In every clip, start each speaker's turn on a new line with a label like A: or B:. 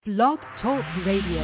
A: Blog Talk Radio.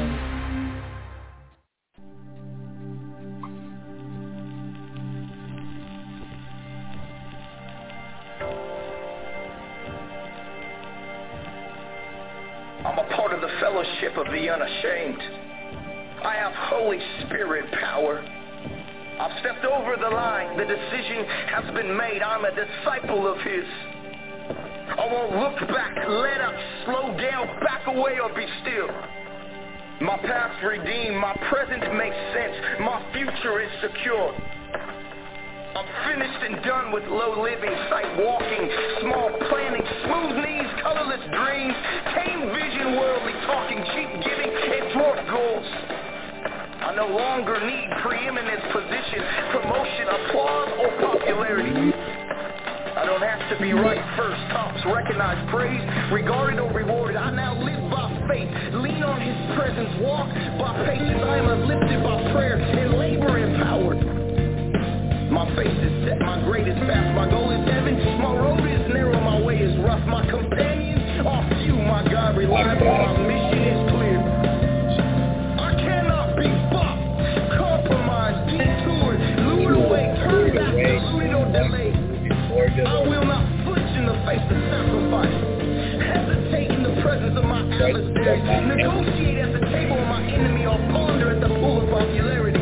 B: I'm a part of the fellowship of the unashamed. I have Holy Spirit power. I've stepped over the line. The decision has been made. I'm a disciple of His. I won't look back, let up, slow down, back away, or be still. My past redeemed, my present makes sense, my future is secure. I'm finished and done with low living, sight walking, small planning, smooth knees, colorless dreams, tame vision, worldly talking, cheap giving, and dwarf goals. I no longer need preeminence, position, promotion, applause, or popularity. I don't have to be right first, tops, recognized, praised, regarded, or rewarded. I now live by faith, lean on His presence, walk by patience. I am uplifted by prayer and labor empowered. My face is set, my grade is fast, my goal is heaven, my road is narrow, my way is rough, my companions are few, my God reliable, my mission is clear. I cannot be bought, compromised, detoured, lured away, turned back, deluded, or delayed. I will not flinch in the face of sacrifice, hesitate in the presence of my adversary, negotiate at the table of my enemy, or ponder at the pool of popularity.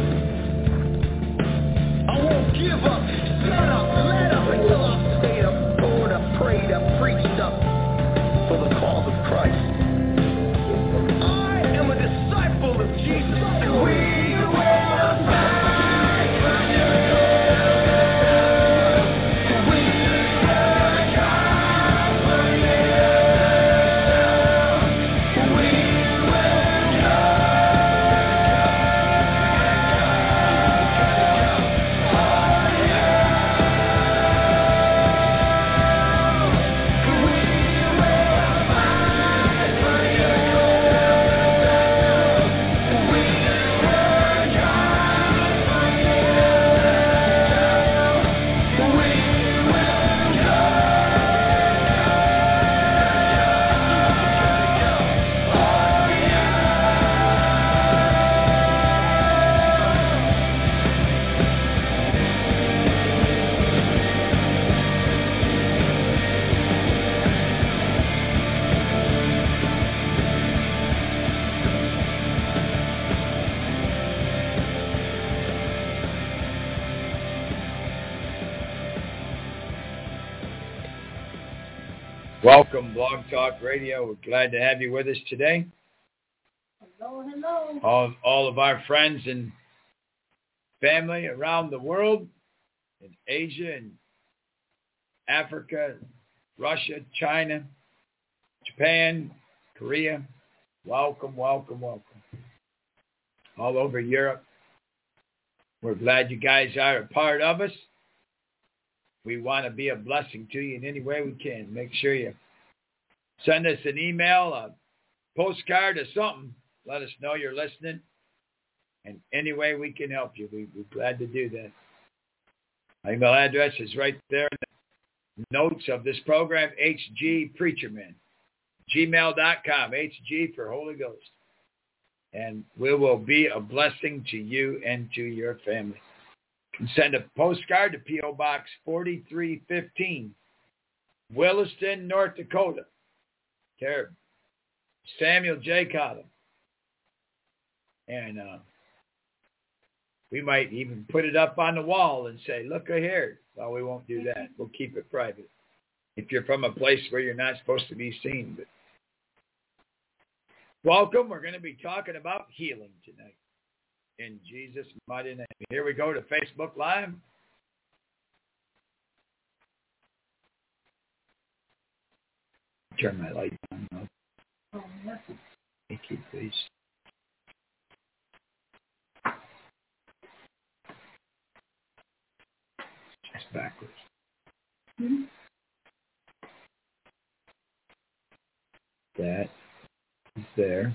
B: I won't give up, stand up, let up until I've stayed up, poured up, prayed up, preached up for the cause of Christ. I am a disciple of Jesus. We will fight for you. We will die for you. We will
C: Welcome, Blog Talk Radio. We're glad to have you with us today.
D: Hello, hello.
C: All of our friends and family around the world, in Asia and Africa, Russia, China, Japan, Korea. Welcome, welcome, welcome. All over Europe. We're glad you guys are a part of us. We want to be a blessing to you in any way we can. Make sure you send us an email, a postcard, or something. Let us know you're listening. And any way we can help you, we're glad to do that. My email address is right there in the notes of this program, hgpreacherman, gmail.com, HG for Holy Ghost. And we will be a blessing to you and to your family. You can send a postcard to P.O. Box 4315, Williston, North Dakota. Care Samuel J. Collin. And we might even put it up on the wall and say, look here. Well, we won't do that. We'll keep it private. If you're from a place where you're not supposed to be seen. But welcome. We're going to be talking about healing tonight. In Jesus' mighty name. Here we go to Facebook Live. Turn my light on. Thank you, please. Just backwards. Mm-hmm. That is there.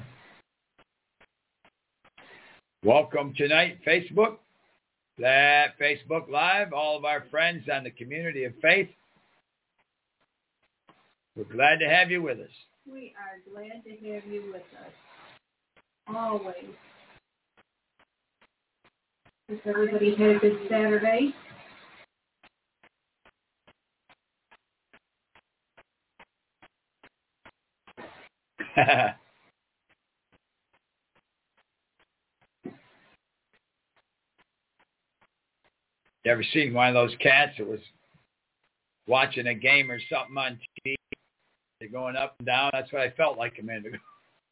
C: Welcome tonight, Facebook. That Facebook Live, all of our friends on the community of faith. We're glad to have you with us.
D: We are glad to have you with us. Always. Has everybody had a good Saturday?
C: You ever seen one of those cats that was watching a game or something on TV? They're going up and down. That's what I felt like a minute ago.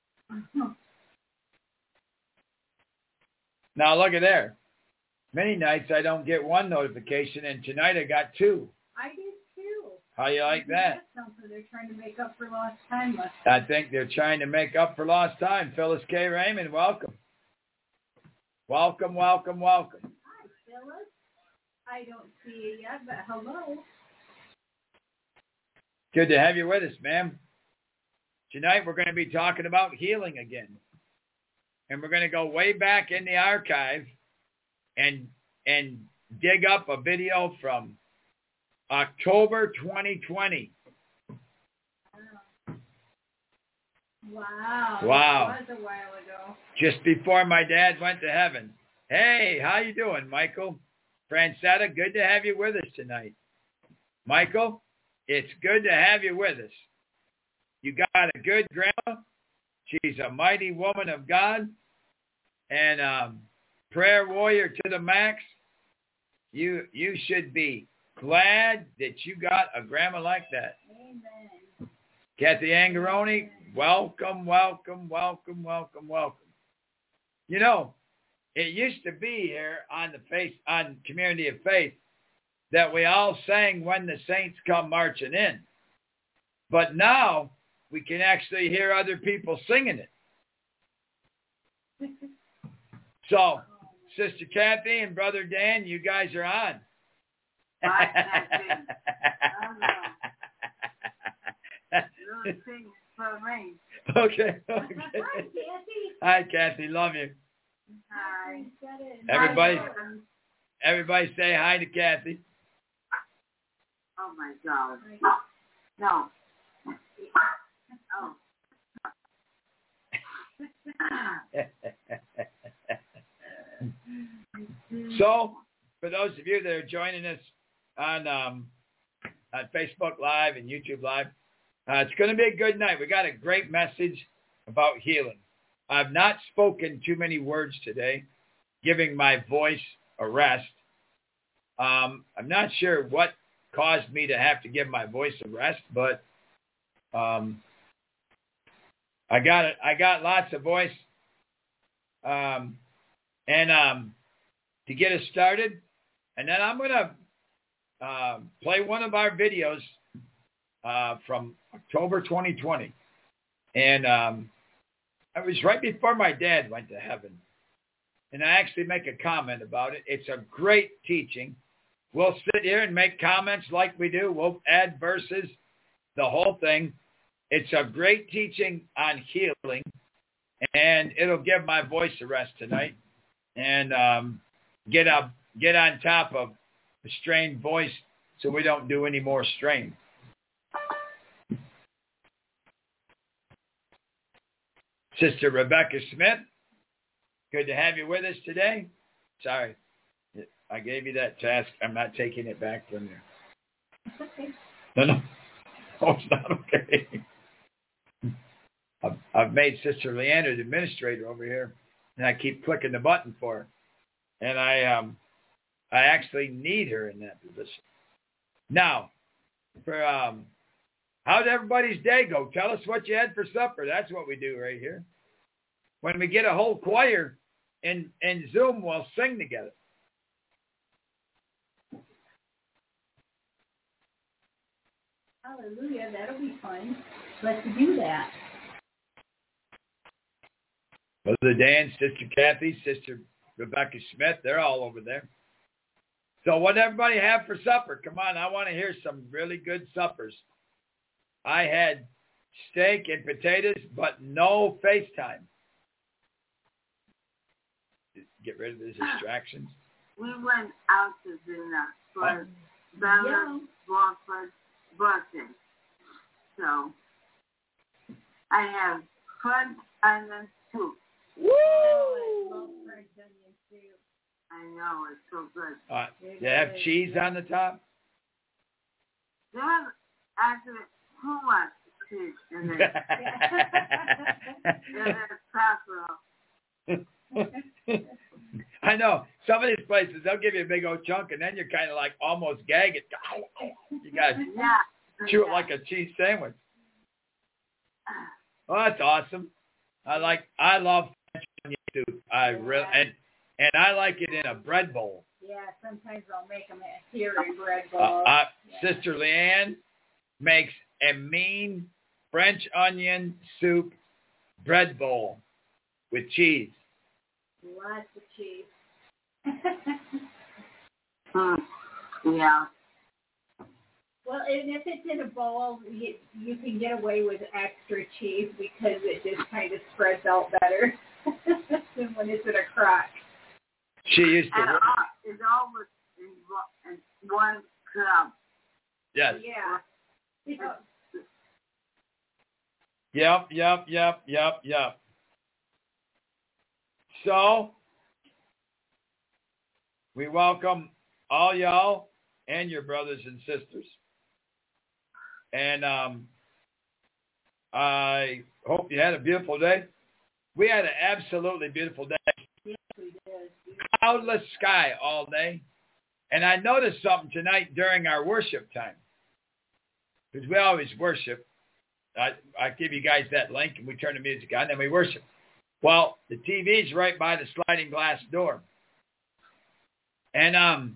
C: Now look at there. Many nights I don't get one notification, and tonight I got two.
D: I did too.
C: How you like that?
D: They're trying to make up for lost time.
C: I think they're trying to make up for lost time. Phyllis K. Raymond, welcome. Welcome, welcome, welcome.
D: Hi, Phyllis. I don't see you yet, but hello.
C: Good to have you with us, ma'am. Tonight we're going to be talking about healing again. And we're going to go way back in the archive and dig up a video from October 2020.
D: Wow.
C: Wow.
D: That was a while ago.
C: Just before my dad went to heaven. Hey, how you doing, Michael? Francetta, good to have you with us tonight. Michael, it's good to have you with us. You got a good grandma. She's a mighty woman of God and prayer warrior to the max. You should be glad that you got a grandma like that.
D: Amen.
C: Kathy Angaroni, welcome, welcome, welcome, welcome, welcome. You know, it used to be here on Community of Faith that we all sang When the Saints Come Marching In. But now we can actually hear other people singing it. So, Sister Kathy and Brother Dan, you guys are on.
A: Hi, Kathy. You're singing for me.
C: Okay.
D: Hi, Kathy.
C: Hi, Kathy. Love you.
A: Hi.
C: Everybody say hi to Kathy.
A: Oh, my God. No. Oh.
C: So, for those of you that are joining us on Facebook Live and YouTube Live, it's going to be a good night. We got a great message about healing. I've not spoken too many words today, giving my voice a rest. I'm not sure what caused me to have to give my voice a rest, but I got lots of voice. To get us started, and then I'm going to play one of our videos from October 2020. And it was right before my dad went to heaven. And I actually make a comment about it. It's a great teaching. We'll sit here and make comments like we do. We'll add verses, the whole thing. It's a great teaching on healing, and it'll give my voice a rest tonight and get on top of the strained voice so we don't do any more strain. Sister Rebecca Smith, good to have you with us today. Sorry, I gave you that task. I'm not taking it back from you.
D: It's okay.
C: No. Oh, it's not okay. I've made Sister Leander the administrator over here, and I keep clicking the button for her. And I actually need her in that position. Now, for how'd everybody's day go? Tell us what you had for supper. That's what we do right here. When we get a whole choir in Zoom, we'll sing together.
D: Hallelujah, that'll be fun. Let's do that.
C: Brother Dan, Sister Kathy, Sister Rebecca Smith, they're all over there. So what did everybody have for supper? Come on, I want to hear some really good suppers. I had steak and potatoes, but no FaceTime. Get rid of the distractions.
A: We went out to dinner for Bella's Walford's birthday. So I have French onion soup.
D: Oh, I love French onion soup.
A: I know, it's so good.
C: You have cheese on the top?
A: There's actually too much cheese in it. It is possible.
C: I know. Some of these places, they'll give you a big old chunk, and then you're kind of like almost gagging. You got to chew it like a cheese sandwich. Oh, that's awesome. I love French onion soup. And I like it in a bread bowl.
D: Yeah, sometimes I'll make them here in bread bowl.
C: Sister Leanne makes a mean French onion soup bread bowl with cheese.
D: Lots of cheese.
A: Yeah.
D: Well, and if it's in a bowl, you can get away with extra cheese because it just kind of spreads out better than when it's in a crock.
C: She used to.
A: And it's always in one cup.
C: Yes.
D: Yeah.
C: Yep. So, we welcome all y'all and your brothers and sisters. And I hope you had a beautiful day. We had an absolutely beautiful day.
D: Yes, we did.
C: Cloudless sky all day. And I noticed something tonight during our worship time. Because we always worship. I give you guys that link and we turn the music on and then we worship. Well, the TV's right by the sliding glass door. And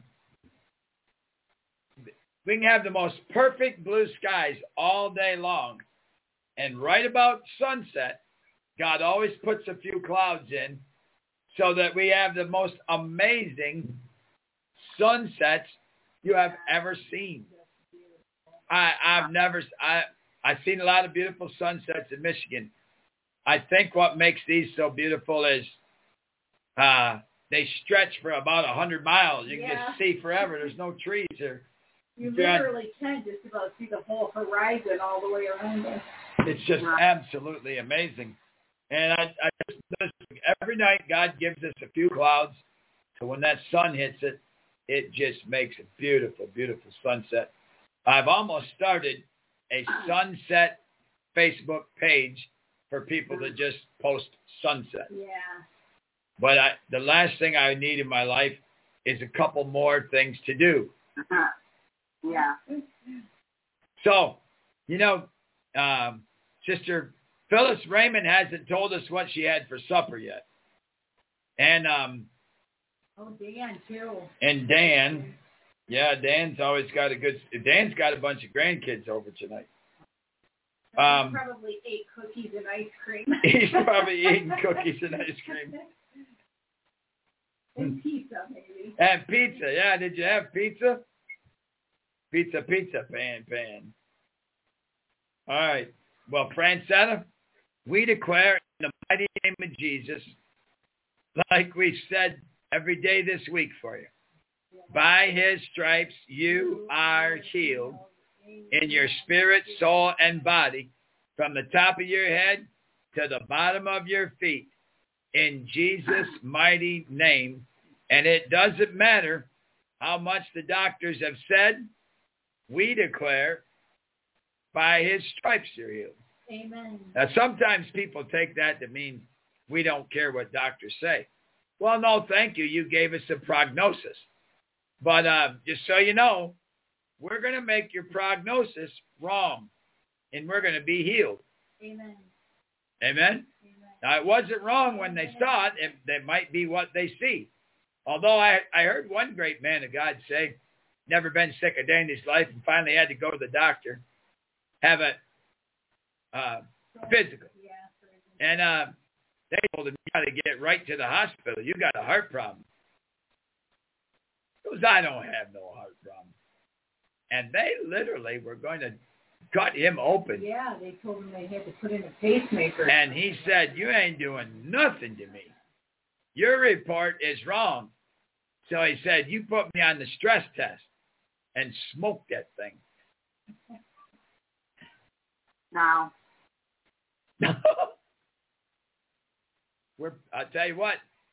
C: we can have the most perfect blue skies all day long. And right about sunset, God always puts a few clouds in so that we have the most amazing sunsets you have ever seen. I've seen a lot of beautiful sunsets in Michigan. I think what makes these so beautiful is they stretch for about 100 miles. You can just see forever. There's no trees there.
D: You literally can just about see the whole horizon all the way around us.
C: It's just absolutely amazing. And I just noticed every night God gives us a few clouds. So when that sun hits it, it just makes a beautiful, beautiful sunset. I've almost started a sunset Facebook page for people to just post sunset.
D: Yeah.
C: But the last thing I need in my life is a couple more things to do.
A: Yeah.
C: So, Sister Phyllis Raymond hasn't told us what she had for supper yet. And
D: Dan too.
C: And Dan, Dan's always got Dan's got a bunch of grandkids over tonight.
D: He probably ate cookies and ice cream.
C: He's probably eating cookies and ice cream.
D: And pizza, maybe.
C: And pizza, yeah. Did you have pizza? Pizza, pan. All right. Well, Francetta, we declare in the mighty name of Jesus, like we said every day this week for you, by his stripes you are healed in your spirit, soul, and body, from the top of your head to the bottom of your feet, in Jesus' mighty name. And it doesn't matter how much the doctors have said, we declare by his stripes you're healed.
D: Amen.
C: Now, sometimes people take that to mean we don't care what doctors say. Well, no, thank you. You gave us a prognosis. But just so you know, we're going to make your prognosis wrong, and we're going to be healed.
D: Amen.
C: Amen? Now, it wasn't wrong when they saw it. That might be what they see. Although I heard one great man of God say, never been sick a day in his life, and finally had to go to the doctor, have a physical. And they told him, you got to get right to the hospital. You got a heart problem. He goes, I don't have no heart problem. And they literally were going to cut him open.
D: Yeah, they told him they had to put in a pacemaker.
C: And he said, you ain't doing nothing to me. Your report is wrong. So he said, you put me on the stress test and smoke that thing.
A: Now,
C: I'll tell you what,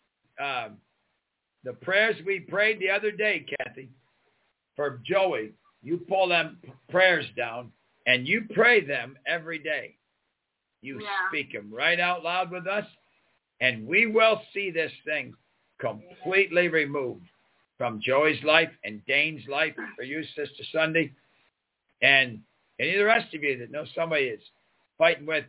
C: the prayers we prayed the other day, Kathy, for Joey, you pull them prayers down and you pray them every day. You speak them right out loud with us, and we will see this thing completely removed from Joey's life and Dane's life for you, Sister Sunday, and any of the rest of you that know somebody is fighting with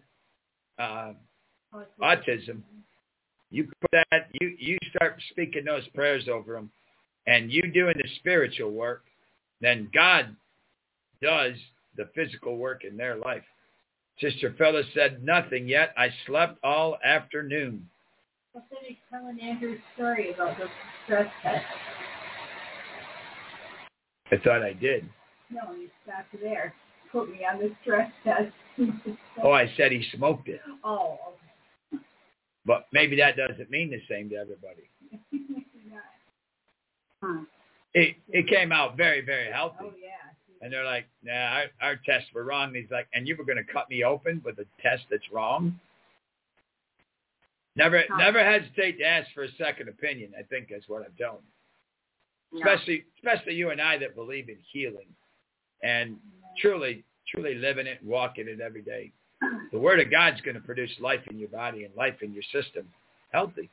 C: autism. You put that, you start speaking those prayers over them, and you doing the spiritual work, then God does the physical work in their life. Sister Phyllis said, nothing yet. I slept all afternoon.
D: I finished telling Andrew's story about the stress test.
C: I thought I did.
D: No, you stopped there. Put me on the stress test.
C: Oh, I said he smoked it.
D: Oh, okay.
C: But maybe that doesn't mean the same to everybody. It came out very, very healthy.
D: Oh, yeah.
C: And they're like, nah, our tests were wrong. And he's like, and you were going to cut me open with a test that's wrong? Never hesitate to ask for a second opinion. I think that's what I've done. Yeah. Especially you and I that believe in healing and truly living it and walking it every day. The Word of God's going to produce life in your body and life in your system. Healthy.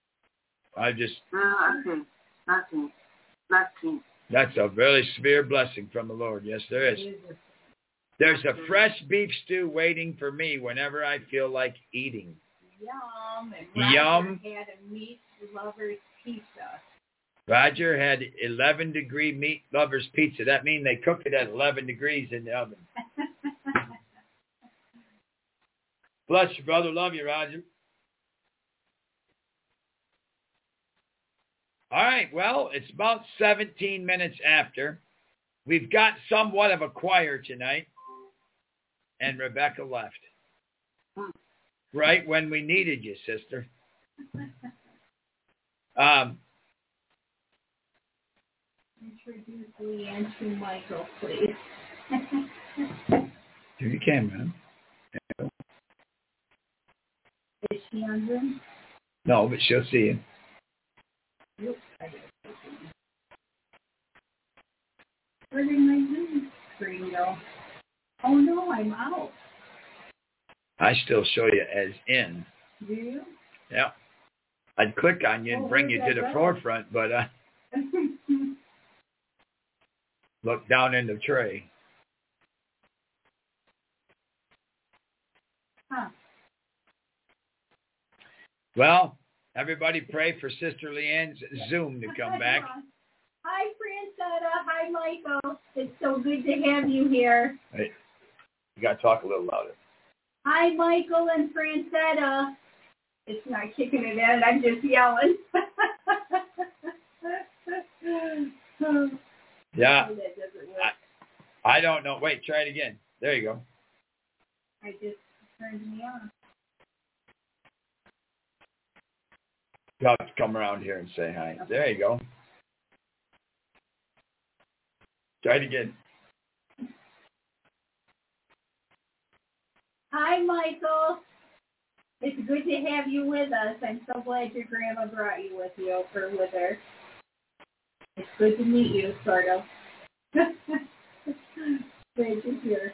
C: That's a really severe blessing from the Lord. Yes, there is. There's a fresh beef stew waiting for me whenever I feel like eating.
D: Yum. And
C: Yum.
D: Roger had a meat lover's pizza.
C: Roger had 11-degree meat lover's pizza. That means they cook it at 11 degrees in the oven. Bless you, brother. Love you, Roger. All right, well, it's about 17 minutes after. We've got somewhat of a choir tonight, and Rebecca left. Right when we needed you, sister.
D: Introduce Leanne to Michael, please.
C: Do you can, man.
D: Is she on Zoom?
C: No, but she'll see you.
D: Yep. Where did my Zoom screen go? Oh, no, I'm out.
C: I still show you as in.
D: Do you?
C: Yeah. I'd click on you and bring you to the forefront, but look down in the tray.
D: Huh.
C: Well, everybody pray for Sister Leanne's Zoom to come back.
D: Hi, Francetta. Hi, Michael. It's so good to have you here.
C: Hey, you got to talk a little louder.
D: Hi, Michael and Francetta. It's not kicking it in. I'm just yelling.
C: Yeah.
D: Oh, that doesn't work.
C: I don't know. Wait, try it again. There you go.
D: I just turned me on.
C: You have to come around here and say hi. Okay. There you go. Try it again.
D: Hi, Michael. It's good to have you with us. I'm so glad your grandma brought you with her. It's good to meet you, sort of. Great to hear.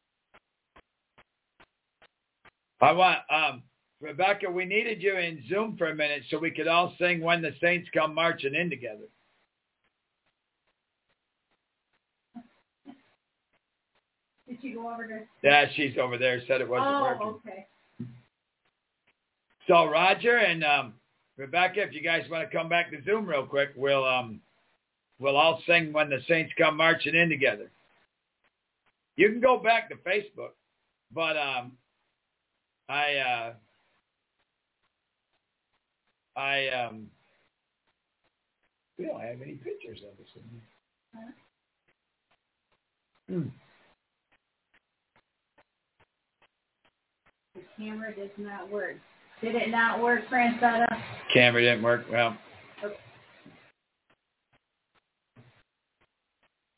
C: I want, Rebecca, we needed you in Zoom for a minute so we could all sing When the Saints Come Marching In together.
D: Did she go over there?
C: Yeah, she's over there. Said it wasn't working.
D: Oh, okay.
C: So Roger and Rebecca, if you guys want to come back to Zoom real quick, we'll all sing When the Saints Come Marching In together. You can go back to Facebook, but we don't have any pictures of us.
D: The camera does not work. Did it not work, Francetta?
C: Camera didn't work. Well.
D: Okay.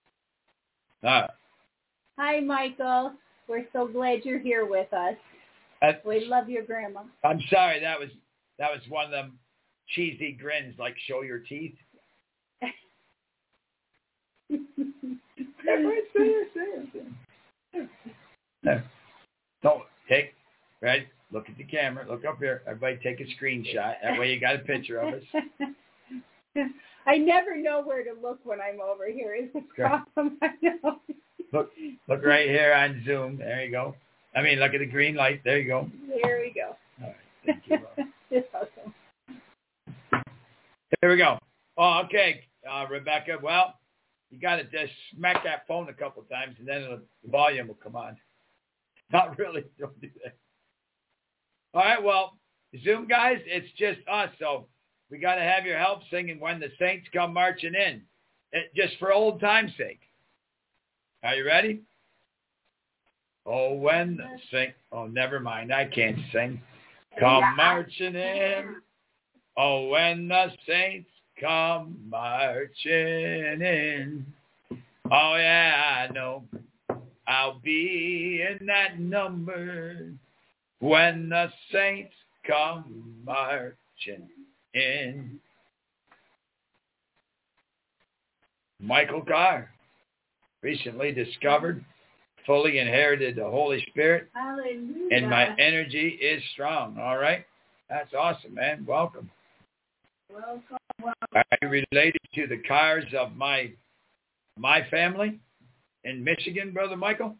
C: All right.
D: Hi, Michael. We're so glad you're here with us. We love your grandma.
C: I'm sorry, that was one of them cheesy grins, like show your teeth. No. Don't take, right? Look at the camera. Look up here. Everybody take a screenshot. That way you got a picture of us.
D: I never know where to look when I'm over here. Is the problem? I know.
C: Look right here on Zoom. There you go. I mean, look at the green light. There you go.
D: There we go.
C: All right. Thank you,
D: It's awesome.
C: Here we go. Oh, okay, Rebecca. Well, you got to just smack that phone a couple of times, and then the volume will come on. Not really. Don't do that. All right, well, Zoom guys, it's just us, so we got to have your help singing When the Saints Come Marching In, just for old time's sake. Are you ready? Oh, when the saints... Oh, never mind. I can't sing. Come marching in. Oh, when the saints come marching in. Oh, yeah, I know. I'll be in that number when the saints come marching in. Michael Carr recently discovered, fully inherited the Holy Spirit.
D: Hallelujah.
C: And my energy is strong. All right? That's awesome, man. Welcome.
D: Welcome.
C: Are you related to the Carrs of my family in Michigan, Brother Michael?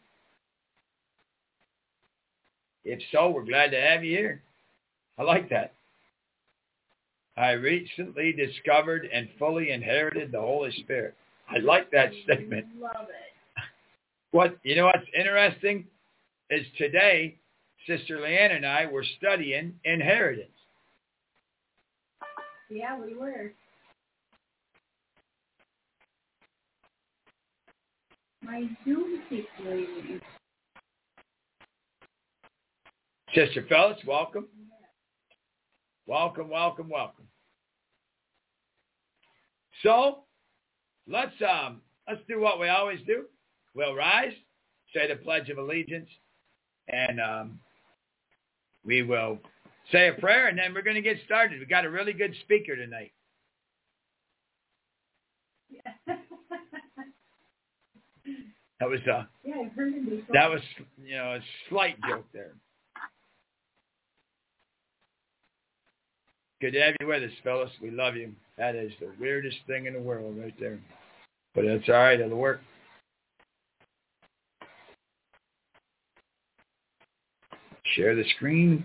C: If so, we're glad to have you here. I like that. I recently discovered and fully inherited the Holy Spirit. I like that statement.
D: Love it.
C: What's interesting is today, Sister Leanne and I were studying inheritance.
D: Yeah, we were. My Zoom keeps waiting.
C: Sister Phyllis, welcome. Welcome, welcome, welcome. So, let's do what we always do. We'll rise, say the Pledge of Allegiance, and we will say a prayer, and then we're going to get started. We got a really good speaker tonight.
D: Yeah.
C: That was
D: yeah, I've heard it before.
C: That was a slight joke there. Good to have you with us, Phyllis. We love you. That is the weirdest thing in the world right there. But it's all right. It'll work. Share the screen.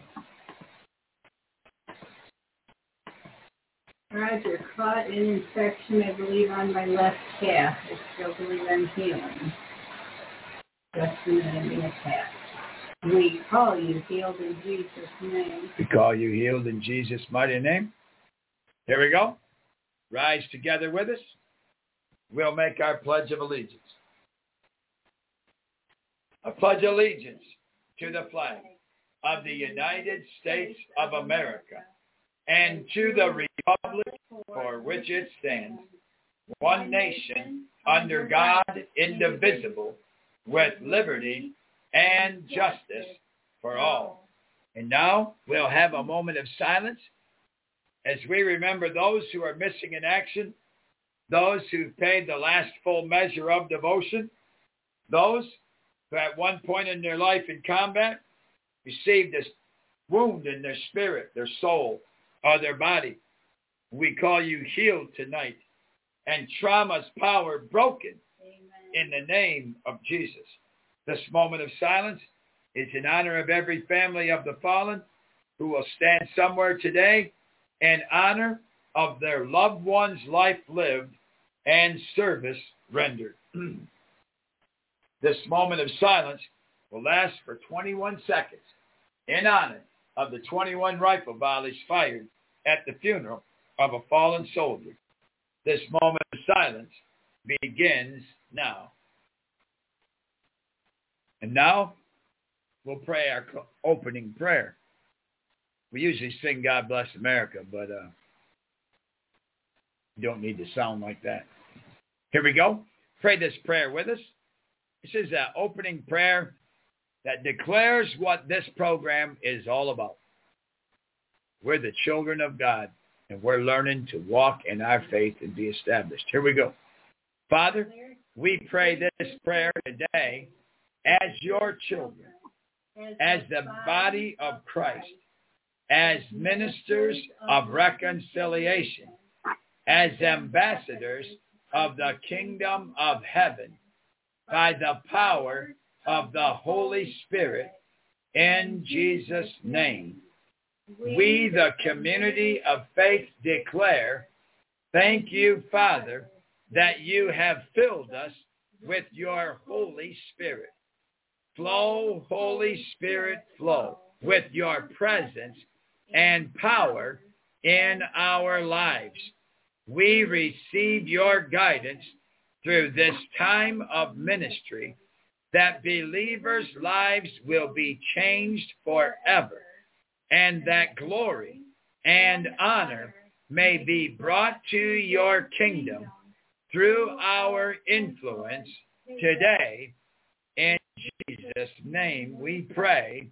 D: Roger, caught an infection, I believe, on my left calf. I still believe I'm healing. Just a minute, calf. We call you healed in Jesus' name.
C: We call you healed in Jesus' mighty name. Here we go. Rise together with us. We'll make our Pledge of Allegiance. I pledge allegiance to the flag of the United States of America and to the republic for which it stands, one nation, under God, indivisible, with liberty and justice for all. And now we'll have a moment of silence as we remember those who are missing in action, those who've paid the last full measure of devotion, those who at one point in their life in combat received this wound in their spirit, their soul, or their body. We call you healed tonight and trauma's power broken. Amen. In the name of Jesus. This moment of silence is in honor of every family of the fallen who will stand somewhere today in honor of their loved one's life lived and service rendered. This moment of silence will last for 21 seconds in honor of the 21 rifle volleys fired at the funeral of a fallen soldier. This moment of silence begins now. And now, we'll pray our opening prayer. We usually sing God Bless America, but you don't need to sound like that. Here we go. Pray this prayer with us. This is an opening prayer that declares what this program is all about. We're the children of God, and we're learning to walk in our faith and be established. Here we go. Father, we pray this prayer today as your children, as the body of Christ, as ministers of reconciliation, as ambassadors of the kingdom of heaven, by the power of the Holy Spirit, in Jesus' name. We, the community of faith, declare, thank you, Father, that you have filled us with your Holy Spirit. Flow, Holy Spirit, flow with your presence and power in our lives. We receive your guidance through this time of ministry, that believers' lives will be changed forever, and that glory and honor may be brought to your kingdom through our influence today. In Jesus' name we pray.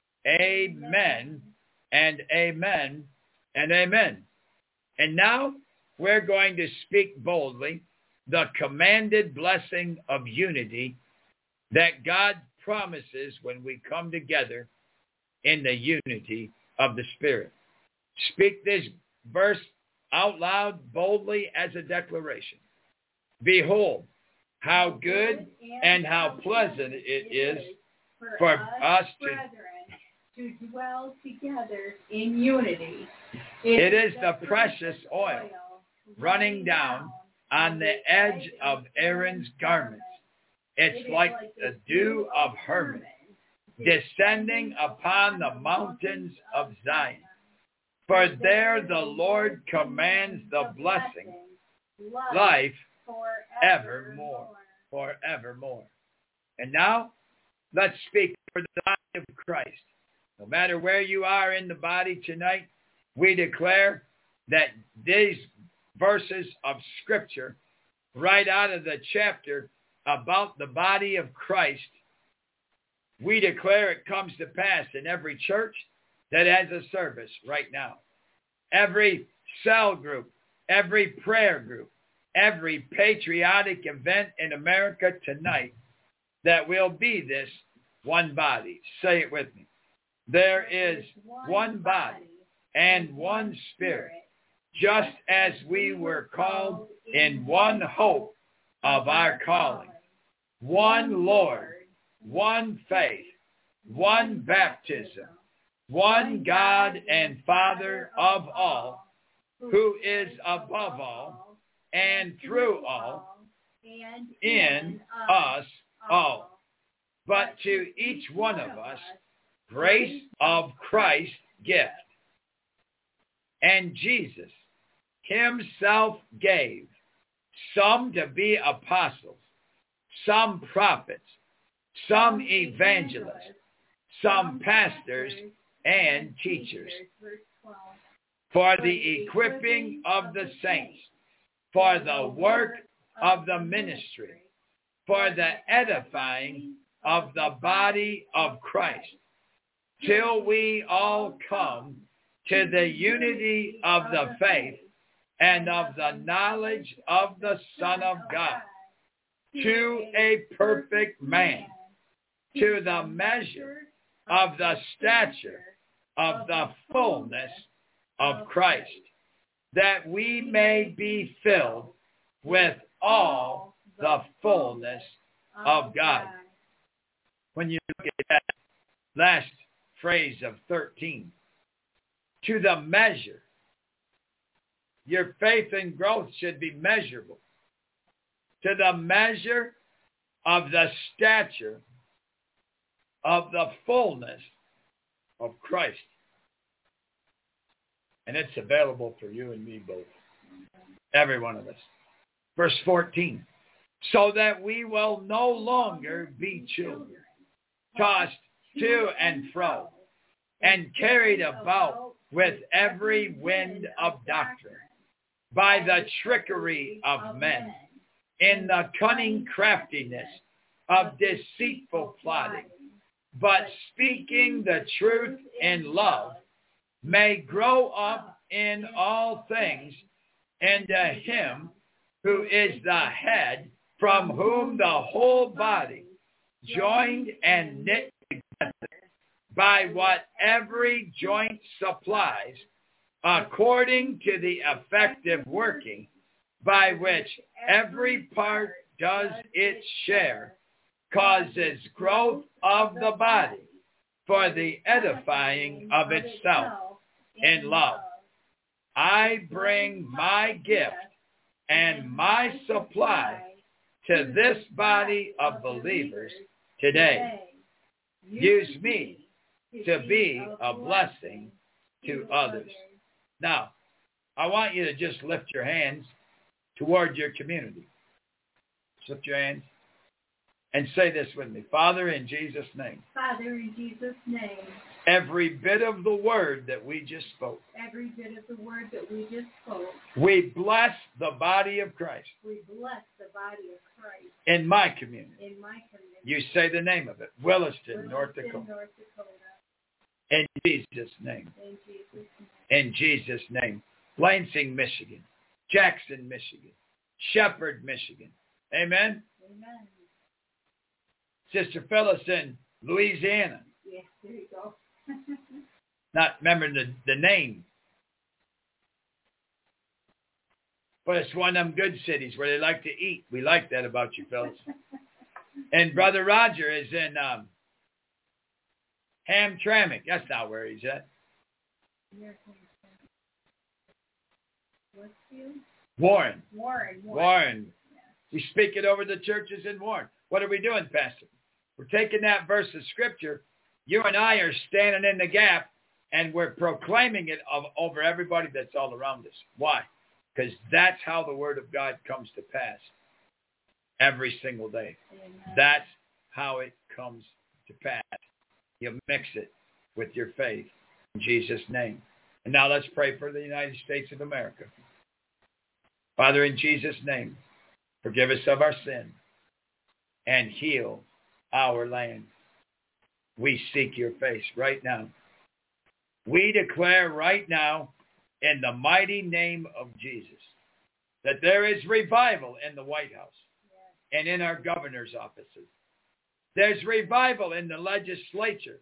C: Amen and amen and amen. And now we're going to speak boldly the commanded blessing of unity that God promises when we come together in the unity of the Spirit. Speak this verse out loud boldly as a declaration. Behold, how good and how pleasant it is for us
D: to dwell together in unity.
C: It is the precious oil running down on the edge of Aaron's garments. It's like the dew of Hermon descending upon the mountains of Zion. For there the Lord commands the blessing, life forevermore. And now, let's speak for the body of Christ. No matter where you are in the body tonight, we declare that these verses of Scripture, right out of the chapter about the body of Christ, we declare it comes to pass in every church that has a service right now. Every cell group, every prayer group, every patriotic event in America tonight, that will be this one body. Say it with me. There is one body and one Spirit, just as we were called in one hope of our calling. One Lord, one faith, one baptism, one God and Father of all, who is above all and through all, and in us all. But to each one of us, grace of Christ gift. And Jesus himself gave some to be apostles, some prophets, some evangelists, some pastors and teachers, for the equipping of the saints, for the work of the ministry, for the edifying of the body of Christ, till we all come to the unity of the faith and of the knowledge of the Son of God, to a perfect man, to the measure of the stature of the fullness of Christ, that we may be filled with all the fullness of God. When you look at that last phrase of 13, to the measure, your faith and growth should be measurable. To the measure of the stature of the fullness of Christ. And it's available for you and me both. Every one of us. Verse 14. So that we will no longer be children, tossed to and fro, and carried about with every wind of doctrine, by the trickery of men, in the cunning craftiness of deceitful plotting. but speaking the truth in love, may grow up in all things into him who is the head, from whom the whole body, joined and knit together by what every joint supplies, according to the effective working by which every part does its share, causes growth of the body for the edifying of itself in love. I bring my gift and my supply to this body of believers today. Use me to be a blessing to others. Now, I want you to just lift your hands toward your community. Lift your hands and say this with me. Father, in Jesus' name.
D: Father, in Jesus' name.
C: Every bit of the word that we just spoke.
D: Every bit of the word that we just spoke.
C: We bless the body of Christ.
D: We bless the body of Christ.
C: In my community.
D: In my community.
C: You say the name of it. Williston, North Dakota.
D: North Dakota.
C: In Jesus' name.
D: In Jesus' name.
C: In Jesus' name. Lansing, Michigan. Jackson, Michigan. Shepherd, Michigan. Amen?
D: Amen.
C: Sister Phyllis in Louisiana.
D: Yes, there you go.
C: Not remembering the name. But it's one of them good cities where they like to eat. We like that about you, Phyllis. And Brother Roger is in Hamtramck. That's not where he's at. Warren.
D: Warren.
C: We speak it over the churches in Warren. What are we doing, Pastor? We're taking that verse of Scripture. You and I are standing in the gap, and we're proclaiming it over everybody that's all around us. Why? Because that's how the Word of God comes to pass every single day.
D: Amen.
C: That's how it comes to pass. You mix it with your faith in Jesus' name. And now let's pray for the United States of America. Father, in Jesus' name, forgive us of our sin and heal our land. We seek your face right now. We declare right now in the mighty name of Jesus that there is revival in the White House and in our governor's offices. There's revival in the legislative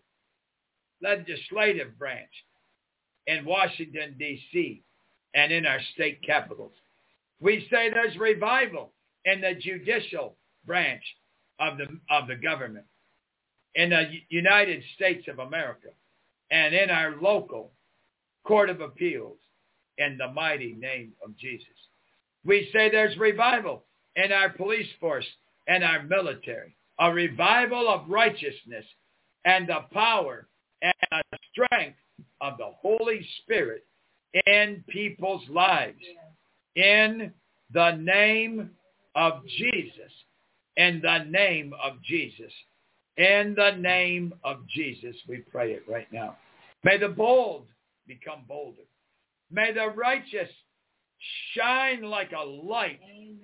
C: branch in Washington, D.C., and in our state capitals. We say there's revival in the judicial branch of the government, in the United States of America, and in our local court of appeals, in the mighty name of Jesus. We say there's revival in our police force and our military, a revival of righteousness and the power and the strength of the Holy Spirit in people's lives. In the name of Jesus. In the name of Jesus. In the name of Jesus, we pray it right now. May the bold become bolder. May the righteous shine like a light.
D: Amen.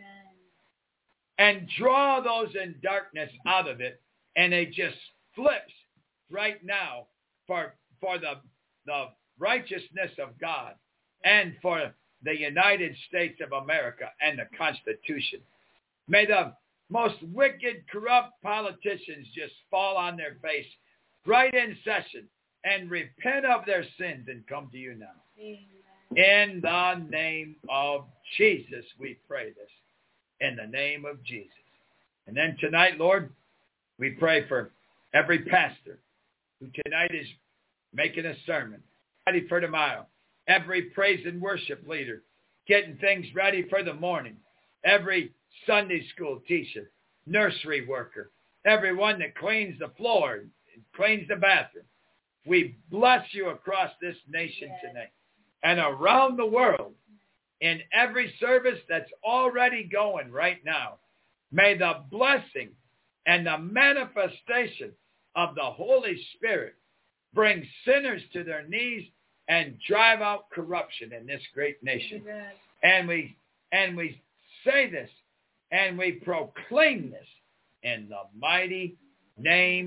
C: And draw those in darkness out of it. And it just flips right now for the righteousness of God and for the United States of America and the Constitution. May the most wicked, corrupt politicians just fall on their face right in session and repent of their sins and come to you now.
D: Amen.
C: In the name of Jesus, we pray this. In the name of Jesus. And then tonight, Lord, we pray for every pastor who tonight is making a sermon ready for tomorrow. Every praise and worship leader getting things ready for the morning. Every Sunday school teacher, nursery worker, everyone that cleans the floor and cleans the bathroom. We bless you across this nation tonight and around the world in every service that's already going right now. May the blessing and the manifestation of the Holy Spirit bring sinners to their knees and drive out corruption in this great nation.
D: Amen.
C: And we say this and we proclaim this in the mighty name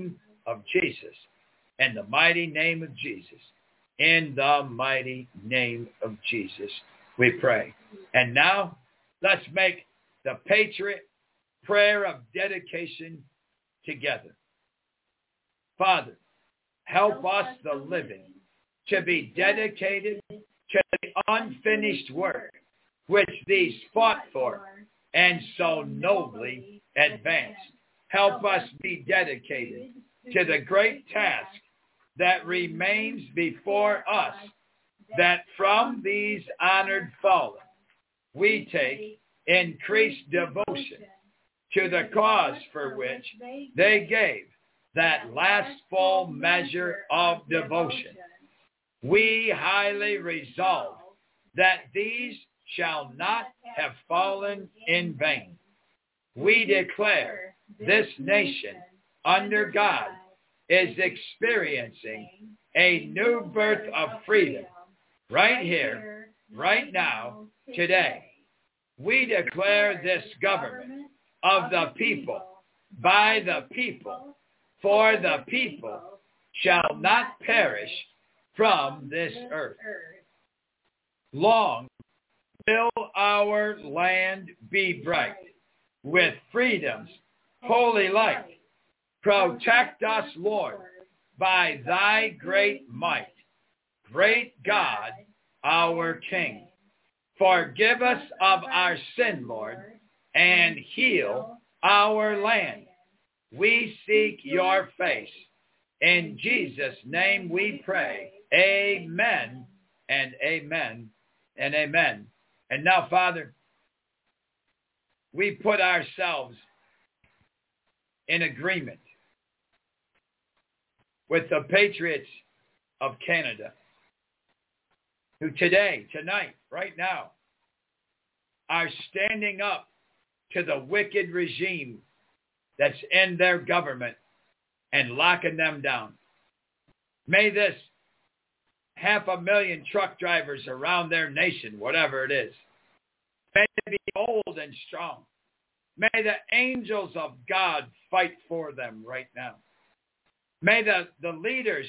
C: of Jesus. In the mighty name of Jesus. In the mighty name of Jesus, we pray. And now, let's make the Patriot prayer of dedication together. Father, help us, the living, to be dedicated to the unfinished work which these fought for and so nobly advanced. Help us be dedicated to the great task that remains before us, that from these honored fallen we take increased devotion to the cause for which they gave that last full measure of devotion. We highly resolve that these shall not have fallen in vain. We declare this nation under God is experiencing a new birth of freedom right here, right now, today. We declare this government of the people, by the people, for the people, shall not perish from this earth. Long will our land be bright with freedom's holy light. Protect us, Lord, by thy great might. Great God, our King, forgive us of our sin, Lord, and heal our land. We seek your face. In Jesus' name we pray. Amen and amen and amen. And now, Father, we put ourselves in agreement with the patriots of Canada, who today, tonight, right now, are standing up to the wicked regime that's in their government and locking them down. May this 500,000 truck drivers around their nation, whatever it is, may they be bold and strong. May the angels of God fight for them right now. May the leaders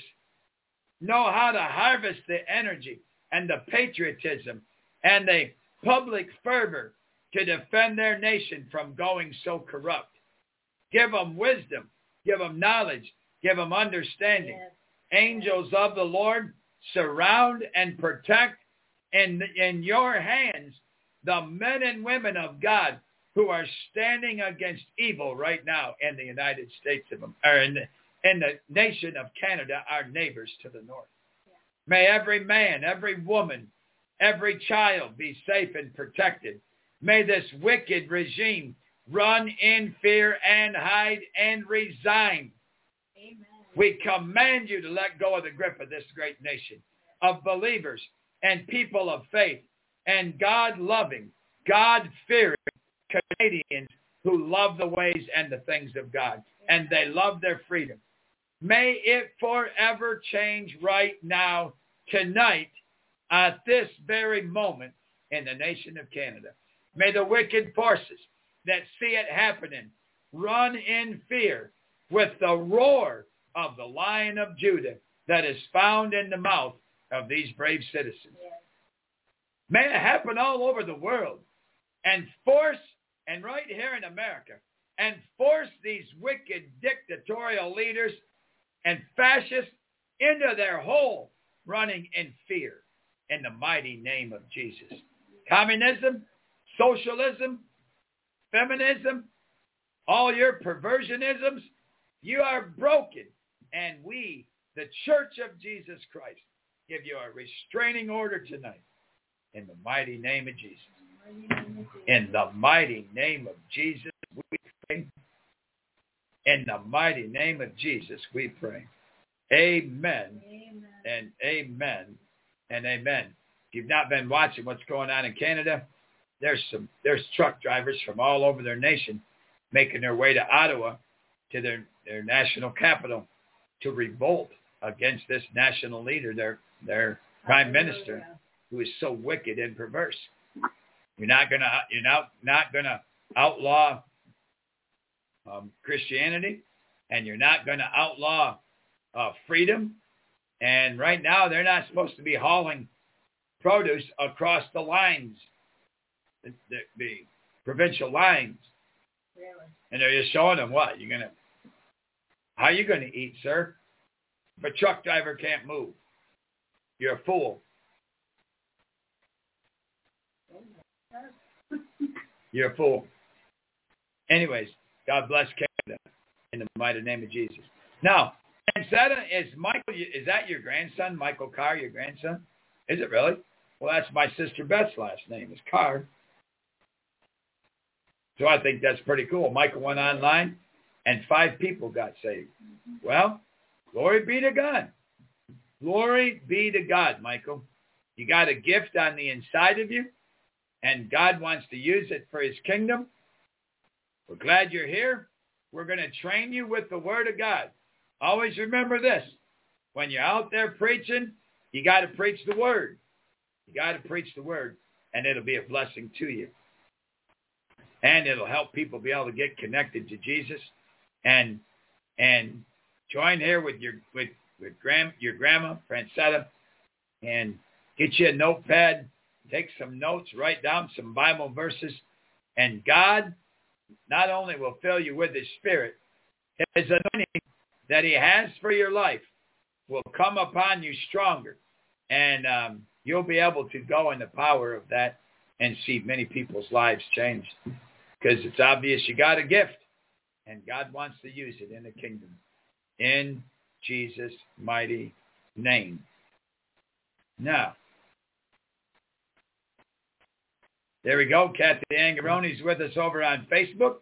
C: know how to harvest the energy and the patriotism and the public fervor to defend their nation from going so corrupt. Give them wisdom, give them knowledge, give them understanding. Yes. Angels of the Lord, surround and protect in your hands the men and women of God who are standing against evil right now in the United States of America, in the nation of Canada, our neighbors to the north. Yeah. May every man, every woman, every child be safe and protected. May this wicked regime run in fear and hide and resign. Amen. We command you to let go of the grip of this great nation of believers and people of faith and God-loving, God-fearing Canadians who love the ways and the things of God, and they love their freedom. May it forever change right now, tonight, at this very moment in the nation of Canada. May the wicked forces that see it happening run in fear with the roar of the Lion of Judah that is found in the mouth of these brave citizens. Yes. May it happen all over the world and force, and right here in America, and force these wicked dictatorial leaders and fascists into their hole, running in fear in the mighty name of Jesus. Communism, socialism, feminism, all your perversionisms, you are broken. And we, the Church of Jesus Christ, give you a restraining order tonight in the mighty name of Jesus. In the mighty name of Jesus, we pray. In the mighty name of Jesus, we pray. Amen, amen. And amen and amen. If you've not been watching what's going on in Canada, there's truck drivers from all over their nation making their way to Ottawa, to their national capital, to revolt against this national leader, their prime minister, who is so wicked and perverse. You're not gonna outlaw Christianity. and you're not going to outlaw freedom. And right now, they're not supposed to be hauling produce across the lines, the provincial lines.
D: Really?
C: And they're just showing them what? How are you going to eat, sir? If a truck driver can't move, you're a fool. You're a fool. Anyways, God bless Canada in the mighty name of Jesus. Now, Francetta, is that your grandson? Michael Carr, your grandson? Is it really? Well, that's my sister Beth's last name is Carr. So I think that's pretty cool. Michael went online and 5 people got saved. Well, glory be to God. Glory be to God, Michael. You got a gift on the inside of you, and God wants to use it for his kingdom. We're glad you're here. We're going to train you with the Word of God. Always remember this. When you're out there preaching, you got to preach the Word. You got to preach the Word, and it'll be a blessing to you. And it'll help people be able to get connected to Jesus and join here with your grandma, Francetta, and get you a notepad, take some notes, write down some Bible verses, and God not only will fill you with his Spirit, his anointing that he has for your life will come upon you stronger, and you'll be able to go in the power of that and see many people's lives changed. Because it's obvious you got a gift, and God wants to use it in the kingdom. In Jesus' mighty name. Now, there we go. Kathy Angaroni's with us over on Facebook.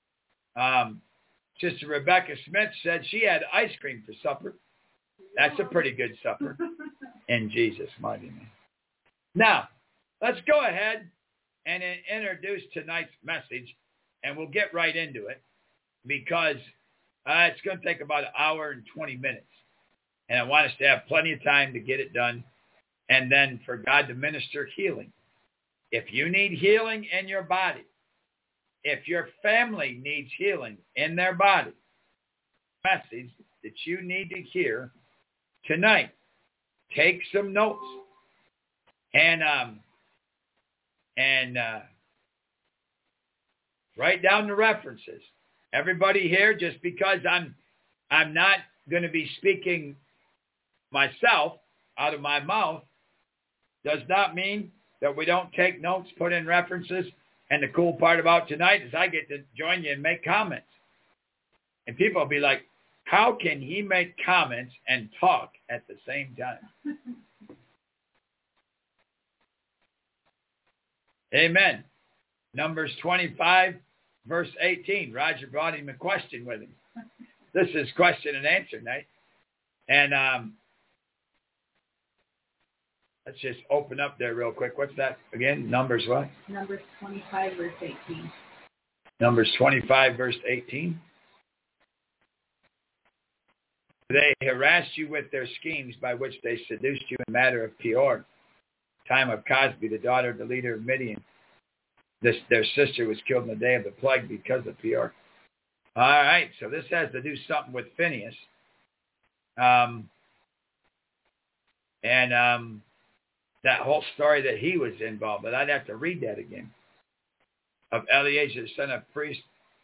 C: Sister Rebecca Smith said she had ice cream for supper. That's a pretty good supper. In Jesus' mighty name. Now, let's go ahead and introduce tonight's message, and we'll get right into it because it's going to take about 1 hour and 20 minutes. And I want us to have plenty of time to get it done and then for God to minister healing. If you need healing in your body, if your family needs healing in their body, message that you need to hear tonight, take some notes and write down the references. Everybody here, just because I'm not going to be speaking myself out of my mouth, does not mean that we don't take notes, put in references. And the cool part about tonight is I get to join you and make comments. And people will be like, how can he make comments and talk at the same time? Amen. Numbers 25, verse 18. Roger brought him a question with him. This is question and answer night. And let's just open up there real quick. What's that again? Numbers what?
D: Numbers 25, verse 18.
C: Numbers 25, verse 18. They harassed you with their schemes by which they seduced you in the matter of Peor, time of Cosby, the daughter of the leader of Midian. Their sister was killed in the day of the plague because of Peor. All right, so this has to do something with Phineas. That whole story that he was involved, but I'd have to read that again. Of Eleazar, the son of priest.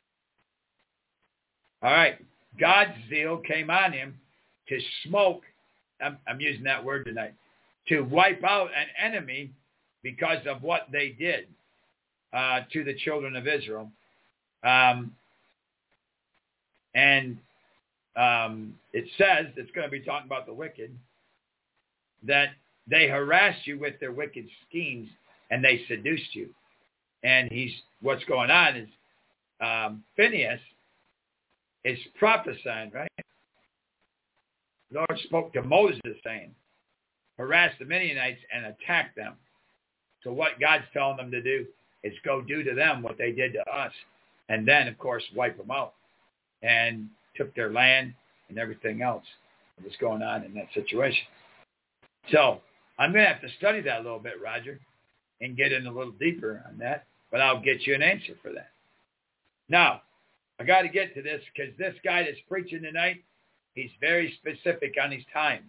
C: All right, God's zeal came on him to smoke, I'm using that word tonight, to wipe out an enemy because of what they did to the children of Israel. It says, it's going to be talking about the wicked, that they harassed you with their wicked schemes and they seduced you. And what's going on is Phineas is prophesying, right? The Lord spoke to Moses saying, harass the Midianites and attack them. So what God's telling them to do is go do to them what they did to us. And then, of course, wipe them out. And took their land and everything else that was going on in that situation. So I'm going to have to study that a little bit, Roger, and get in a little deeper on that. But I'll get you an answer for that. Now, I got to get to this because this guy that's preaching tonight, he's very specific on his time.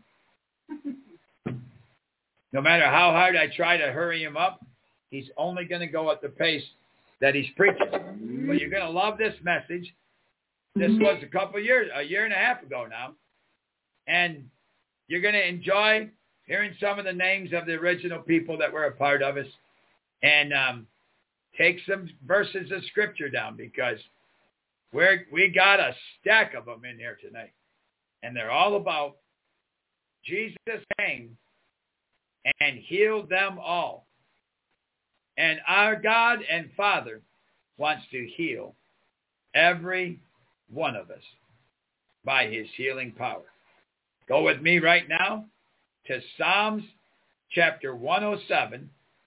C: No matter how hard I try to hurry him up, he's only going to go at the pace that he's preaching. But you're going to love this message. This was a year and a half ago now. And you're going to enjoy hearing some of the names of the original people that were a part of us. And take some verses of Scripture down because we got a stack of them in here tonight. And they're all about Jesus came and healed them all. And our God and Father wants to heal every one of us by his healing power. Go with me right now to Psalms chapter 107,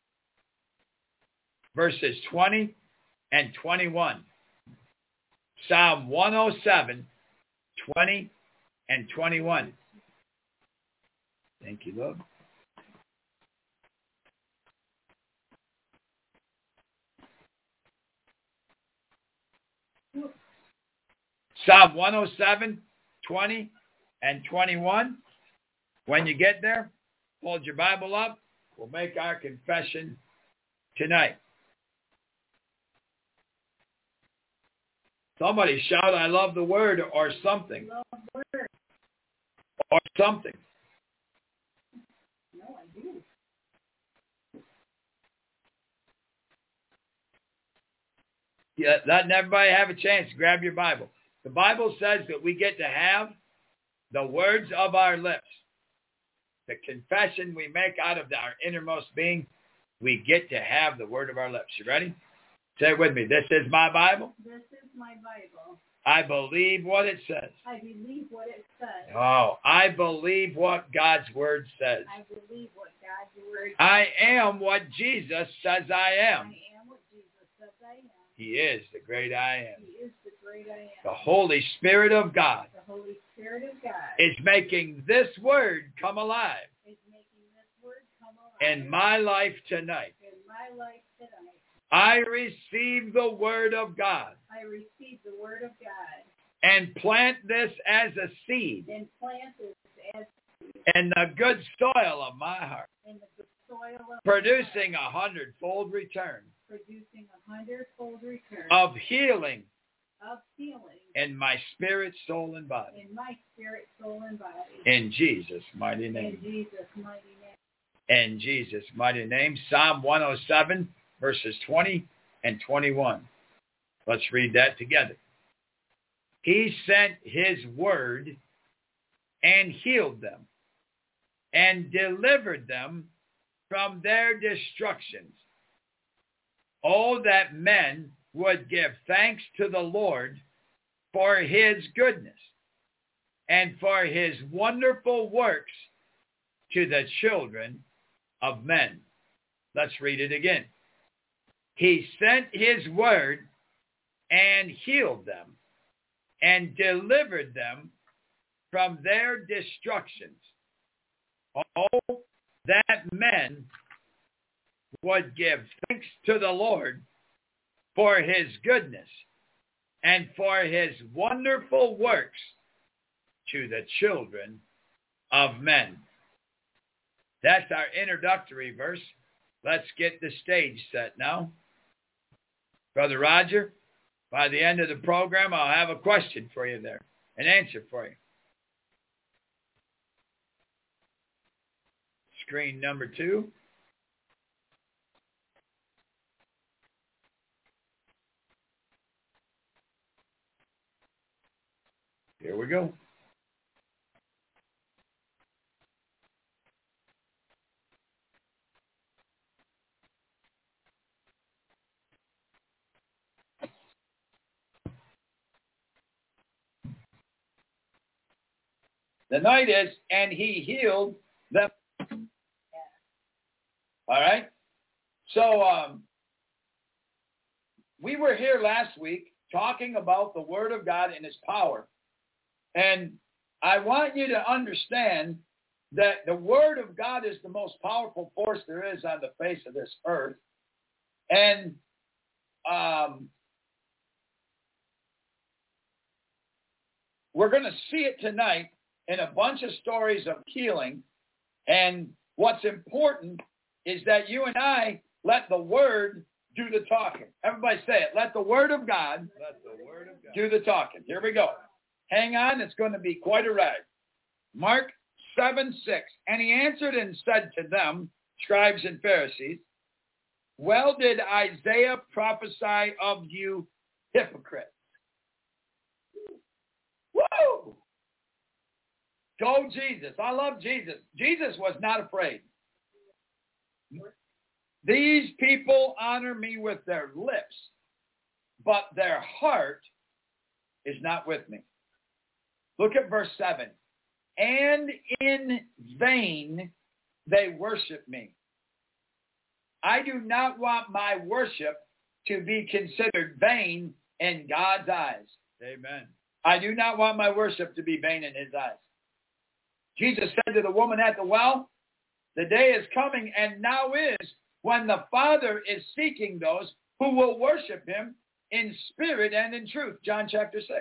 C: verses 20 and 21. Psalm 107, 20 and 21. Thank you, Lord. Psalm 107, 20 and 21. When you get there, hold your Bible up. We'll make our confession tonight. Somebody shout, I love the word, or something.
D: Love word.
C: Or something.
D: No, I do.
C: Yeah, letting everybody have a chance to grab your Bible. The Bible says that we get to have the words of our lips. The confession we make out of our innermost being, we get to have the word of our lips. You ready? Say it with me. This is my Bible.
D: This is my Bible.
C: I believe what it says.
D: I believe what it says.
C: Oh, I believe what God's word says.
D: I believe what God's word says.
C: I am what Jesus says I am.
D: I am what Jesus says I am.
C: He is the great I am.
D: He is the great I am.
C: The Holy Spirit of God
D: The Holy Spirit of God
C: is making this word come alive
D: is making this word come alive
C: in my life tonight.
D: in my life tonight.
C: I receive the word of God
D: I receive the word of God
C: and plant this as a seed
D: and plant it as
C: in the good soil of my heart,
D: in the good soil of
C: producing 100-fold return
D: producing 100-fold return
C: of healing
D: of healing
C: in my spirit, soul, and body.
D: in my spirit, soul, and body.
C: In Jesus' mighty
D: In
C: name.
D: Jesus' mighty name.
C: In Jesus' mighty name. Psalm 107, verses 20 and 21. Let's read that together. He sent his word and healed them and delivered them from their destructions. Oh, that men would give thanks to the Lord for his goodness and for his wonderful works to the children of men. Let's read it again. He sent his word and healed them and delivered them from their destructions. Oh, that men would give thanks to the Lord for his goodness and for his wonderful works to the children of men. That's our introductory verse. Let's get the stage set now. Brother Roger, by the end of the program, I'll have a question for you there, an answer for you. Screen number 2. Here we go. The night is, and he healed them. All right? So we were here last week talking about the Word of God and His power. And I want you to understand that the Word of God is the most powerful force there is on the face of this earth. And we're going to see it tonight in a bunch of stories of healing. And what's important is that you and I let the Word do the talking. Everybody say it. Let the Word of God, do the talking. Here we go. Hang on. It's going to be quite a ride. Mark 7:6. And he answered and said to them, scribes and Pharisees, well did Isaiah prophesy of you hypocrites. Woo! Go Jesus. I love Jesus. Jesus was not afraid. These people honor me with their lips, but their heart is not with me. Look at verse 7. And in vain they worship me. I do not want my worship to be considered vain in God's eyes.
E: Amen.
C: I do not want my worship to be vain in his eyes. Jesus said to the woman at the well, the day is coming and now is when the Father is seeking those who will worship him in spirit and in truth. John chapter 6.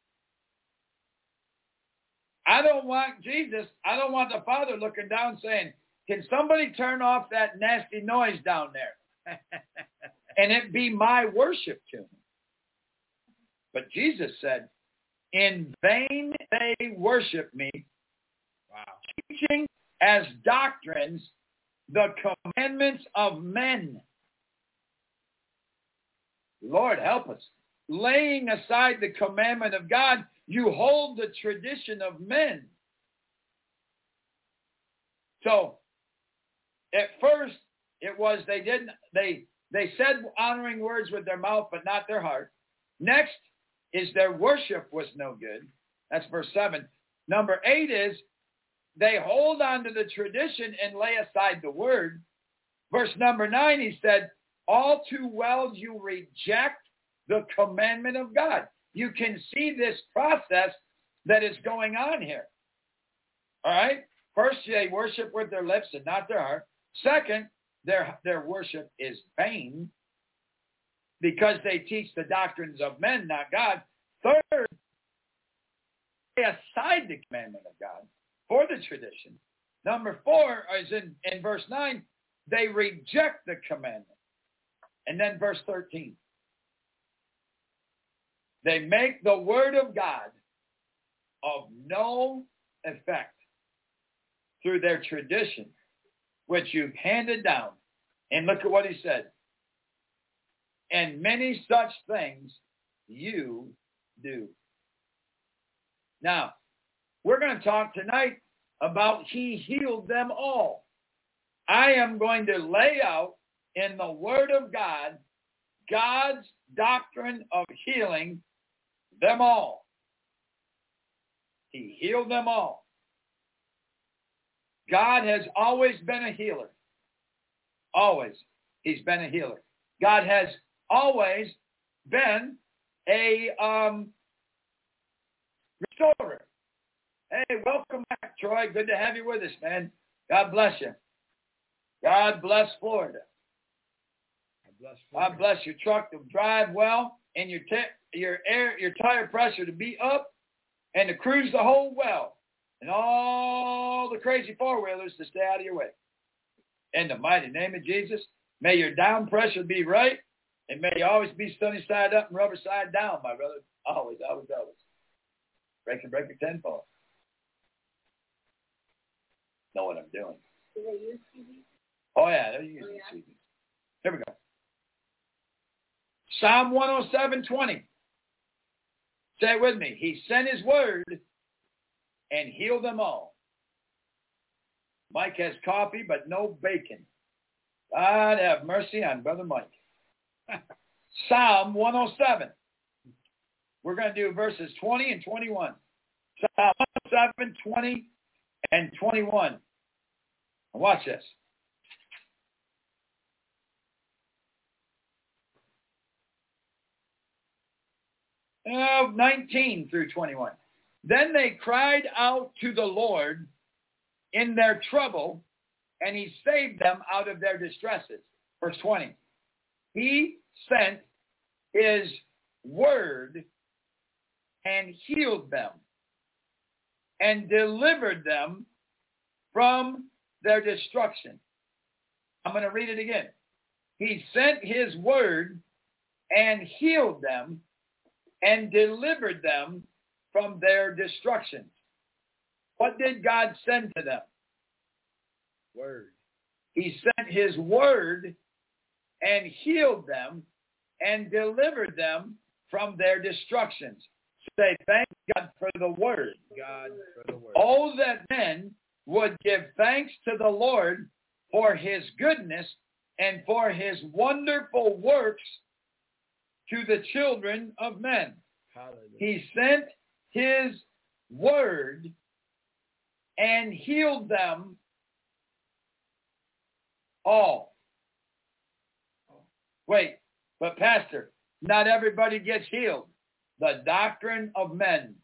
C: I don't want Jesus, I don't want the Father looking down saying, can somebody turn off that nasty noise down there? And it be my worship to him. But Jesus said, in vain they worship me, teaching as doctrines the commandments of men. Lord, help us. Laying aside the commandment of God, you hold the tradition of men. So, at first, it was they said honoring words with their mouth, but not their heart. Next is their worship was no good. That's verse 7. Number 8 is they hold on to the tradition and lay aside the word. Verse number 9, he said, all too well you reject the commandment of God. You can see this process that is going on here. All right? First, they worship with their lips and not their heart. Second, their worship is vain because they teach the doctrines of men, not God. Third, they aside the commandment of God for the tradition. Number 4 is in verse 9, they reject the commandment. And then verse 13, they make the word of God of no effect through their tradition, which you've handed down. And look at what he said. And many such things you do. Now, we're going to talk tonight about he healed them all. I am going to lay out in the Word of God, God's doctrine of healing them all. He healed them all. God has always been a healer. Always. He's been a healer. God has always been a restorer. Hey, welcome back, Troy. Good to have you with us, man. God bless you. God bless Florida. God bless your truck to drive well and your tire pressure to be up and the cruise to hold well and all the crazy four-wheelers to stay out of your way. In the mighty name of Jesus, may your down pressure be right and may you always be sunny side up and rubber side down, my brother. Always, always, always. Break it tenfold. Know what I'm doing.
D: Do they use CDs?
C: Oh, yeah, they're using CDs. Here we go. Psalm 107:20. Say it with me. He sent his word and healed them all. Mike has coffee, but no bacon. God have mercy on Brother Mike. Psalm 107. We're going to do verses 20 and 21. Psalm 107, 20, and 21. Watch this. 19 through 21. Then they cried out to the Lord in their trouble, and he saved them out of their distresses. Verse 20. He sent his word and healed them and delivered them from their destruction. I'm going to read it again. He sent his word and healed them and delivered them from their destructions. What did God send to them? Word. He sent his word and healed them and delivered them from their destructions. Say, thank God for the word.
E: God for the word.
C: Oh, that men would give thanks to the Lord for his goodness and for his wonderful works to the children of men.
E: Hallelujah.
C: He sent his word and healed them all. Wait, but Pastor, not everybody gets healed. The doctrine of men.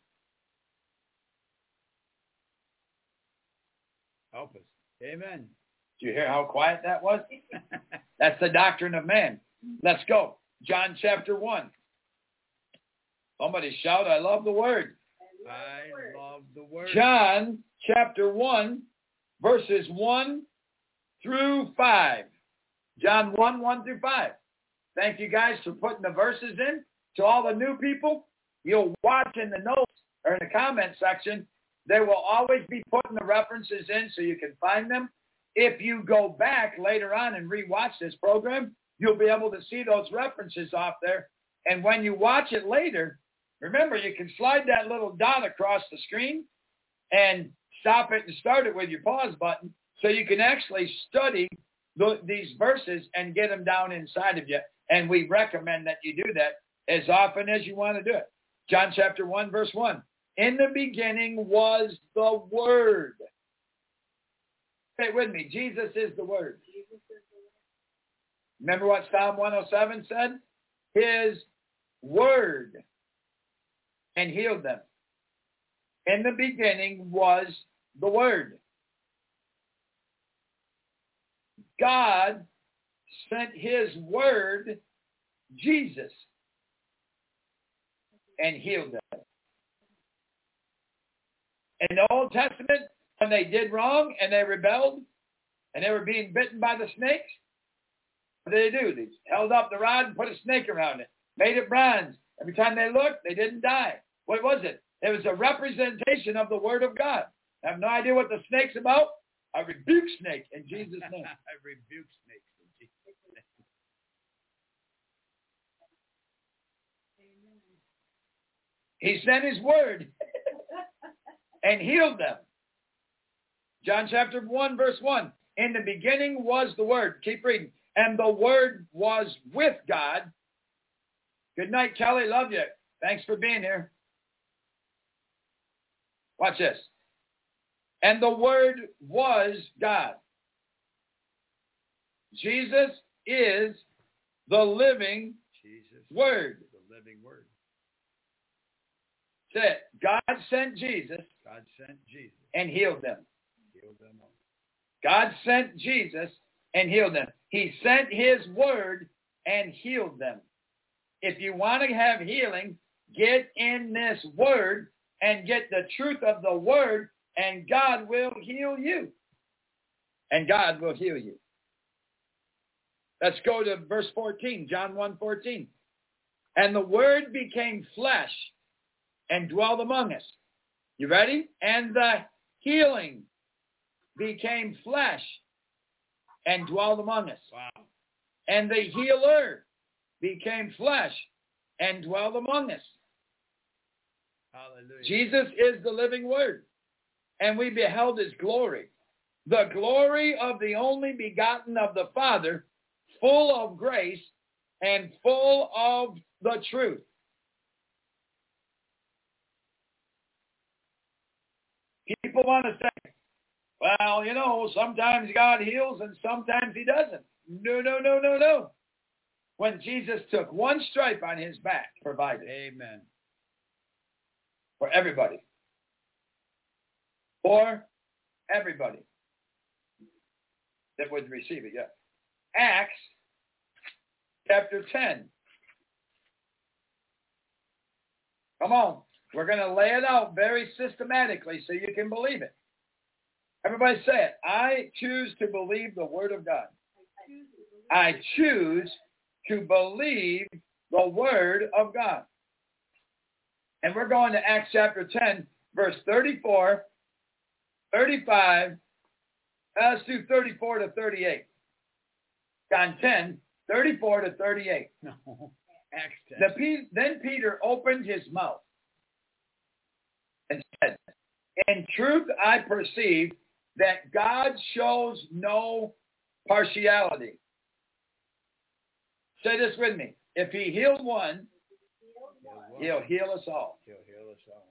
E: Help us. Amen.
C: Do you hear how quiet that was? That's the doctrine of man. Let's go. John chapter 1. Somebody shout, I love the word.
E: I love the word.
C: John chapter 1, verses 1 through 5. John 1, 1 through 5. Thank you guys for putting the verses in. To all the new people, you'll watch in the notes or in the comment section. They will always be putting the references in so you can find them. If you go back later on and rewatch this program, you'll be able to see those references off there. And when you watch it later, remember, you can slide that little dot across the screen and stop it and start it with your pause button so you can actually study these verses and get them down inside of you. And we recommend that you do that as often as you want to do it. John chapter 1, verse 1. In the beginning was the Word. Say it with me. Jesus is the Word. Remember what Psalm 107 said? His Word and healed them. In the beginning was the Word. God sent his Word, Jesus, and healed them. In the Old Testament, when they did wrong and they rebelled and they were being bitten by the snakes, what did they do? They held up the rod and put a snake around it, made it bronze. Every time they looked, they didn't die. What was it? It was a representation of the Word of God. I have no idea what the snake's about. I rebuke snake in Jesus' name.
E: I rebuke snakes in Jesus' name.
C: He sent his word and healed them. John chapter 1, verse 1. In the beginning was the Word. Keep reading. And the Word was with God. Good night, Kelly. Love you. Thanks for being here. Watch this. And the Word was God. Jesus is the living Word.
E: The living Word.
C: Say it. God sent Jesus.
E: God sent Jesus.
C: And healed them.
E: Healed them all.
C: God sent Jesus and healed them. He sent his word and healed them. If you want to have healing, get in this word and get the truth of the word, and God will heal you. And God will heal you. Let's go to verse 14, John 1:14. And the word became flesh and dwelled among us. You ready? And the healing became flesh and dwelled among us.
E: Wow.
C: And the healer became flesh and dwelled among us.
E: Hallelujah.
C: Jesus is the living word. And we beheld his glory. The glory of the only begotten of the Father, full of grace and full of the truth. People want to say, well, you know, sometimes God heals and sometimes he doesn't. No, no, no, no, no. When Jesus took one stripe on his back, provided.
E: Amen.
C: For everybody. For everybody that would receive it, yeah. Acts chapter 10. Come on. We're going to lay it out very systematically so you can believe it. Everybody say it. I choose to believe the Word of God. I choose to believe the Word of God. And we're going to Acts chapter 10, verse 34, 35, let's do 34 to 38. John 10, 34 to 38.
E: No. Acts 10.
C: Then Peter opened his mouth and said, in truth I perceive that God shows no partiality. Say this with me. If he healed one, he'll heal us all.
E: He'll heal us all.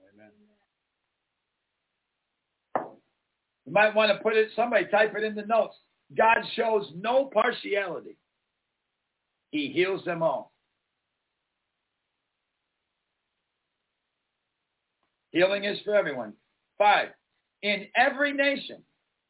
E: Amen.
C: You might want to put it, somebody type it in the notes. God shows no partiality. He heals them all. Healing is for everyone. 5, in every nation.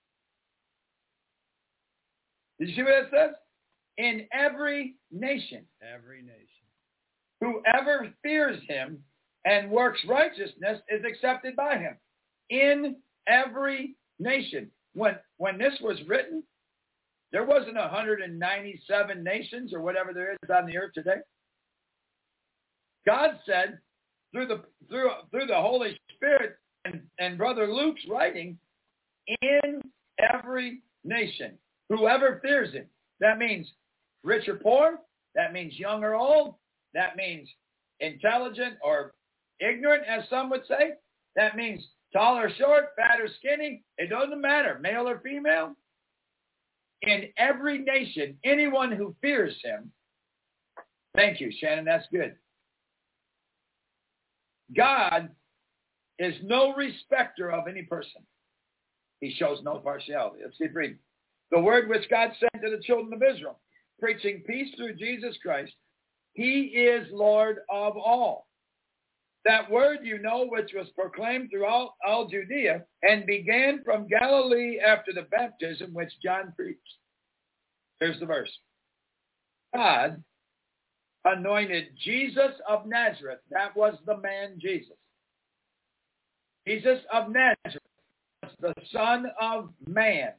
C: Did you see what it says? In every nation.
E: Every nation.
C: Whoever fears him and works righteousness is accepted by him. In every nation. When this was written, there wasn't 197 nations or whatever there is on the earth today. God said through the Holy Spirit and Brother Luke's writing, in every nation, whoever fears him. That means rich or poor. That means young or old. That means intelligent or ignorant, as some would say. That means tall or short, fat or skinny. It doesn't matter, male or female. In every nation, anyone who fears him. Thank you, Shannon. That's good. God is no respecter of any person. He shows no partiality. Let's keep reading. The word which God sent to the children of Israel, preaching peace through Jesus Christ. He is Lord of all. That word, you know, which was proclaimed throughout all Judea and began from Galilee after the baptism which John preached. Here's the verse. God anointed Jesus of Nazareth. That was the man Jesus. Jesus of Nazareth was the Son of Man.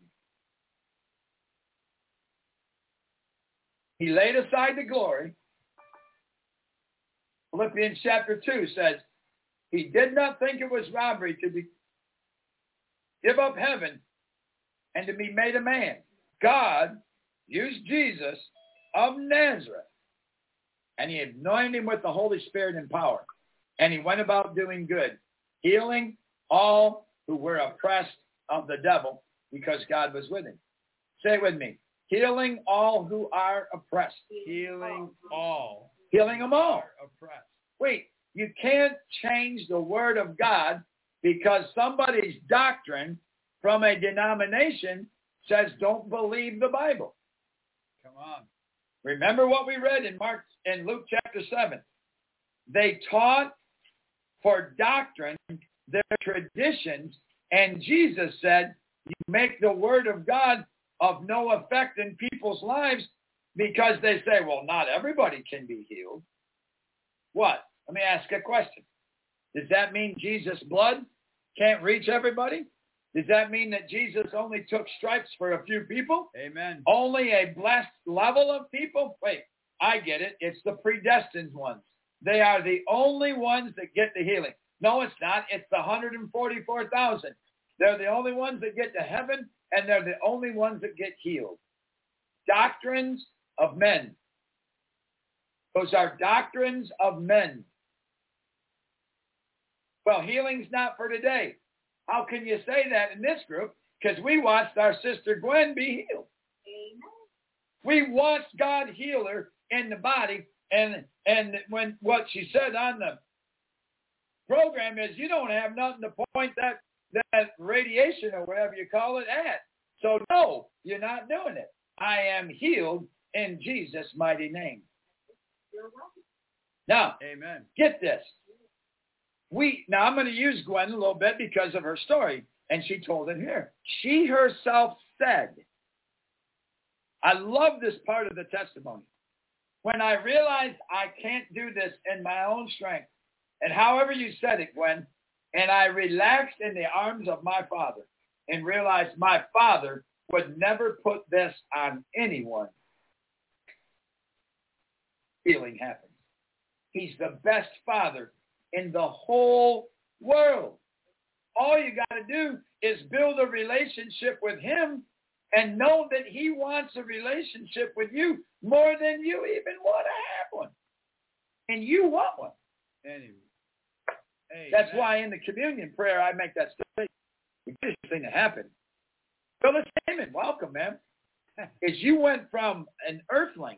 C: He laid aside the glory. Philippians chapter 2 says, he did not think it was robbery to give up heaven and to be made a man. God used Jesus of Nazareth, and he anointed him with the Holy Spirit and power. And he went about doing good, healing all who were oppressed of the devil, because God was with him. Say it with me. Healing all who are oppressed.
E: Healing all.
C: Healing them all.
E: Oppressed.
C: Wait, you can't change the word of God because somebody's doctrine from a denomination says don't believe the Bible.
E: Come on.
C: Remember what we read in Luke chapter 7. They taught for doctrine their traditions, and Jesus said, you make the word of God of no effect in people's lives because they say, well, not everybody can be healed. What? Let me ask a question. Does that mean Jesus' blood can't reach everybody? Does that mean that Jesus only took stripes for a few people?
E: Amen.
C: Only a blessed level of people? Wait, I get it. It's the predestined ones. They are the only ones that get the healing. No, it's not. It's the 144,000. They're the only ones that get to heaven, and they're the only ones that get healed. Doctrines of men. Those are doctrines of men. Well, healing's not for today. How can you say that in this group? Because we watched our sister Gwen be healed. Amen. We watched God heal her in the body, and when what she said on the program is, you don't have nothing to point that radiation or whatever you call it at. So no, you're not doing it. I am healed in Jesus' mighty name. Now, amen. Get this. Now I'm going to use Gwen a little bit because of her story, and she told it here. She herself said, I love this part of the testimony. When I realized I can't do this in my own strength, And however you said it, Gwen, and I relaxed in the arms of my Father and realized my Father would never put this on anyone. Healing happens. He's the best Father in the whole world. All you got to do is build a relationship with him and know that he wants a relationship with you more than you even want to have one. And you want one.
E: Anyway.
C: That's why in the communion prayer I make that statement. The greatest thing to happen. Phyllis Heyman, welcome, man. Is you went from an earthling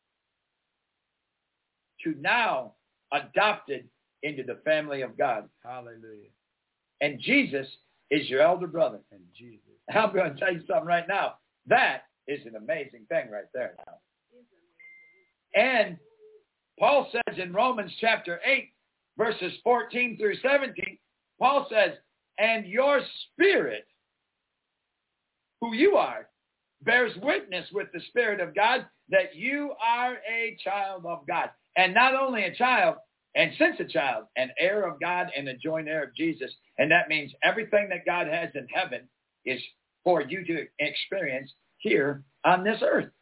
C: to now adopted into the family of God.
E: Hallelujah.
C: And Jesus is your elder brother.
E: And Jesus.
C: I'm going to tell you something right now. That is an amazing thing right there now. And Paul says in Romans chapter 8, verses 14 through 17, Paul says, and your spirit, who you are, bears witness with the Spirit of God that you are a child of God. And not only a child, and since a child, an heir of God and a joint heir of Jesus. And that means everything that God has in heaven is for you to experience here on this earth.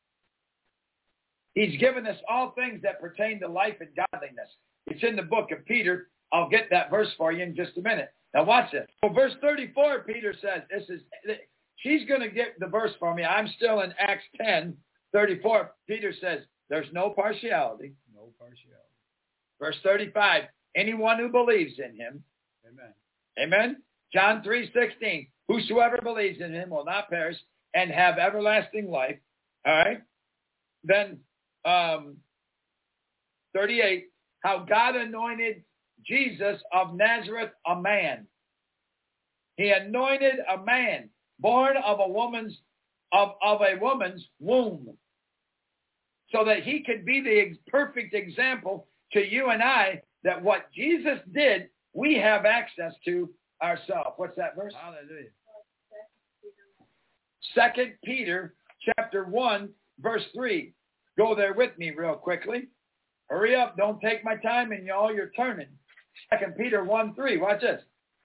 C: He's given us all things that pertain to life and godliness. It's in the book of Peter. I'll get that verse for you in just a minute. Now watch this. So verse 34, Peter says, she's going to get the verse for me. I'm still in Acts 10:34. Peter says, there's no partiality.
E: No partiality.
C: Verse 35, anyone who believes in him.
E: Amen.
C: Amen. John 3:16, whosoever believes in him will not perish and have everlasting life. All right. Then 38, how God anointed Jesus of Nazareth a man. He anointed a man born of a woman's womb, so that he could be the perfect example to you and I that what Jesus did, we have access to ourselves. What's that verse?
E: Hallelujah.
C: 2 Peter chapter 1, verse 3. Go there with me real quickly. Hurry up. Don't take my time and y'all, you're turning. 2 Peter 1:3. Watch this.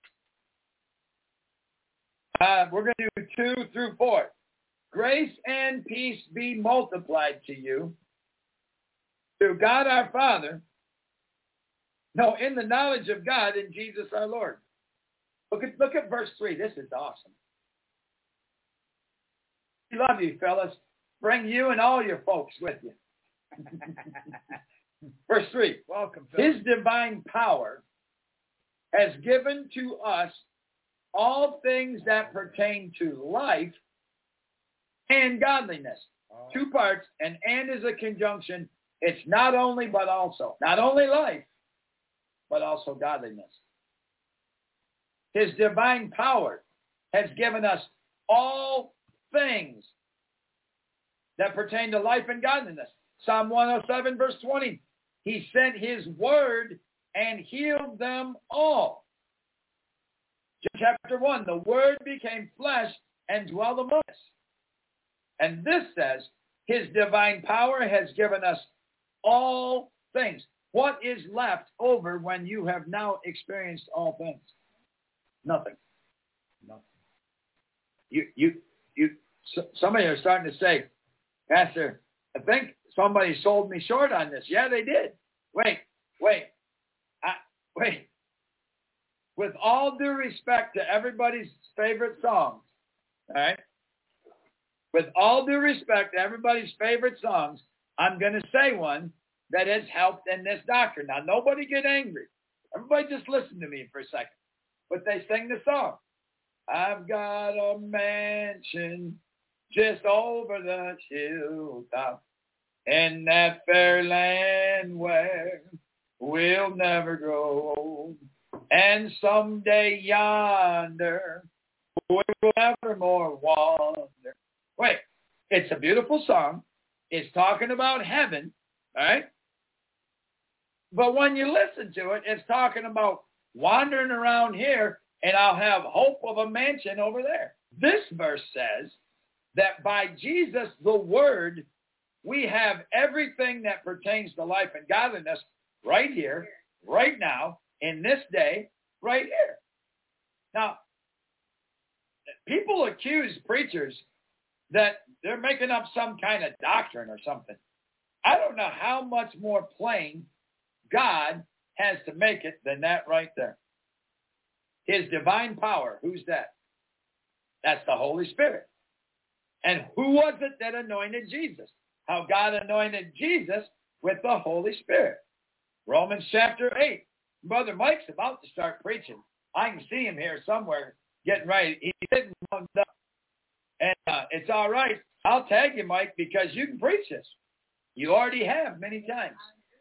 C: We're going to do 2 through 4. Grace and peace be multiplied to you through God our Father. No, in the knowledge of God in Jesus our Lord. Look at verse 3. This is awesome. We love you, fellas. Bring you and all your folks with you. Verse 3.
E: Welcome, fellas.
C: His divine power has given to us all things that pertain to life and godliness.
E: Oh.
C: 2 parts, and is a conjunction. It's not only, but also. Not only life, but also godliness. His divine power has given us all things that pertain to life and godliness. Psalm 107, verse 20. He sent his word and healed them all. Chapter 1, the word became flesh and dwelt among us. And this says, his divine power has given us all things. What is left over when you have now experienced all things? Nothing. Some of you are starting to say, Pastor, I think somebody sold me short on this. Yeah, they did. Wait. With all due respect to everybody's favorite songs, all right? With all due respect to everybody's favorite songs, I'm going to say one that has helped in this doctrine. Now, nobody get angry. Everybody just listen to me for a second. But they sing the song. I've got a mansion just over the hilltop in that fair land where we'll never grow old. And someday yonder we will nevermore wander. Wait, it's a beautiful song. It's talking about heaven, right? But when you listen to it, it's talking about wandering around here and I'll have hope of a mansion over there. This verse says that by Jesus, the Word, we have everything that pertains to life and godliness right here, right now, in this day, right here. Now, people accuse preachers that they're making up some kind of doctrine or something. I don't know how much more plain God has to make it than that right there. His divine power, who's that? That's the Holy Spirit. And who was it that anointed Jesus? How God anointed Jesus with the Holy Spirit. Romans chapter 8. Brother Mike's about to start preaching. I can see him here somewhere getting ready. He's sitting on up. And it's all right. I'll tag you, Mike, because you can preach this. You already have many times.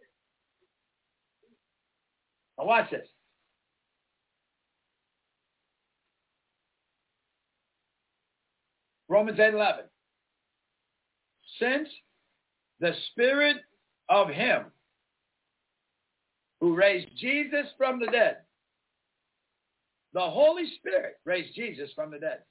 C: Now watch this. Romans 8:11. Since the Spirit of him who raised Jesus from the dead, the Holy Spirit raised Jesus from the dead.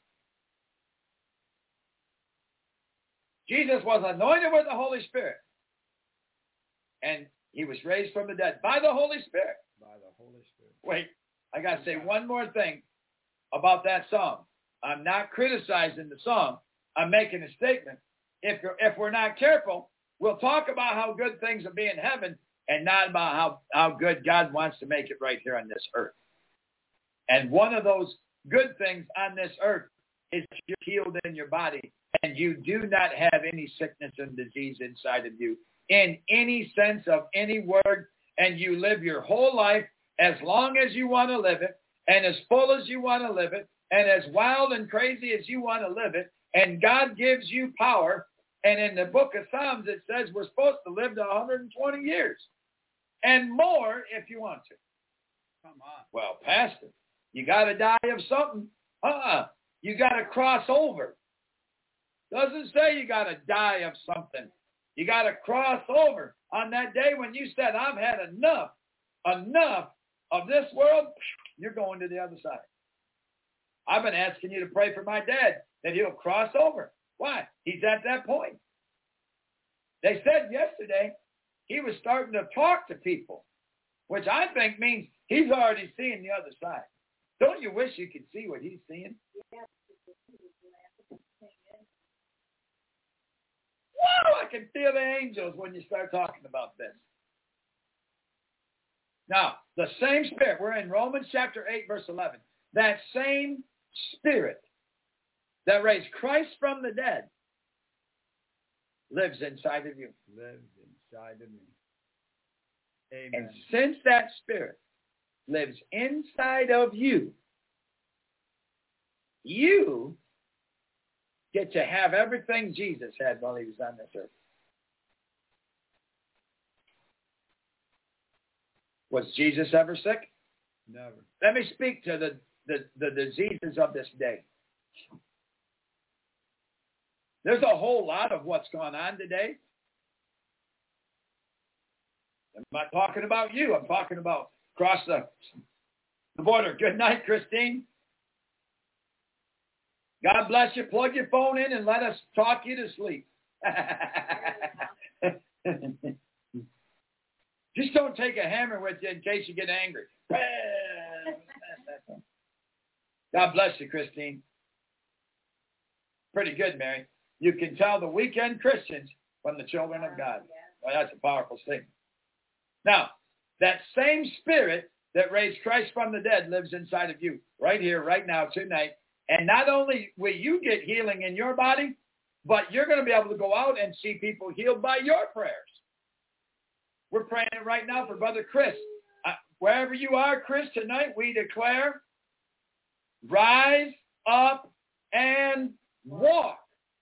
C: Jesus was anointed with the Holy Spirit. And he was raised from the dead by the Holy Spirit.
E: By the Holy Spirit.
C: Wait, I got to say one more thing about that song. I'm not criticizing the song. I'm making a statement. If we're not careful, we'll talk about how good things will be in heaven and not about how good God wants to make it right here on this earth. And one of those good things on this earth is you're healed in your body and you do not have any sickness and disease inside of you in any sense of any word, and you live your whole life as long as you want to live it and as full as you want to live it and as wild and crazy as you want to live it, and God gives you power. And in the book of Psalms, it says we're supposed to live to 120 years and more if you want to.
E: Come on.
C: Well, Pastor, you got to die of something. You got to cross over. Doesn't say you got to die of something. You got to cross over. On that day when you said, I've had enough of this world, you're going to the other side. I've been asking you to pray for my dad that he'll cross over. Why? He's at that point. They said yesterday he was starting to talk to people, which I think means he's already seeing the other side. Don't you wish you could see what he's seeing? Wow, I can feel the angels when you start talking about this. Now, the same Spirit, we're in Romans chapter 8, verse 11. That same Spirit that raised Christ from the dead lives inside of you.
E: Lives inside of me. Amen.
C: And since that Spirit lives inside of you, you get to have everything Jesus had while he was on this earth. Was Jesus ever sick?
E: Never.
C: Let me speak to the diseases of this day. There's a whole lot of what's going on today. I'm not talking about you. I'm talking about across the border. Good night, Christine. God bless you. Plug your phone in and let us talk you to sleep. Just don't take a hammer with you in case you get angry. God bless you, Christine. Pretty good, Mary. You can tell the weekend Christians from the children of God. Well, that's a powerful statement. Now, that same Spirit that raised Christ from the dead lives inside of you right here, right now, tonight. And not only will you get healing in your body, but you're going to be able to go out and see people healed by your prayers. We're praying right now for Brother Chris. Wherever you are, Chris, tonight we declare, rise up and walk.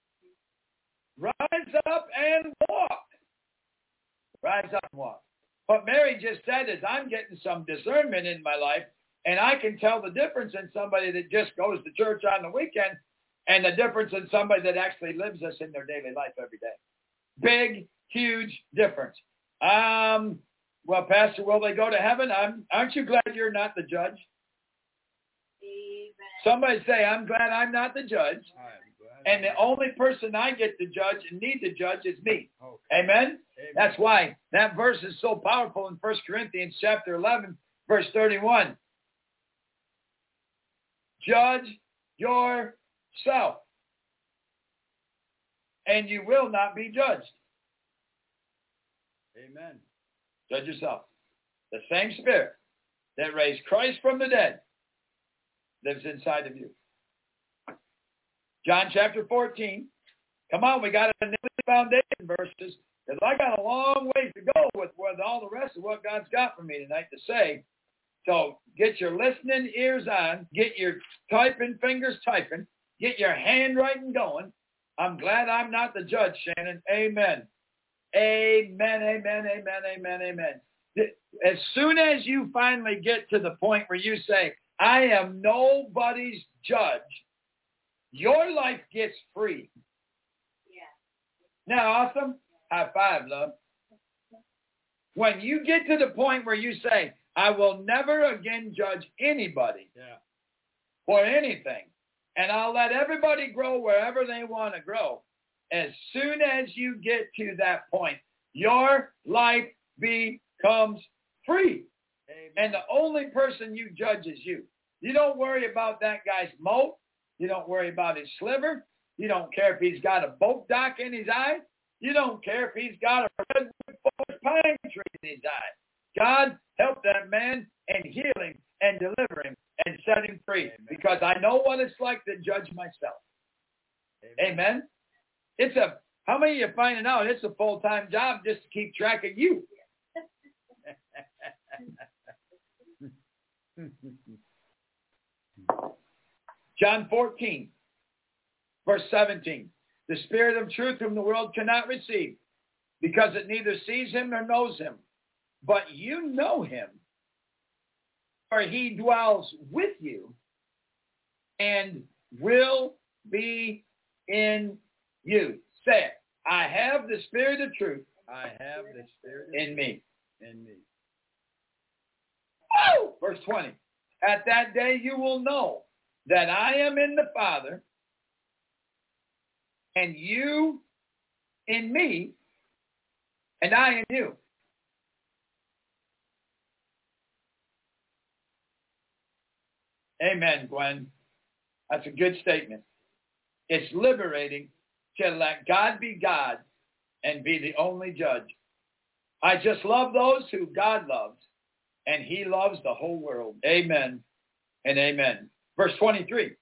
C: Rise up and walk. Rise up and walk. What Mary just said is I'm getting some discernment in my life, and I can tell the difference in somebody that just goes to church on the weekend and the difference in somebody that actually lives this in their daily life every day. Big, huge difference. Well, Pastor, will they go to heaven? Aren't you glad you're not the judge?
D: Amen.
C: Somebody say, I'm glad I'm not the judge.
E: I am glad.
C: And the only person I get to judge and need to judge is me.
E: Okay.
C: Amen? That's why that verse is so powerful in 1 Corinthians chapter 11, verse 31. Judge yourself, and you will not be judged.
E: Amen.
C: Judge yourself. The same Spirit that raised Christ from the dead lives inside of you. John chapter 14. Come on, we got a new foundation verses, because I got a long ways to go with all the rest of what God's got for me tonight to say. So get your listening ears on, get your typing fingers typing, get your handwriting going. I'm glad I'm not the judge, Shannon. Amen. Amen, amen, amen, amen, amen. As soon as you finally get to the point where you say, I am nobody's judge, your life gets free. Yeah. Now, awesome? High five, love. When you get to the point where you say, I will never again judge anybody for anything, and I'll let everybody grow wherever they want to grow. As soon as you get to that point, your life becomes free. Amen. And the only person you judge is you. You don't worry about that guy's moat. You don't worry about his sliver. You don't care if he's got a boat dock in his eye. You don't care if he's got a redwood forest pine tree in his eye. God help that man and heal him and deliver him and set him free. Amen. Because I know what it's like to judge myself. Amen. Amen. How many of you are finding out it's a full-time job just to keep track of you? John 14, verse 17. The Spirit of truth whom the world cannot receive, because it neither sees him nor knows him. But you know him, for he dwells with you and will be in you. Say it. I have the Spirit of truth.
E: I have the Spirit of
C: in me.
E: In me.
C: Oh! Verse 20. At that day you will know that I am in the Father, and you in me, and I in you. Amen, Gwen. That's a good statement. It's liberating to let God be God and be the only judge. I just love those who God loves, and he loves the whole world. Amen and amen. Verse 23.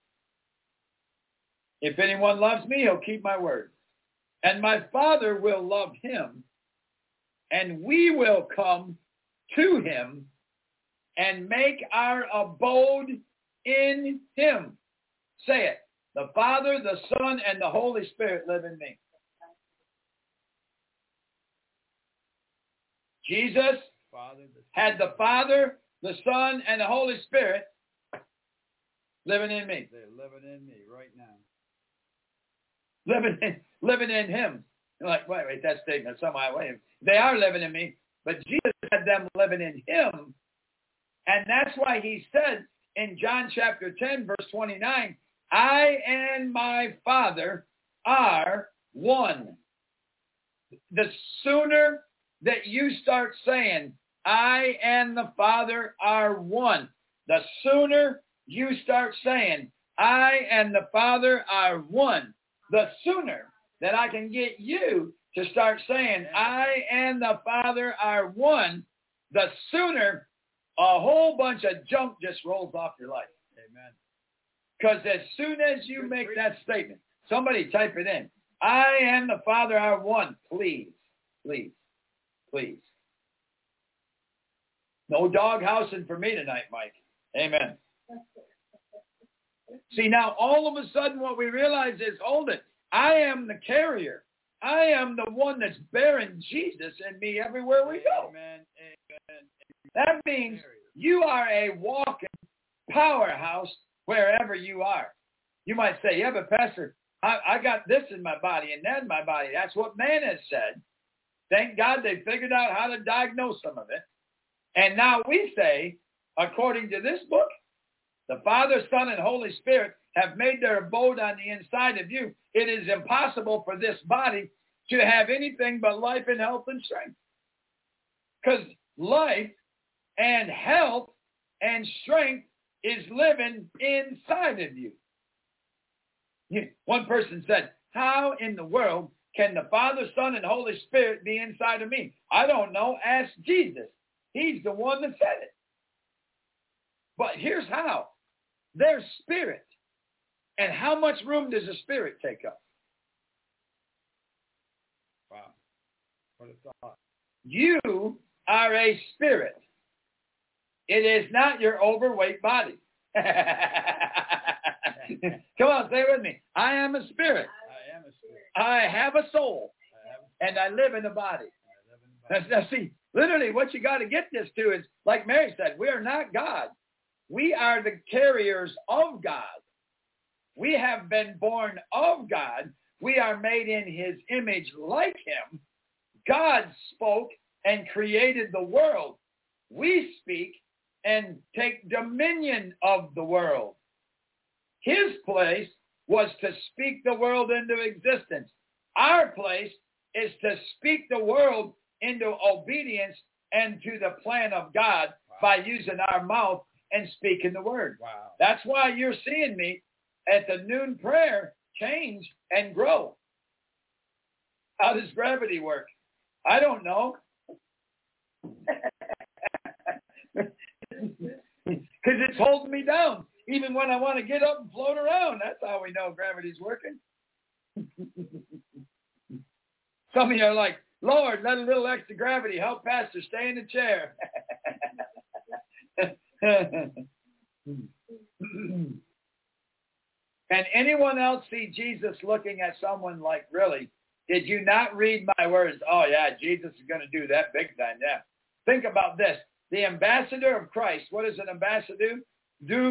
C: If anyone loves me, he'll keep my word. And my Father will love him, and we will come to him and make our abode in him. Say it. The Father, the Son, and the Holy Spirit live in me. Jesus had the Father, the Son, and the Holy Spirit living in me.
E: They're living in me right now.
C: Living in him. You're like, wait, that statement, somehow, wait. They are living in me, but Jesus had them living in him. And that's why he said in John chapter 10, verse 29, I and my Father are one. The sooner that you start saying, I and the Father are one, the sooner you start saying, I and the Father are one, the sooner that I can get you to start saying, I and the Father are one, the sooner a whole bunch of junk just rolls off your life.
E: Amen.
C: Because as soon as you make that statement, somebody type it in. I and the Father are one. Please, please, please. No doghousing for me tonight, Mike. Amen. See, now all of a sudden what we realize is, hold it, I am the carrier. I am the one that's bearing Jesus in me everywhere we go.
E: Amen. Amen.
C: That means you are a walking powerhouse wherever you are. You might say, yeah, but Pastor, I got this in my body and that in my body. That's what man has said. Thank God they figured out how to diagnose some of it. And now we say, according to this book, the Father, Son, and Holy Spirit have made their abode on the inside of you. It is impossible for this body to have anything but life and health and strength. Because life and health and strength is living inside of you. One person said, how in the world can the Father, Son, and Holy Spirit be inside of me? I don't know. Ask Jesus. He's the one that said it. But here's how. There's spirit. And how much room does a spirit take up?
E: Wow. What a thought.
C: You are a spirit. It is not your overweight body. Come on, say it with me. I am a spirit.
E: I am a spirit.
C: I have a soul. And I live in a body. Now, see, literally what you got to get this to is, like Mary said, we are not God. We are the carriers of God. We have been born of God. We are made in his image like him. God spoke and created the world. We speak and take dominion of the world. His place was to speak the world into existence. Our place is to speak the world into obedience and to the plan of God by using our mouth and speaking the word.
E: Wow.
C: That's why you're seeing me at the noon prayer change and grow. How does gravity work? I don't know. Because it's holding me down. Even when I want to get up and float around, that's how we know gravity's working. Some of you are like, Lord, let a little extra gravity help Pastor stay in the chair. Can anyone else see Jesus looking at someone like, really, did you not read my words? Oh, yeah, Jesus is going to do that big time, yeah. Think about this. The ambassador of Christ, what does an ambassador do?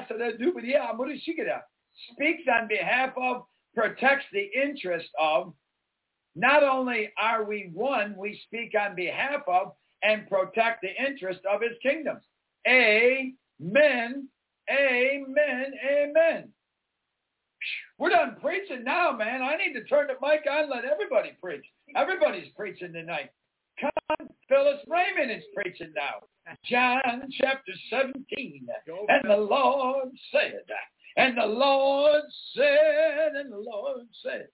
C: Speaks on behalf of, protects the interest of. Not only are we one, we speak on behalf of and protect the interest of his kingdoms. Amen, amen, amen. We're done preaching now, man. I need to turn the mic on and let everybody preach. Everybody's preaching tonight. Come on, Phyllis Raymond is preaching now. John chapter 17. And the Lord said, and the Lord said, and the Lord said.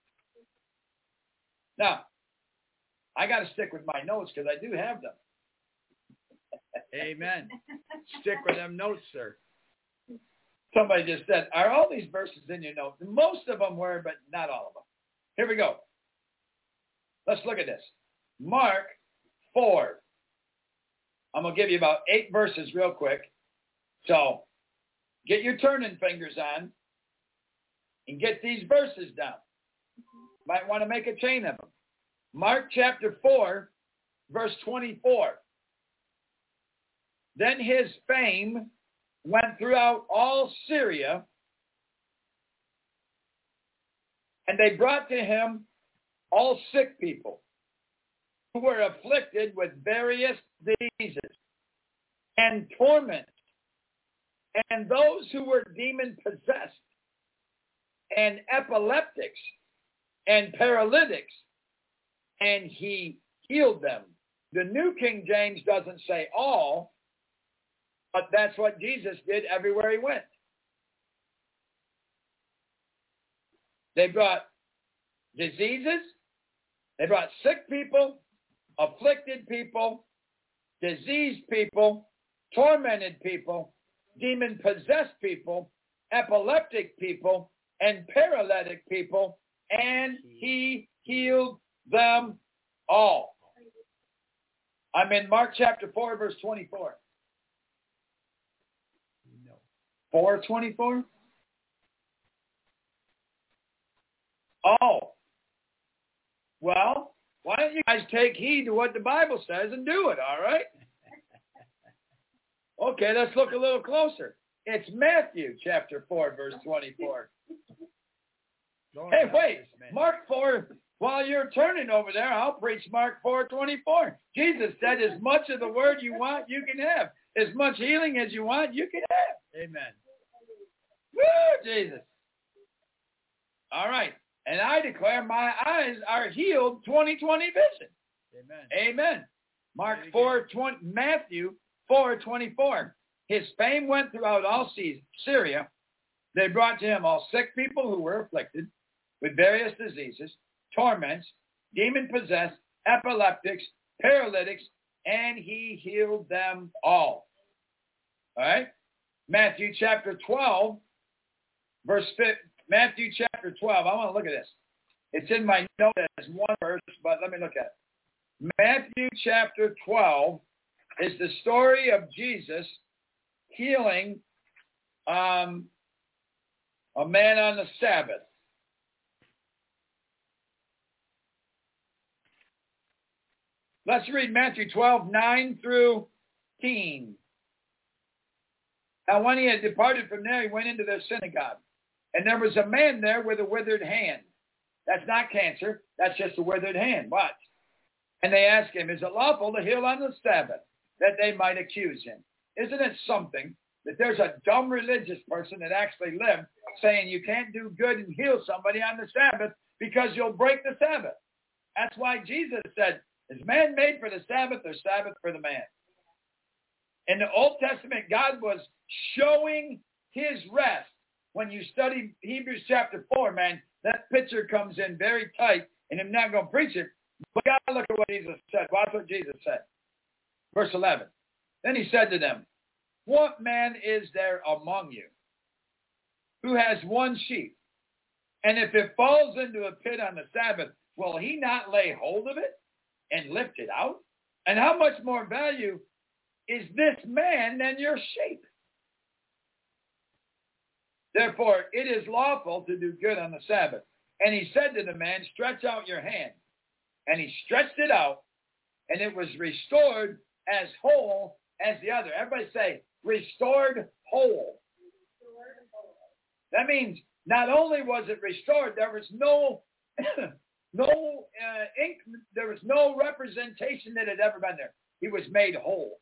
C: Now, I got to stick with my notes because I do have them.
E: Amen. Stick with them notes, sir.
C: Somebody just said, are all these verses in your notes? Most of them were, but not all of them. Here we go. Let's look at this. Mark 4. I'm going to give you about 8 verses real quick. So get your turning fingers on and get these verses down. Might want to make a chain of them. Mark chapter 4, verse 24. Then his fame went throughout all Syria, and they brought to him all sick people who were afflicted with various diseases and torments, and those who were demon-possessed, and epileptics, and paralytics, and he healed them. The New King James doesn't say all, but that's what Jesus did everywhere he went. They brought diseases, they brought sick people, afflicted people, diseased people, tormented people, demon-possessed people, epileptic people, and paralytic people, and he healed them all. I'm in Mark chapter 4, verse 24. No. 4:24? Oh. Well, why don't you guys take heed to what the Bible says and do it, all right? Okay, let's look a little closer. It's Matthew chapter 4, verse 24. Hey, wait, Mark 4, while you're turning over there, I'll preach Mark 4:24. Jesus said, as much of the word you want, you can have. As much healing as you want, you can have.
E: Amen.
C: Woo, Jesus. All right. And I declare my eyes are healed 20/20 vision.
E: Amen.
C: Amen. Matthew 4:24. His fame went throughout all Syria. They brought to him all sick people who were afflicted with various diseases, torments, demon-possessed, epileptics, paralytics, and he healed them all. All right? Matthew chapter 12, Matthew chapter 12. I want to look at this. It's in my note as one verse, but let me look at it. Matthew chapter 12 is the story of Jesus healing a man on the Sabbath. Let's read Matthew 12, 9 through 10. Now when he had departed from there, he went into their synagogue. And there was a man there with a withered hand. That's not cancer. That's just a withered hand. Watch. And they asked him, is it lawful to heal on the Sabbath? That they might accuse him. Isn't it something that there's a dumb religious person that actually lived saying you can't do good and heal somebody on the Sabbath because you'll break the Sabbath? That's why Jesus said, is man made for the Sabbath or Sabbath for the man? In the Old Testament, God was showing his rest. When you study Hebrews chapter 4, man, that picture comes in very tight, and I'm not going to preach it, but God, look at what Jesus said. Watch what Jesus said. Verse 11. Then he said to them, what man is there among you who has one sheep, and if it falls into a pit on the Sabbath, will he not lay hold of it and lift it out? And how much more value is this man than your sheep? Therefore, it is lawful to do good on the Sabbath. And he said to the man, stretch out your hand. And he stretched it out, and it was restored as whole as the other. Everybody say, restored whole. That means not only was it restored, there was no there was no representation that had ever been there. He was made whole.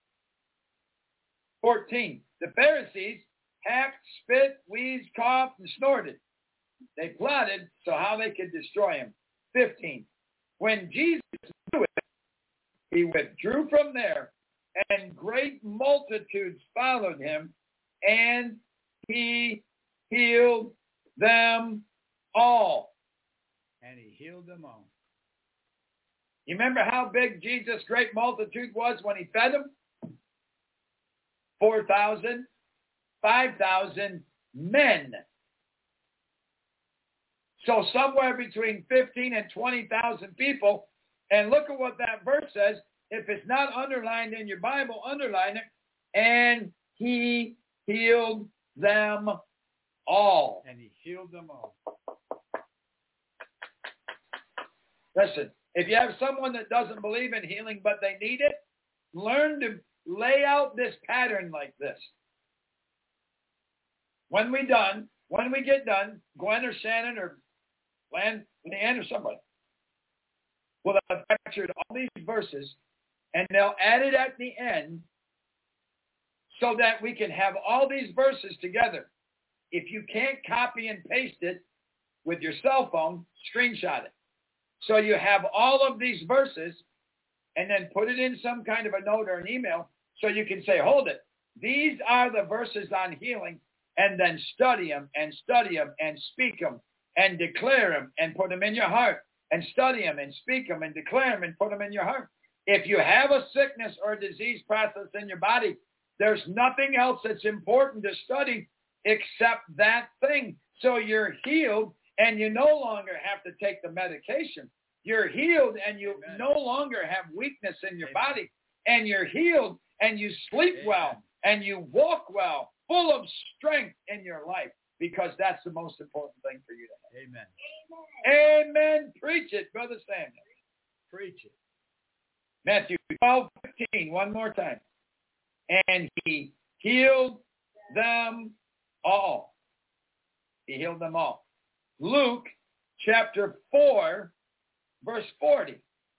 C: 14. The Pharisees hacked, spit, wheezed, coughed, and snorted. They plotted so how they could destroy him. 15. When Jesus knew it, he withdrew from there, and great multitudes followed him, and he healed them all.
E: And he healed them all.
C: You remember how big Jesus' great multitude was when he fed them? 4,000, 5,000 men. So somewhere between 15 and 20,000 people. And look at what that verse says. If it's not underlined in your Bible, underline it. And he healed them all.
E: And he healed them all.
C: Listen, if you have someone that doesn't believe in healing but they need it, learn to lay out this pattern like this. When we get done, Gwen or Shannon or Leanne or somebody will have captured all these verses, and they'll add it at the end so that we can have all these verses together. If you can't copy and paste it with your cell phone, screenshot it. So you have all of these verses, and then put it in some kind of a note or an email so you can say, hold it. These are the verses on healing, and then study them and speak them and declare them and put them in your heart, and study them and speak them and declare them and put them in your heart. If you have a sickness or a disease process in your body, there's nothing else that's important to study except that thing. So you're healed, and you no longer have to take the medication. You're healed, and you
E: Amen.
C: no longer have weakness in your body. And you're healed, and you sleep well, and you walk well, full of strength in your life, because that's the most important thing for you to have.
E: Amen.
C: Amen. Preach it, Brother Samuel.
E: Preach it.
C: Matthew 12:15, one more time. And he healed them all. He healed them all. Luke chapter 4, verse 40.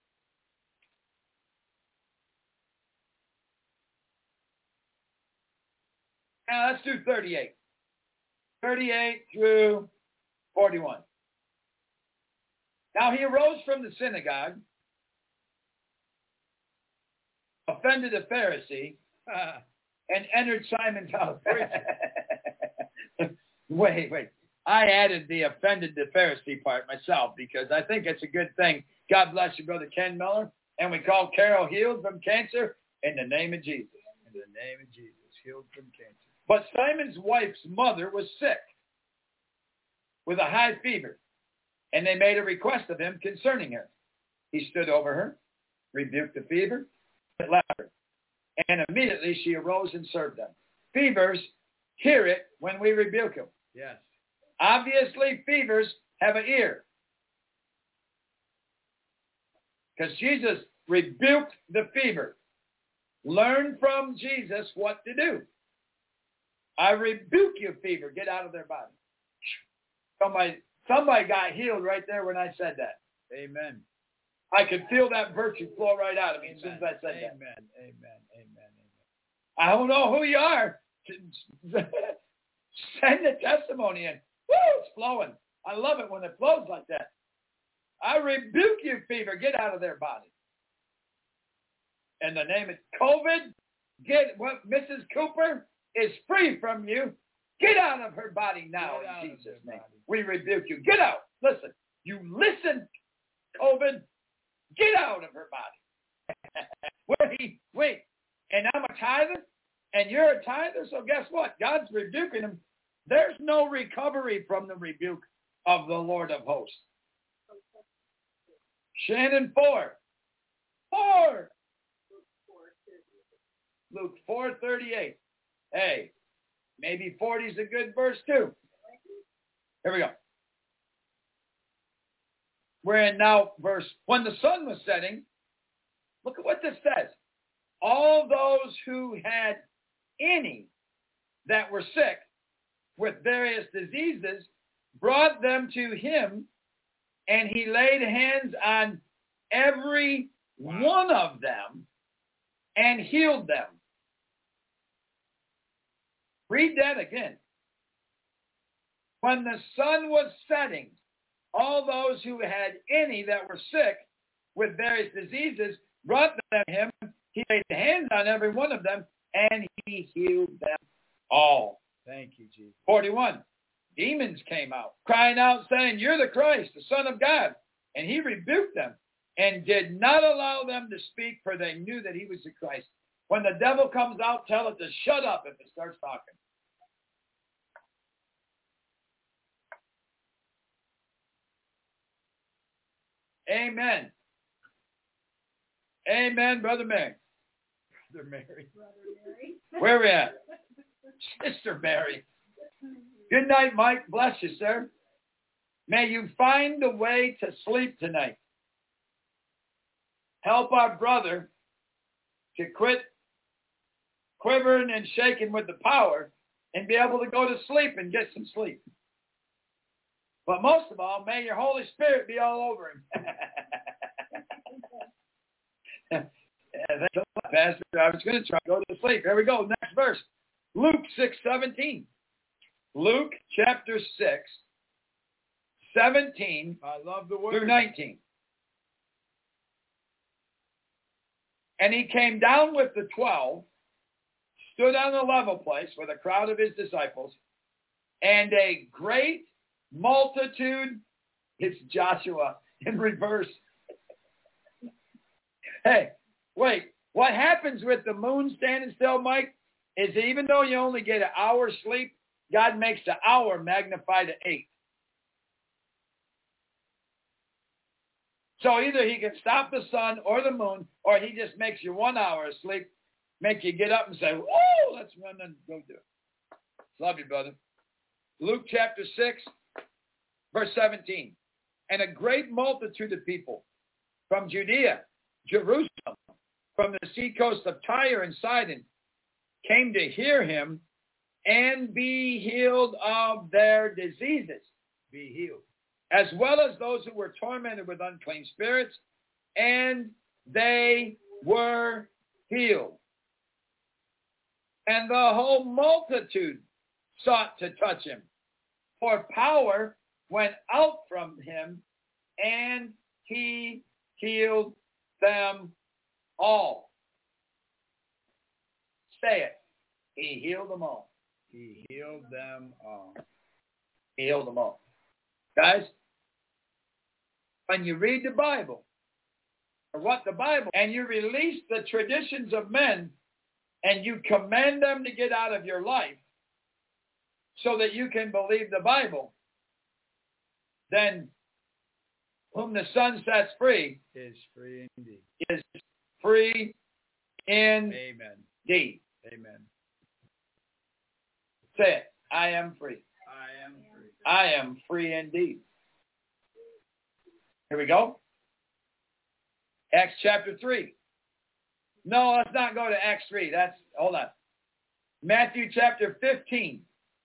C: Now let's do 38. 38 through 41. Now he arose from the synagogue, offended a Pharisee, and entered Simon's house. Wait. I added the offended the Pharisee part myself because I think it's a good thing. God bless you, Brother Ken Miller. And we call Carol healed from cancer in the name of Jesus.
E: In the name of Jesus, healed from cancer.
C: But Simon's wife's mother was sick with a high fever, and they made a request of him concerning her. He stood over her, rebuked the fever, and left her. And immediately she arose and served them. Fevers hear it when we rebuke them.
E: Yes.
C: Obviously, fevers have an ear. Because Jesus rebuked the fever. Learn from Jesus what to do. I rebuke you, fever. Get out of their body. Somebody got healed right there when I said that.
E: Amen.
C: I could feel that virtue flow right out of me as soon as I said that.
E: Amen.
C: I don't know who you are. Send the testimony in. Woo, it's flowing. I love it when it flows like that. I rebuke you, fever. Get out of their body. In the name of COVID, Mrs. Cooper is free from you. Get out of her body now in Jesus' name. We rebuke you. Get out. Listen. You listen, COVID. Get out of her body. Wait. And I'm a tither, and you're a tither, so guess what? God's rebuking him. There's no recovery from the rebuke of the Lord of hosts. Shannon 4. Luke 4:38. Hey, maybe 40 is a good verse too. Here we go. We're in now verse, when the sun was setting, look at what this says. All those who had any that were sick with various diseases brought them to him, and he laid hands on every one of them and healed them. Read that again. When the sun was setting, all those who had any that were sick with various diseases brought them to him. He laid hands on every one of them, and he healed them all.
E: Thank you, Jesus.
C: 41. Demons came out, crying out, saying, "You're the Christ, the Son of God." And he rebuked them and did not allow them to speak, for they knew that he was the Christ. When the devil comes out, tell it to shut up if it starts talking. Amen. Amen, Brother Mary.
E: Brother Mary.
C: Where are we at? Sister Mary. Good night, Mike. Bless you, sir. May you find a way to sleep tonight. Help our brother to quit quivering and shaking with the power and be able to go to sleep and get some sleep. But most of all, may your Holy Spirit be all over him. Pastor, I was going to try to go to sleep. Here we go. Next verse. Luke 6:17. Luke chapter 6, 17
E: I love the word.
C: through 19. And he came down with the 12, stood on a level place with a crowd of his disciples, and a great multitude. It's Joshua in reverse. Hey, wait. What happens with the moon standing still, Mike, is even though you only get an hour's sleep, God makes the hour magnify to 8. So either he can stop the sun or the moon, or he just makes you 1 hour of sleep, make you get up and say, whoa, let's run and go do it. Love you, brother. Luke chapter 6, verse 17. And a great multitude of people from Judea, Jerusalem, from the seacoast of Tyre and Sidon, came to hear him and be healed of their diseases.
E: Be healed.
C: As well as those who were tormented with unclean spirits, and they were healed. And the whole multitude sought to touch him, for power went out from him and he healed them all. Say it. He healed them all.
E: He healed them all.
C: He healed them all. Guys, when you read the Bible, or what the Bible, and you release the traditions of men, and you command them to get out of your life so that you can believe the Bible, then whom the Son sets free
E: is free indeed.
C: Is free indeed.
E: Amen. Amen.
C: Say it. I am free.
E: I am free.
C: I am free indeed. Here we go. Acts chapter 3. No, let's not go to Acts 3. Hold on. Matthew chapter 15.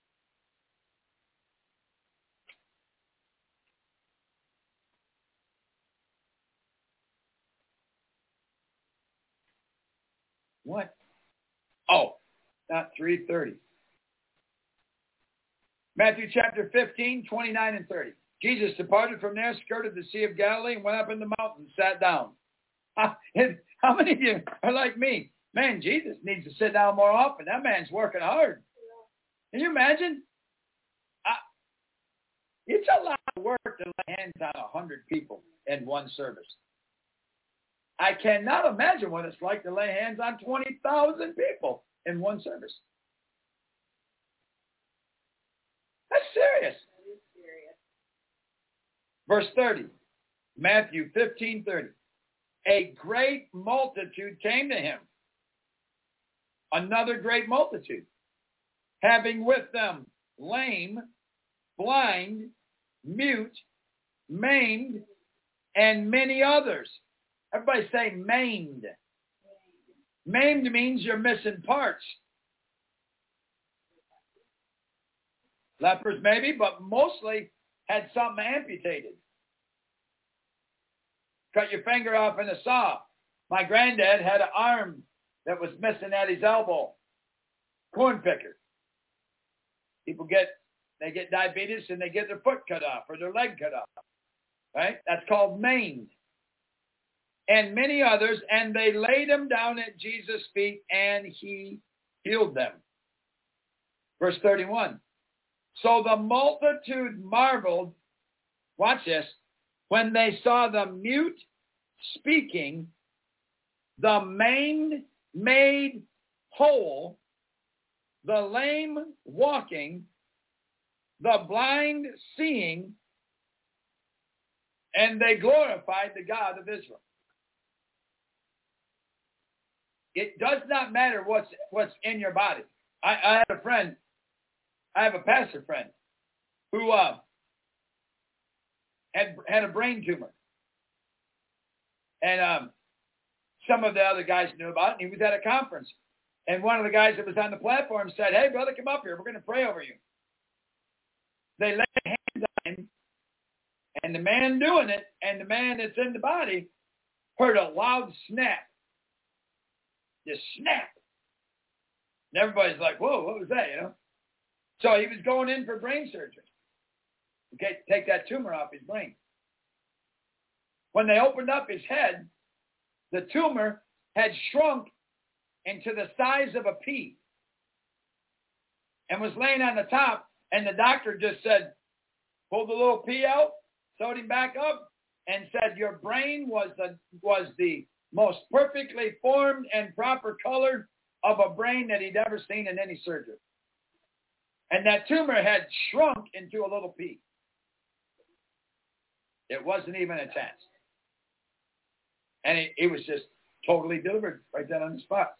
C: What? Oh, not 3:30. Matthew chapter 15, 29 and 30. Jesus departed from there, skirted the Sea of Galilee, and went up in the mountain and sat down. How many of you are like me? Man, Jesus needs to sit down more often. That man's working hard. Can you imagine? It's a lot of work to lay hands on 100 people in one service. I cannot imagine what it's like to lay hands on 20,000 people in one service. That's serious.
D: That is serious.
C: Verse 30, Matthew 15:30. A great multitude came to him. Another great multitude, having with them lame, blind, mute, maimed, and many others. Everybody say maimed. Maimed means you're missing parts. Lepers maybe, but mostly had something amputated. Cut your finger off in a saw. My granddad had an arm that was missing at his elbow. Corn picker. People get diabetes and they get their foot cut off or their leg cut off. Right? That's called maimed. And many others, and they laid them down at Jesus' feet, and he healed them. Verse 31. So the multitude marveled, watch this, when they saw the mute speaking, the maimed made whole, the lame walking, the blind seeing, and they glorified the God of Israel. It does not matter what's in your body. I had a friend, I have a pastor friend who had a brain tumor. And some of the other guys knew about it, and he was at a conference. And one of the guys that was on the platform said, hey, brother, come up here. We're going to pray over you. They laid hands on him, and the man doing it and the man that's in the body heard a loud snap. Just snap. And everybody's like, whoa, what was that, you know? So he was going in for brain surgery. Okay, take that tumor off his brain. When they opened up his head, the tumor had shrunk into the size of a pea and was laying on the top, and the doctor just said, pulled the little pea out, sewed him back up, and said, your brain was the most perfectly formed and proper colored of a brain that he'd ever seen in any surgery. And that tumor had shrunk into a little pea. It wasn't even attached. And it was just totally delivered right then on the spot.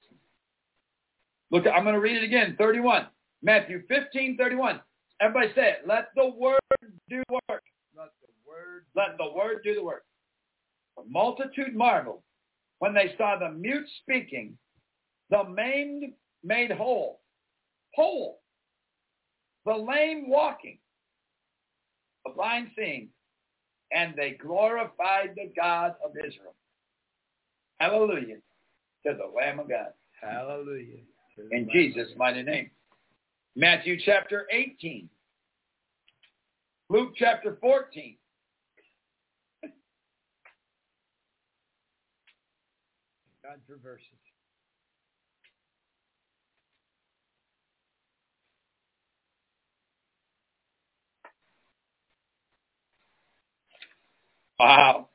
C: Look, I'm going to read it again. 31. Matthew 15:31. Everybody say it. Let the word do the work. Let the word do the work. The multitude marveled when they saw the mute speaking, the maimed made whole, the lame walking, the blind seeing, and they glorified the God of Israel. Hallelujah to the Lamb of God.
E: Hallelujah.
C: In Jesus' mighty name. Matthew chapter 18. Luke chapter 14. God for verses. Wow.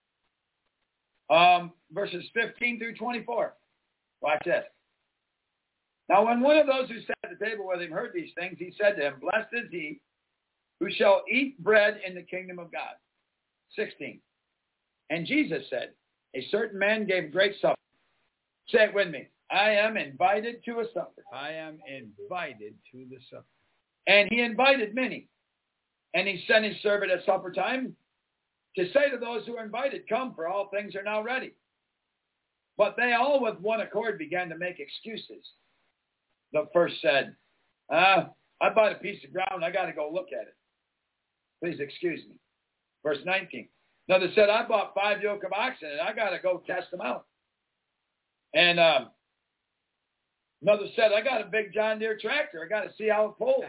C: Verses 15 through 24. Watch this. Now when one of those who sat at the table with him heard these things, he said to him, Blessed is he who shall eat bread in the kingdom of God. 16. And Jesus said, a certain man gave great supper. Say it with me. I am invited to a supper.
E: I am invited to the supper.
C: And he invited many. And he sent his servant at supper time to say to those who are invited, Come, for all things are now ready. But they all with one accord began to make excuses. The first said, I bought a piece of ground. I got to go look at it. Please excuse me. Verse 19. Another said, I bought 5 yoke of oxen, and I got to go test them out. And another said, I got a big John Deere tractor. I got to see how it pulls.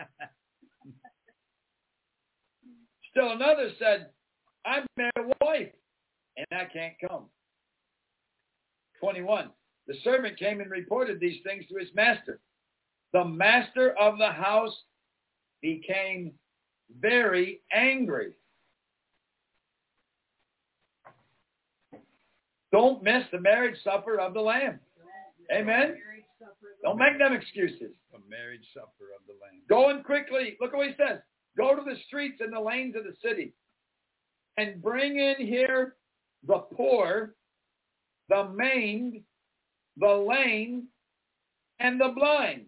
C: Still another said, I'm married a wife, and I can't come. 21. The servant came and reported these things to his master. The master of the house became very angry. Don't miss the marriage supper of the Lamb. Amen. Don't make them excuses.
E: The marriage supper of the Lamb.
C: Going quickly. Look at what he says. Go to the streets and the lanes of the city and bring in here the poor, the maimed, the lame, and the blind.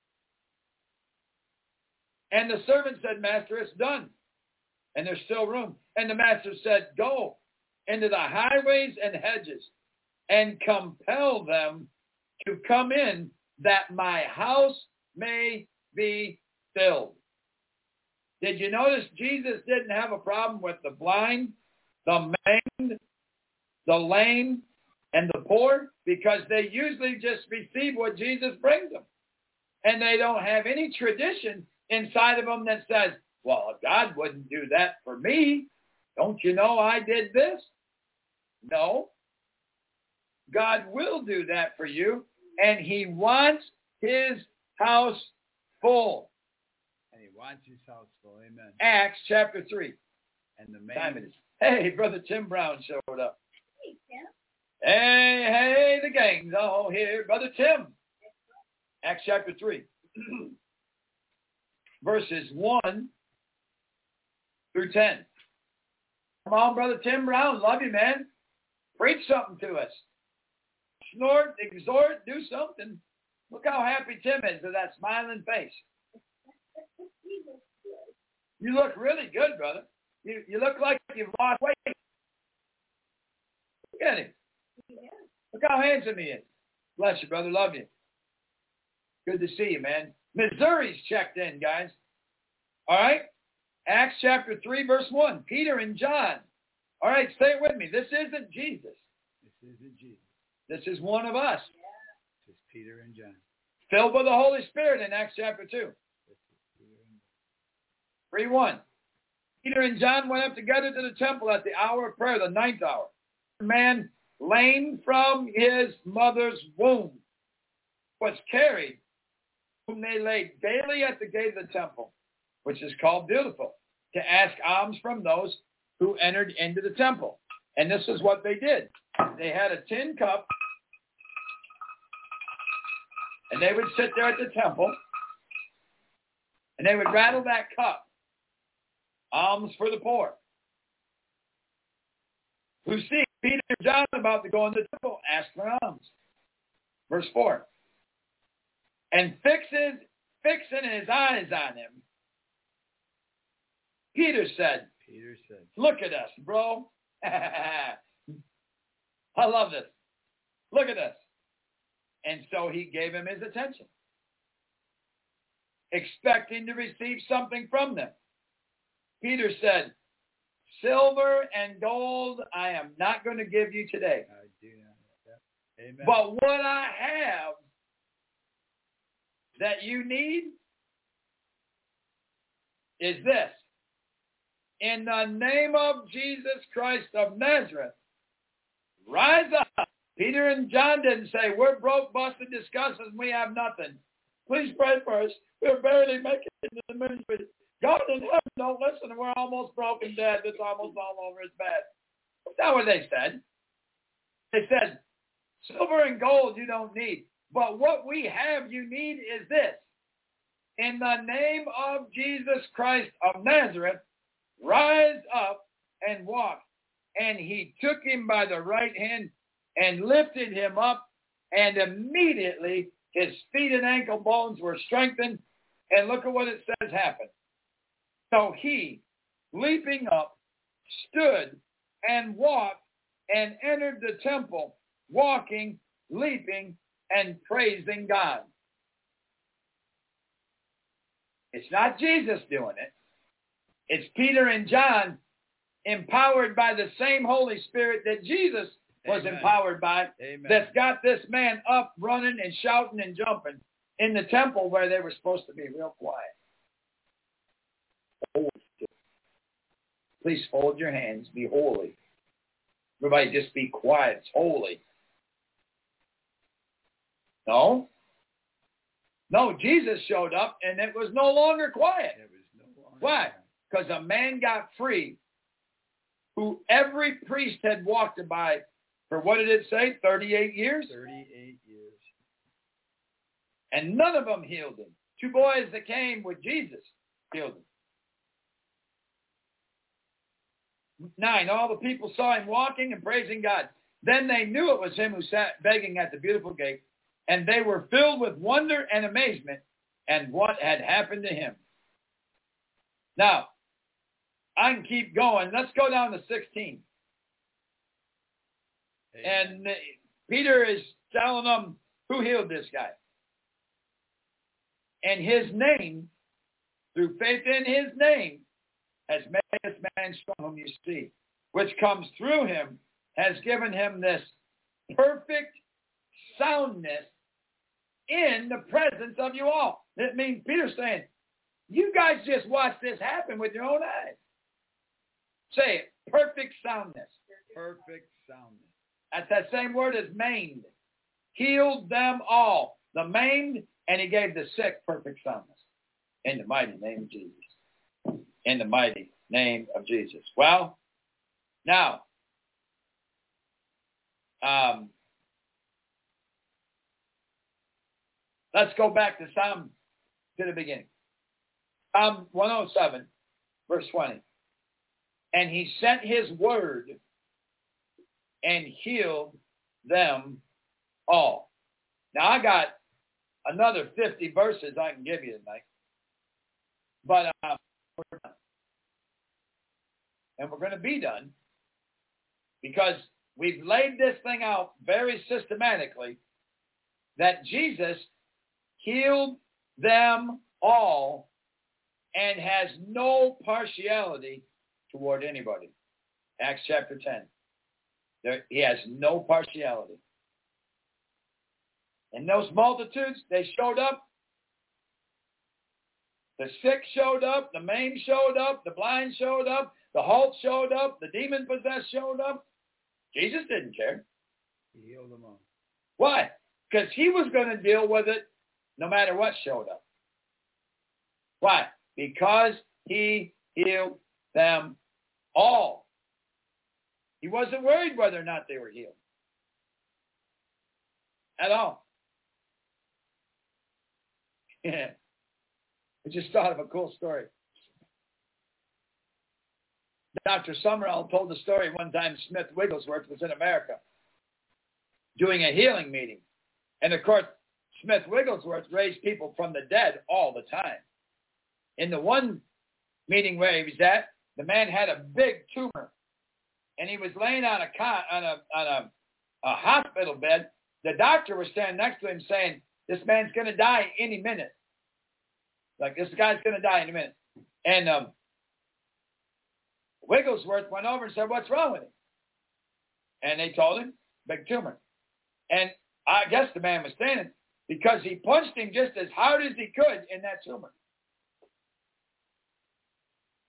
C: And the servant said, Master, it's done. And there's still room. And the master said, Go into the highways and hedges and compel them to come in that my house may be filled. Did you notice Jesus didn't have a problem with the blind, the maimed, the lame, and the poor? Because they usually just receive what Jesus brings them. And they don't have any tradition inside of them that says, well, God wouldn't do that for me. Don't you know I did this? No. God will do that for you. And he wants his house full.
E: And he wants his house full. Amen.
C: Acts chapter 3.
E: And the
C: Time it
E: man.
C: is. Hey, Brother Tim Brown showed up.
D: Hey, Tim.
C: Hey, the gang's all here. Brother Tim. Acts chapter 3. Verses 1 through 10. Come on, Brother Tim Brown. Love you, man. Preach something to us. Snort, exhort, do something. Look how happy Tim is with that smiling face. You look really good, brother. You look like you've lost weight. Look at him. Look how handsome he is. Bless you, brother. Love you. Good to see you, man. Missouri's checked in, guys. All right? Acts chapter 3, verse 1. Peter and John. All right, say it with me. This isn't Jesus.
E: This isn't Jesus.
C: This is one of us.
E: This is Peter and John.
C: Filled with the Holy Spirit in Acts chapter 2.
E: This is Peter and
C: 3:1. Peter and John went up together to the temple at the hour of prayer, the 9th hour. A man lame from his mother's womb was carried, whom they laid daily at the gate of the temple, which is called Beautiful, to ask alms from those who entered into the temple. And this is what they did. They had a tin cup, and they would sit there at the temple, and they would rattle that cup. Alms for the poor. Who see Peter and John about to go in the temple, ask for alms. Verse 4. And fixing his eyes on him, Peter said, look at us, bro. I love this. Look at us. And so he gave him his attention, expecting to receive something from them. Peter said, silver and gold I am not going to give you today.
E: I do not. Amen.
C: But what I have that you need is this. In the name of Jesus Christ of Nazareth, rise up Peter and John didn't say, we're broke, busted, disgusted, and we have nothing. Please pray for us. We're barely making it into the ministry. God in heaven, don't listen. We're almost broken dead. It's almost all over. It's bad. That's not what they said. They said, silver and gold you don't need. But what we have you need is this. In the name of Jesus Christ of Nazareth, rise up and walk. And he took him by the right hand and lifted him up, and immediately his feet and ankle bones were strengthened. And look at what it says happened. So he, leaping up, stood and walked and entered the temple, walking, leaping, and praising God. It's not Jesus doing it. It's Peter and John, empowered by the same Holy Spirit that Jesus was
E: Amen.
C: Empowered by,
E: Amen.
C: that's got this man up, running and shouting and jumping in the temple where they were supposed to be real quiet. Please fold your hands. Be holy. Everybody just be quiet. It's holy. No, Jesus showed up and it was no longer quiet.
E: It was no longer
C: Why?
E: quiet.
C: Because a man got free who every priest had walked by for, what did it say, 38 years?
E: 38 years.
C: And none of them healed him. 2 boys that came with Jesus healed him. 9, all the people saw him walking and praising God. Then they knew it was him who sat begging at the beautiful gate, and they were filled with wonder and amazement at what had happened to him. Now, I can keep going. Let's go down to 16.
E: Amen.
C: And Peter is telling them who healed this guy. And his name, through faith in his name, has made this man strong, whom you see, which comes through him, has given him this perfect soundness in the presence of you all. That means Peter's saying, you guys just watch this happen with your own eyes. Say it, perfect soundness.
E: Perfect soundness.
C: That's that same word as maimed. Healed them all. The maimed, and he gave the sick perfect soundness. In the mighty name of Jesus. In the mighty name of Jesus. Well, now, let's go back to Psalm, to the beginning. Psalm 107, verse 20. And he sent his word and healed them all. Now, I got another 50 verses I can give you tonight. But we're done. And we're going to be done because we've laid this thing out very systematically that Jesus healed them all and has no partiality toward anybody. Acts chapter 10. He has no partiality. And those multitudes, they showed up. The sick showed up. The maimed showed up. The blind showed up. The halt showed up. The demon-possessed showed up. Jesus didn't care.
E: He healed them all.
C: Why? Because he was going to deal with it no matter what showed up. Why? Because he healed them all. He wasn't worried whether or not they were healed. At all. Yeah. I just thought of a cool story. Dr. Summerall told the story one time Smith Wigglesworth was in America doing a healing meeting. And of course, Smith Wigglesworth raised people from the dead all the time. In the one meeting where he was at, the man had a big tumor. And he was laying on a hospital bed. The doctor was standing next to him saying, this man's going to die any minute. Like, this guy's going to die in a minute. And Wigglesworth went over and said, what's wrong with him? And they told him, big tumor. And I guess the man was standing because he punched him just as hard as he could in that tumor.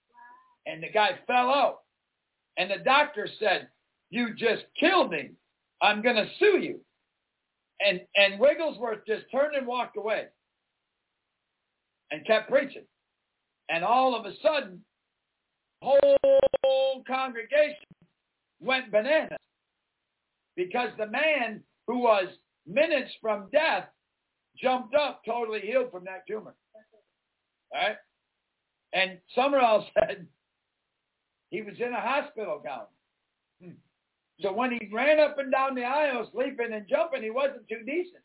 C: And the guy fell out. And the doctor said, you just killed him. I'm going to sue you. And Wigglesworth just turned and walked away and kept preaching. And all of a sudden, the whole congregation went bananas because the man who was minutes from death jumped up totally healed from that tumor. All right? And Summerall said he was in a hospital gown. So when he ran up and down the aisle sleeping and jumping, he wasn't too decent.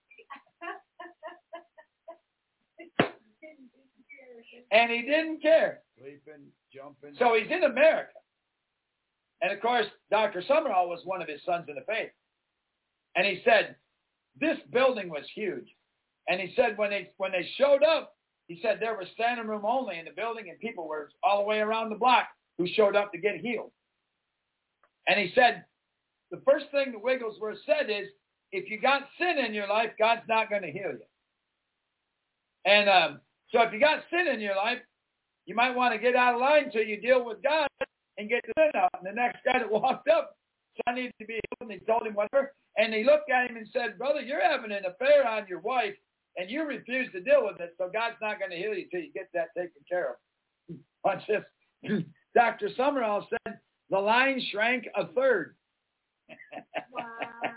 C: And he didn't care.
E: Sleeping, jumping.
C: So he's in America. And of course, Dr. Summerall was one of his sons in the faith. And he said, this building was huge. And he said when they showed up, he said there was standing room only in the building and people were all the way around the block who showed up to get healed. And he said, the first thing the Wigglesworth said is, if you got sin in your life, God's not going to heal you. And so if you got sin in your life, you might want to get out of line until you deal with God and get the sin out. And the next guy that walked up said, I need to be healed. And he told him whatever. And he looked at him and said, brother, you're having an affair on your wife, and you refuse to deal with it, so God's not going to heal you until you get that taken care of. Watch this. Dr. Summerall said, the line shrank a third.
D: Wow.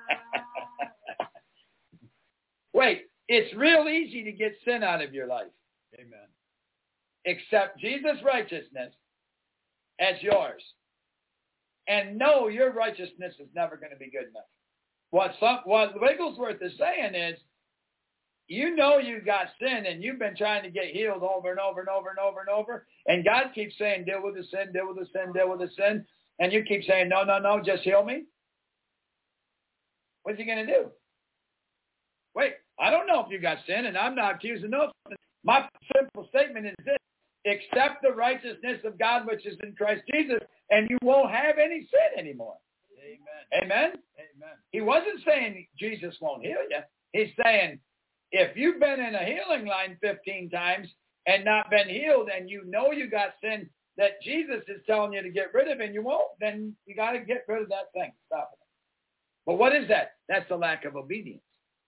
C: Wait, it's real easy to get sin out of your life.
E: Amen.
C: Accept Jesus' righteousness as yours. And know your righteousness is never going to be good enough. What Wigglesworth is saying is, you know you got sin and you've been trying to get healed over and over and over and over and over. And God keeps saying, deal with the sin, deal with the sin, deal with the sin. And you keep saying, no, just heal me. What's he going to do? Wait, I don't know if you got sin, and I'm not accusing no. My simple statement is this: accept the righteousness of God which is in Christ Jesus, and you won't have any sin anymore.
E: Amen.
C: Amen?
E: Amen.
C: He wasn't saying Jesus won't heal you. He's saying, if you've been in a healing line 15 times and not been healed, and you know you got sin that Jesus is telling you to get rid of and you won't, then you got to get rid of that thing. Stop it. But what is that? That's the lack of obedience.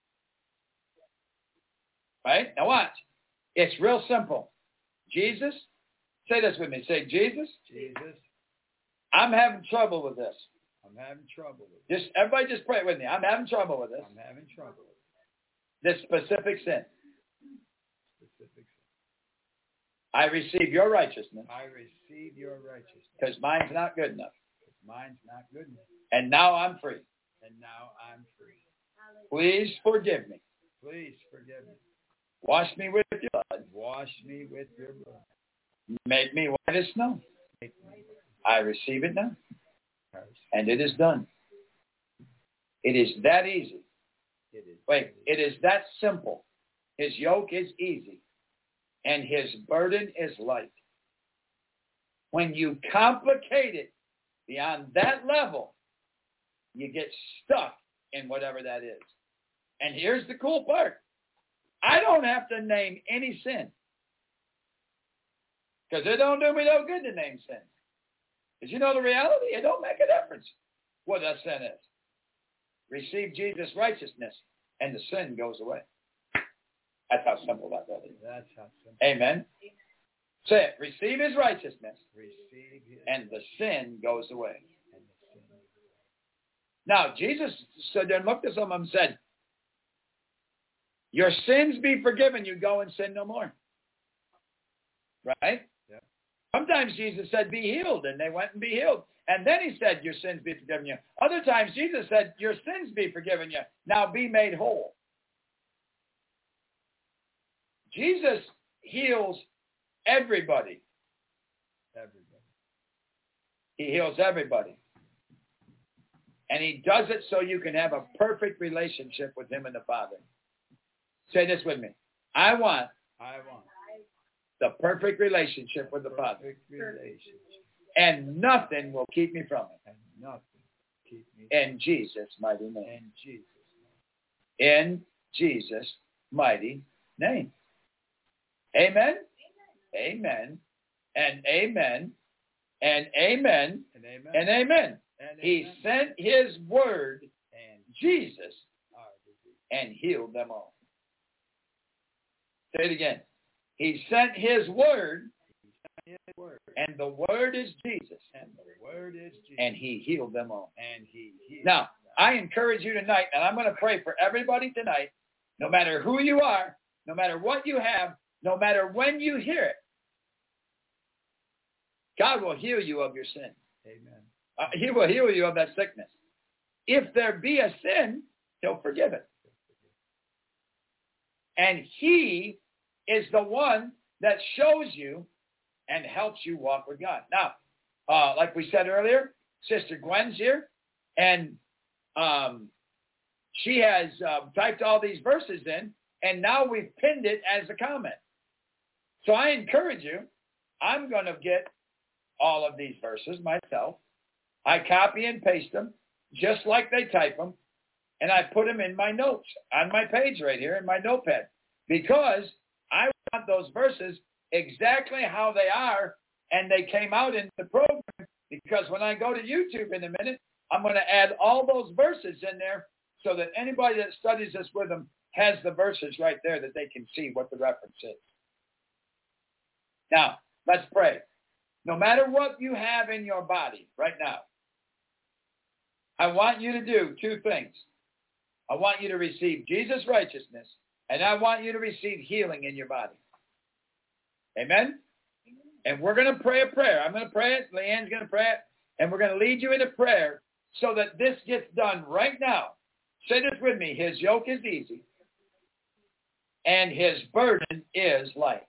C: Right? Now watch. It's real simple. Jesus, say this with me. Say, Jesus, I'm having trouble with this.
E: I'm having trouble with this.
C: Everybody just pray with me. I'm having trouble with this.
E: I'm having trouble with
C: this specific sin.
E: specific sin.
C: I receive your righteousness.
E: I receive your righteousness.
C: Because mine's not good enough.
E: Because mine's not good enough.
C: And now I'm free.
E: And now I'm free.
C: Please forgive me.
E: Please forgive me.
C: Wash me with your blood.
E: Wash me with your blood.
C: Make me white as snow.
E: Make me
C: I receive it now.
E: I receive
C: And it is done. It is that easy.
E: it is.
C: Wait, it is that simple. His yoke is easy. And his burden is light. When you complicate it beyond that level, you get stuck in whatever that is. And here's the cool part. I don't have to name any sin. Because it don't do me no good to name sin. Because you know the reality? It don't make a difference what that sin is. Receive Jesus' righteousness, and the sin goes away. That's how simple that is.
E: That's how simple.
C: Amen. Say it. Receive his righteousness,
E: Receive his
C: and the sin goes away.
E: and the sin.
C: Now, Jesus stood there and looked at some of them and said, your sins be forgiven you, go and sin no more. Right?
E: Yeah.
C: Sometimes Jesus said, be healed, and they went and be healed. And then he said, your sins be forgiven you. Other times Jesus said, your sins be forgiven you. Now be made whole. Jesus heals everybody.
E: Everybody.
C: He heals everybody. And he does it so you can have a perfect relationship with him and the Father. Say this with me. I want the perfect relationship with the Father.
E: Perfect relationship.
C: And nothing will keep me from it.
E: And nothing keep me
C: In Jesus' mighty name.
E: in Jesus'
C: In Jesus' mighty name. Amen. Amen. And amen. And amen.
E: name. And amen.
C: And amen.
E: And
C: He
E: amen.
C: sent his word
E: And
C: Jesus and healed them all. Say it again. He sent his word, and the word is Jesus, and he healed them all. Now, I encourage you tonight, and I'm going to pray for everybody tonight, no matter who you are, no matter what you have, no matter when you hear it, God will heal you of your sin. Amen. He will heal you of that sickness. If there be a sin, he'll forgive it. And he is the one that shows you and helps you walk with God. Now, like we said earlier, Sister Gwen's here, and she has typed all these verses in, and now we've pinned it as a comment. So I encourage you, I'm going to get all of these verses myself. I copy and paste them just like they type them, and I put them in my notes on my page right here in my notepad, because I want those verses exactly how they are, and they came out in the program, because when I go to YouTube in a minute, I'm going to add all those verses in there so that anybody that studies this with them has the verses right there that they can see what the reference is. Now, let's pray. No matter what you have in your body right now, I want you to do two things. I want you to receive Jesus' righteousness, and I want you to receive healing in your body. Amen? And we're going to pray a prayer. I'm going to pray it. Leanne's going to pray it. And we're going to lead you in a prayer so that this gets done right now. Say this with me. His yoke is easy, and his burden is light.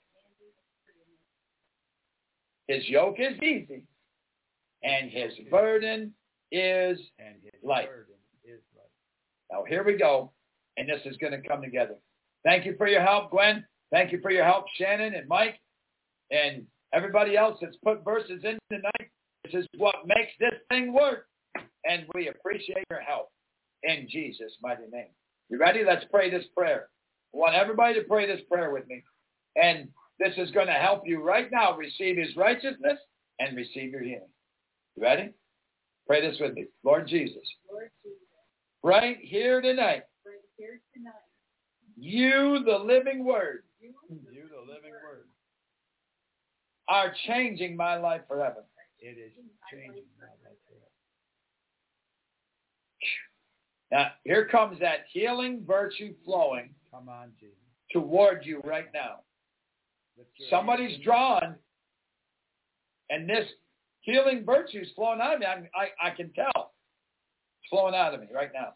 C: His yoke is easy, and his burden is light. Now, here we go, and this is going to come together. Thank you for your help, Gwen. Thank you for your help, Shannon and Mike, and everybody else that's put verses in tonight. This is what makes this thing work, and we appreciate your help in Jesus' mighty name. You ready? Let's pray this prayer. I want everybody to pray this prayer with me, and this is going to help you right now receive his righteousness and receive your healing. You ready? Pray this with me. Lord Jesus, right here tonight, you, the living word, are changing my life forever.
E: It is changing my life forever.
C: Now, here comes that healing virtue flowing
E: Come on, Jesus.
C: toward you right now. Somebody's drawn, and this healing virtue is flowing out of me. I can tell. It's flowing out of me right now.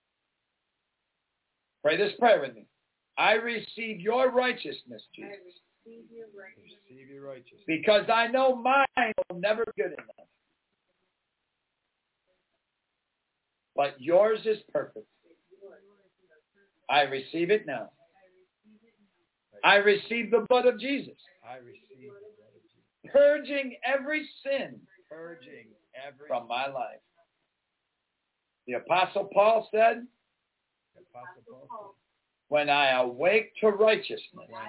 C: Pray this prayer with me. I receive your righteousness, Jesus.
E: Receive your righteousness.
C: Because I know mine will never be good enough. But yours is perfect. I receive it now. I receive the blood of Jesus.
E: I receive the blood of Jesus.
C: Purging every sin
E: from
C: my life. The Apostle Paul said, when I awake to righteousness,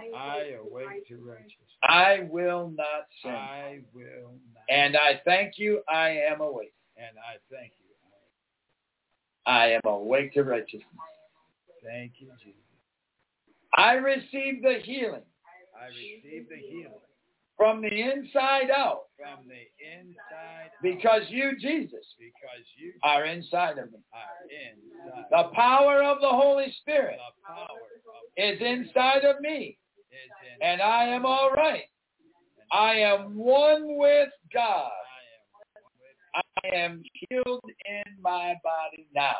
C: I will not sin. And I thank you, I am awake. I am awake to righteousness.
E: Thank you, Jesus.
C: I receive the healing. From the inside out. Because you, Jesus, are inside of me. The power of the Holy Spirit is inside of me. And I am all right. I am one with God. I am healed in my body now.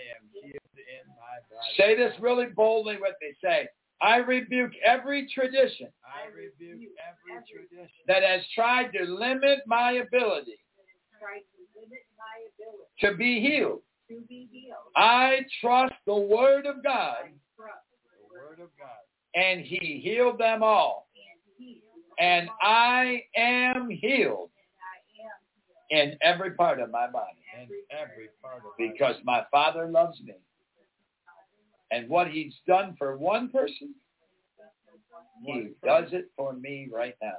C: Say this really boldly with me. Say, I rebuke every tradition that has tried to limit my ability to be healed. I trust the Word of God, and He healed them all. And I am healed in every part of my body. Because my Father loves me. And what He's done for one person, He does it for me right now.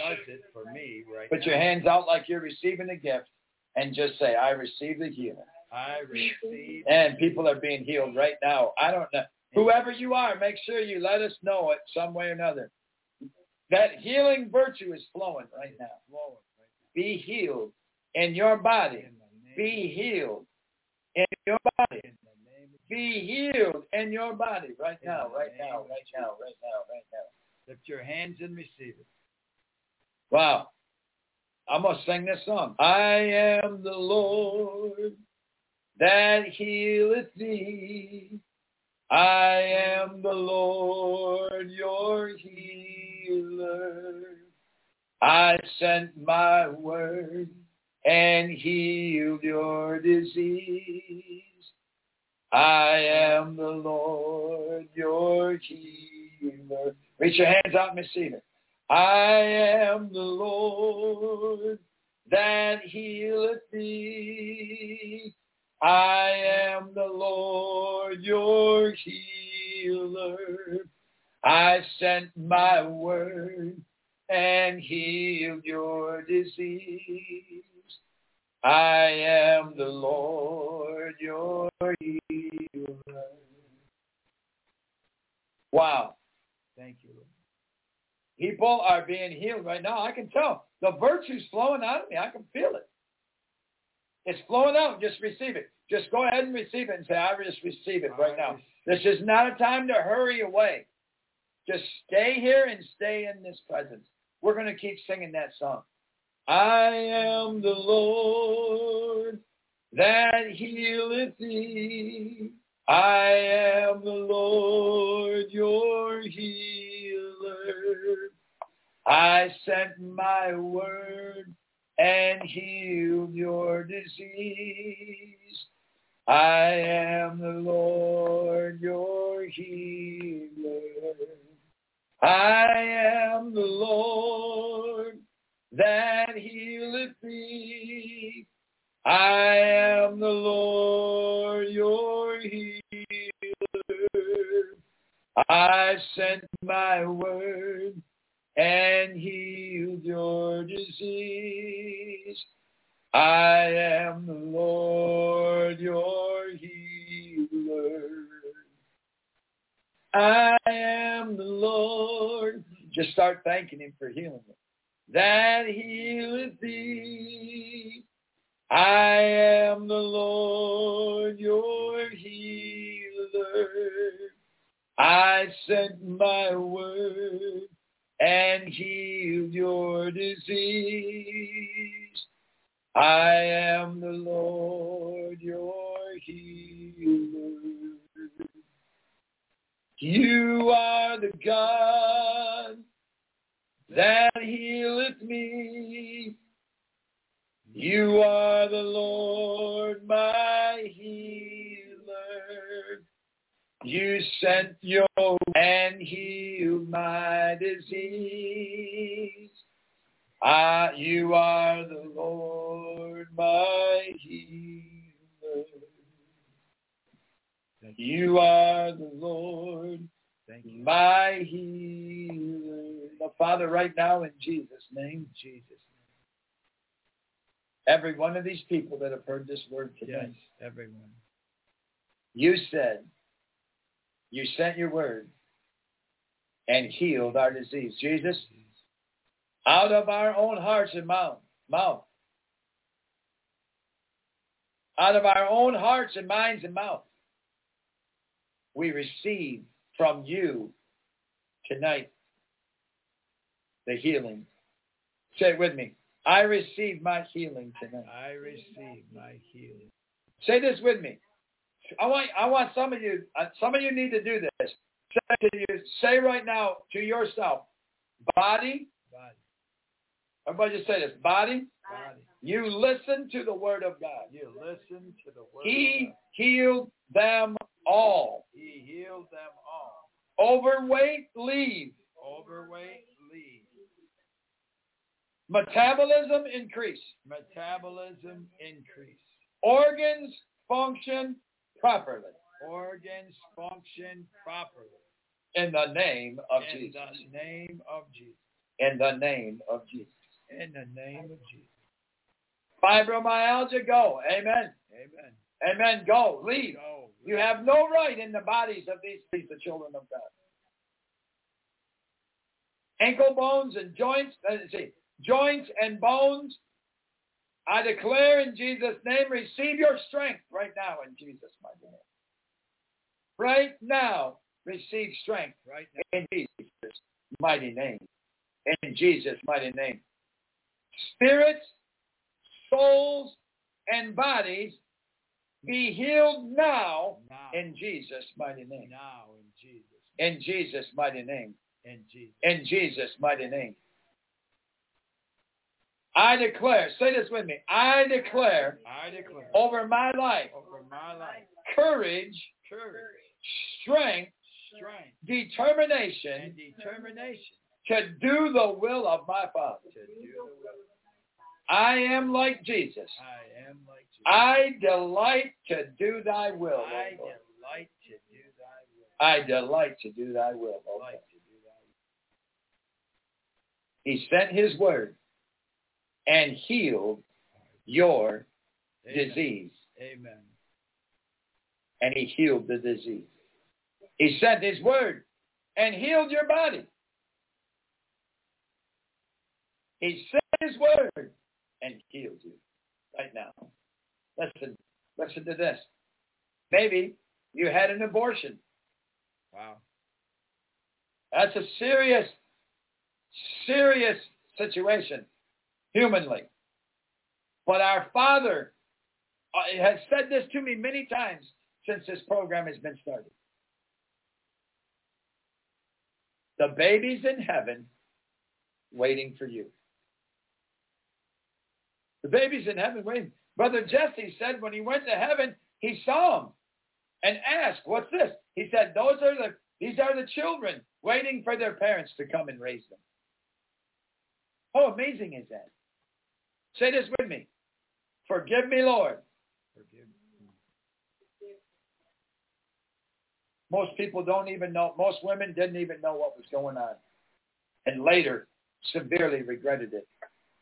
C: Put your hands out like you're receiving a gift and just say, I receive the healing. I receive. And people are being healed right now. I don't know. Whoever you are, make sure you let us know it some way or another. That healing virtue is flowing right now. Be healed in your body. Be healed in your body. Be healed in your body right now, right now, right now, right now, right now. Lift your hands and receive it. Wow. I'm going to sing this song. I am the Lord that healeth thee. I am the Lord your healer. I sent my word and healed your disease. I am the Lord your healer. Reach your hands out and receive it. I am the Lord that healeth thee. I am the Lord your healer. I sent my word and healed your disease. I am the Lord your healer. Wow. Thank you, Lord. People are being healed right now. I can tell. The virtue's flowing out of me. I can feel it. It's flowing out. Just receive it. Just go ahead and receive it and say, I just receive it right now. This is not a time to hurry away. Just stay here and stay in this presence. We're going to keep singing that song. I am the Lord that healeth thee. I am the Lord your healer. I sent my word and healed your disease. I am the Lord your healer. I am the Lord that healeth thee. I am the Lord your healer. I sent my word and healed your disease. I am the Lord your healer. I am the Lord. Just start thanking him for healing you. That healeth thee. I am the Lord your healer. I sent my word and healed your disease. I am the Lord your healer. You are the God that healeth me. You are the Lord my healer. You sent your and healed my disease. You are the Lord my healer. You are the Lord my healer. Now, Father, right now in Jesus' name, every one of these people that have heard this word today, yes, everyone. You said, you sent your word and healed our disease. Jesus, out of our own hearts and mouth, out of our own hearts and minds and mouth, we receive from you tonight the healing. Say it with me. I receive my healing tonight. I receive my healing. Say this with me. I want some of you need to do this. Say right now to yourself, body. Everybody just say this. Body. You listen to the word of God. You listen to the word of God. He healed them all. He healed them all. Overweight, leave. Overweight, leave. Metabolism, increase. Metabolism, increase. Organs, function properly. Organs, function properly. In the name of Jesus. In the name of Jesus. In the name of Jesus. In the name of Jesus. Fibromyalgia, go. Amen. Amen. Amen. Go. Leave. You have no right in the bodies of these the children of God. Ankle bones and joints. Joints and bones. I declare in Jesus' name, receive your strength right now in Jesus' mighty name. Right now, receive strength right now in Jesus' mighty name. In Jesus' mighty name. Spirits, souls, and bodies be healed now in Jesus' mighty name.
E: Now in Jesus.
C: In Jesus' mighty name.
E: In Jesus.
C: In Jesus' mighty name. I declare, say this with me, I declare over my life, courage, strength, determination to do the will of my Father. I am like Jesus. I delight to do thy will. I delight to do thy will. He sent his word and healed your disease.
E: Amen.
C: And he healed the disease. He sent his word and healed your body. He sent his word and healed you right now. Listen to this. Maybe you had an abortion.
E: Wow.
C: That's a serious situation humanly. But our Father has said this to me many times since this program has been started. The baby's in heaven waiting for you. The baby's in heaven waiting. Brother Jesse said when he went to heaven, he saw him and asked, what's this? He said, these are the children waiting for their parents to come and raise them. How amazing is that? Say this with me. Forgive me, Lord.
E: Forgive me.
C: Most people don't even know. Most women didn't even know what was going on. And later, severely regretted it.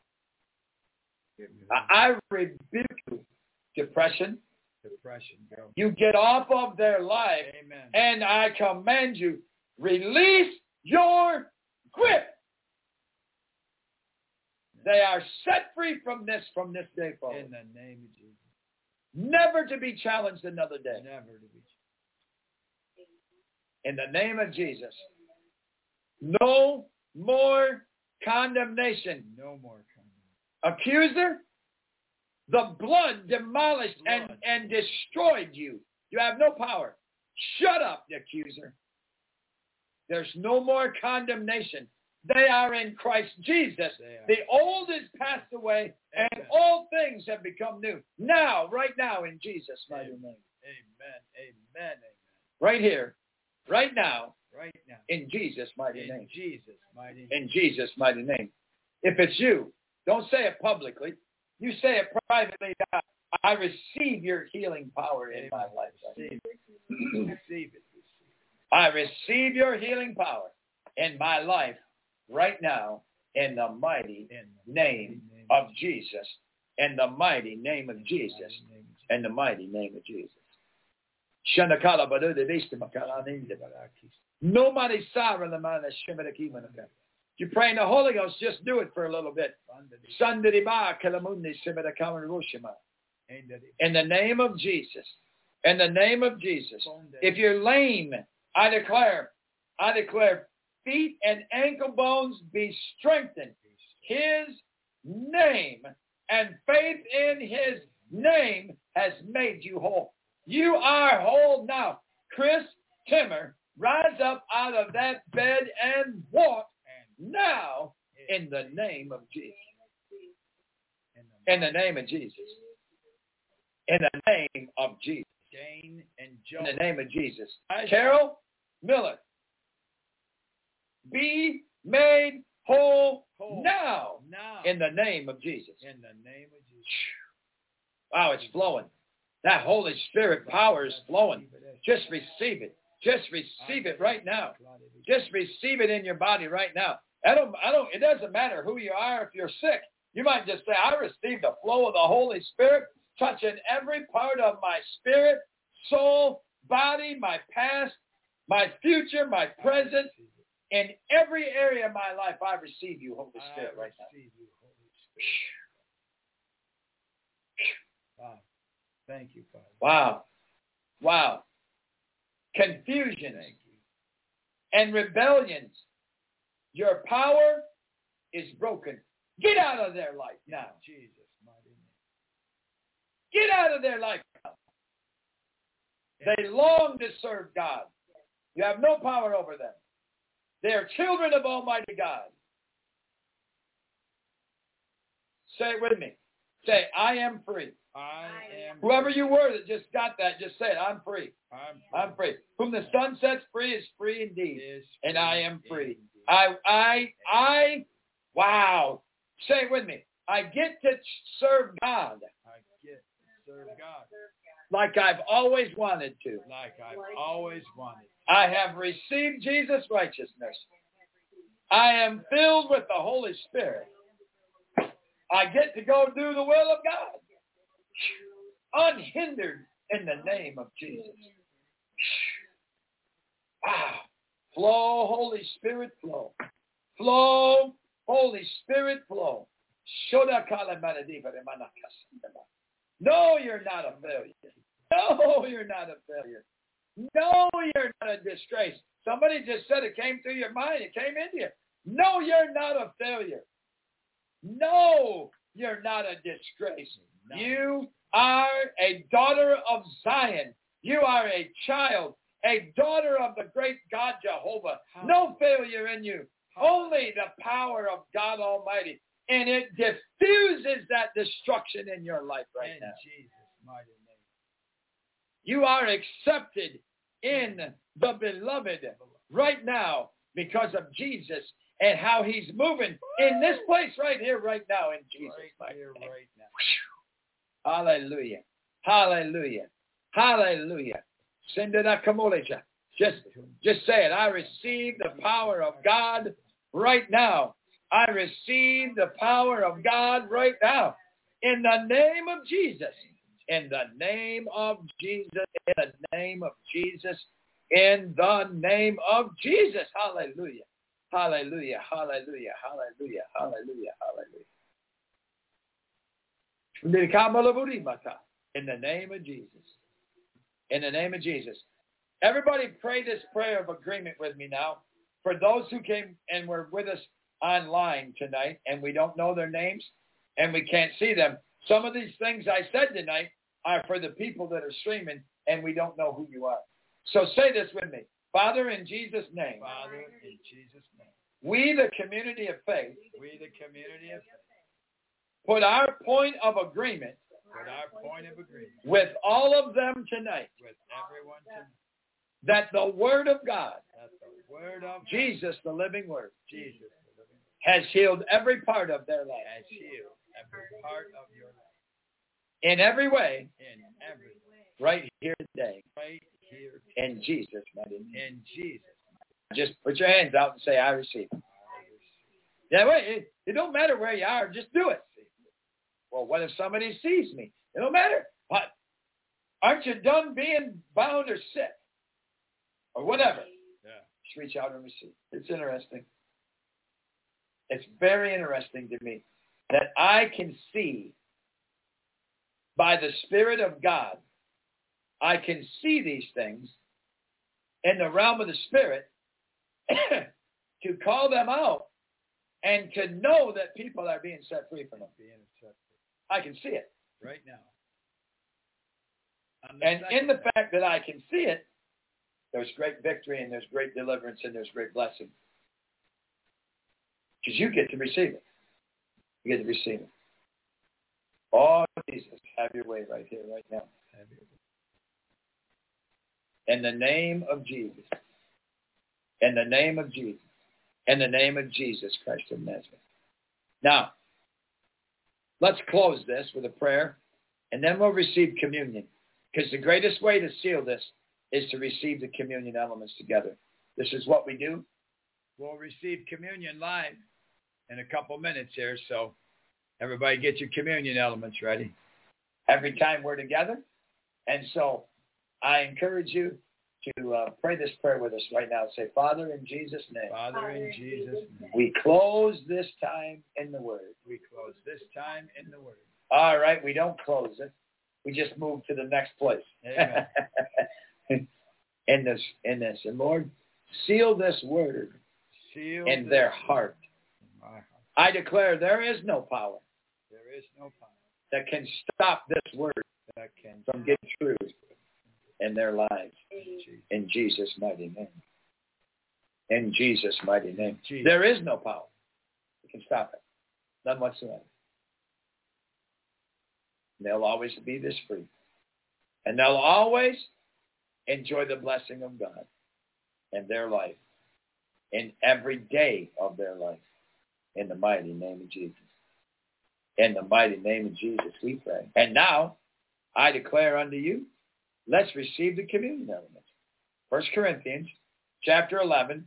C: I rebuke you, depression.
E: Go.
C: You get off of their life.
E: Amen.
C: And I command you, release your grip. They are set free from this day forward.
E: In the name of Jesus.
C: Never to be challenged another day.
E: Never to be challenged.
C: In the name of Jesus. No more condemnation.
E: No more condemnation.
C: Accuser, the blood demolished and destroyed you. You have no power. Shut up, accuser. There's no more condemnation. They are in Christ Jesus. The old is passed away, and all things have become new. Now, right now, in Jesus' mighty name.
E: Amen.
C: Right here, right now,
E: in
C: Jesus' mighty name.
E: Jesus' mighty name.
C: In Jesus' mighty name. If it's you, don't say it publicly. You say it privately. God, I receive your healing power in my life.
E: Receive it.
C: I receive your healing power in my life right now in the mighty name of Jesus. In the mighty name of Jesus. In the mighty name of Jesus. Nobody saw the man that Shimmer. You pray in the Holy Ghost, just do it for a little bit. In the name of Jesus. In the name of Jesus. If you're lame, I declare feet and ankle bones be strengthened. His name and faith in his name has made you whole. You are whole now. Chris Timmer, rise up out of that bed and walk now in the name of Jesus. In the name of Jesus. In the name of Jesus.
E: Jane and Joe.
C: In the name of Jesus. Carol Miller, be made whole now in the name of Jesus.
E: In the name of Jesus.
C: Wow, it's flowing. That Holy Spirit power is flowing. Just receive it. Just receive it right now. Just receive it in your body right now. It doesn't matter who you are. If you're sick, you might just say, I receive the flow of the Holy Spirit touching every part of my spirit, soul, body, my past, my future, my present. In every area of my life, I receive you, Holy Spirit, right now.
E: Wow. Thank you, Father.
C: Wow. Wow. Confusions and rebellions. Your power is broken. Get out of their life now.
E: Jesus, mighty name.
C: Get out of their life now. They long to serve God. You have no power over them. They are children of Almighty God. Say it with me. Say, I am free.
E: I am.
C: Whoever you were that just got that, just say it. I'm free. I'm free. Whom the Son sets free is free indeed. And I am free. Wow. Say it with me. I get to serve God.
E: I get to serve God.
C: Like I've always wanted to.
E: Like I've always wanted.
C: I have received Jesus' righteousness. I am filled with the Holy Spirit. I get to go do the will of God. Unhindered in the name of Jesus. Wow. Flow, Holy Spirit, flow. Flow, Holy Spirit, flow. No, you're not a failure. No, you're not a failure. No, you're not a disgrace. Somebody just said it came through your mind. It came into you. No, you're not a failure. No, you're not a disgrace. You are a daughter of Zion. You are a child, a daughter of the great God Jehovah. No failure in you. Only the power of God Almighty. And it diffuses that destruction in your life right now.
E: In Jesus' mighty name.
C: You are accepted in the beloved right now because of Jesus and how he's moving in this place right here, right now in Jesus'
E: right here, right now.
C: Hallelujah. Hallelujah. Hallelujah. Just say it. I receive the power of God right now. I receive the power of God right now. In the name of Jesus. In the name of Jesus. In the name of Jesus. In the name of Jesus. Hallelujah. Hallelujah. Hallelujah. Hallelujah. Hallelujah. Hallelujah. In the name of Jesus. In the name of Jesus. Everybody pray this prayer of agreement with me now. For those who came and were with us online tonight and we don't know their names and we can't see them. Some of these things I said tonight are for the people that are streaming and we don't know who you are. So say this with me. Father, in Jesus' name.
E: Father, in Jesus' name.
C: We, the community of faith.
E: We, the community of faith.
C: Put our point of agreement.
E: With our point of agreement.
C: With all of them tonight.
E: With everyone tonight.
C: That the Word of God.
E: That the Word of
C: Jesus, the living Word.
E: Jesus, the living Word.
C: Has healed every part of their life.
E: Has healed every part of your life.
C: In every way.
E: In every way.
C: Right here today.
E: Right here.
C: In Jesus' mighty name.
E: In Jesus' name.
C: Just put your hands out and say, I receive. Yeah, wait. It don't matter where you are. Just do it. Well, what if somebody sees me? It don't matter. What? Aren't you done being bound or sick? Or whatever.
E: Yeah.
C: Just reach out and receive. It's interesting. It's very interesting to me that I can see by the Spirit of God, I can see these things in the realm of the Spirit to call them out and to know that people are being set free from them. I can see it.
E: Right now.
C: And in the fact that I can see it, there's great victory and there's great deliverance and there's great blessing. Because you get to receive it. You get to receive it. Oh, Jesus, have your way right here, right now. Have your way. In the name of Jesus. In the name of Jesus. In the name of Jesus Christ of Nazareth. Now, let's close this with a prayer, and then we'll receive communion. Because the greatest way to seal this is to receive the communion elements together. This is what we do.
E: We'll receive communion live in a couple minutes here, so everybody get your communion elements ready.
C: every time we're together. And so I encourage you to pray this prayer with us right now. Say, Father, in Jesus' name.
E: Father, in Jesus' name.
C: We close this time in the Word.
E: We close this time in the Word.
C: All right, we don't close it. We just move to the next place.
E: Amen.
C: in this. And Lord, seal this Word in their heart.
E: In my heart.
C: I declare there is no power
E: There is no power
C: that can stop this Word
E: that can
C: from getting through in their lives.
E: Jesus.
C: In Jesus' mighty name. In Jesus' mighty name.
E: Jesus.
C: There is no power that can stop it. None whatsoever. And they'll always be this free. And they'll always enjoy the blessing of God in their life, in every day of their life. In the mighty name of Jesus. In the mighty name of Jesus, we pray. And now, I declare unto you, let's receive the communion element. 1 Corinthians chapter 11.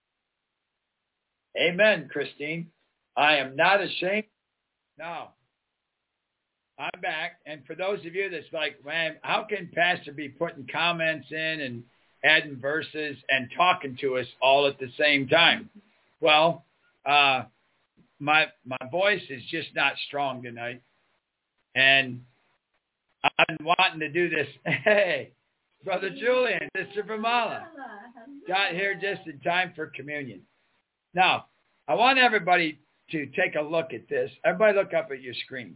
C: Amen, Christine. I am not ashamed.
E: Now, I'm back. And for those of you that's like, man, how can Pastor be putting comments in and adding verses and talking to us all at the same time? Well, my voice is just not strong tonight. And I'm wanting to do this. Hey, Brother Julian, Sister Vamala, got here just in time for communion. Now, I want everybody to take a look at this. Everybody look up at your screen.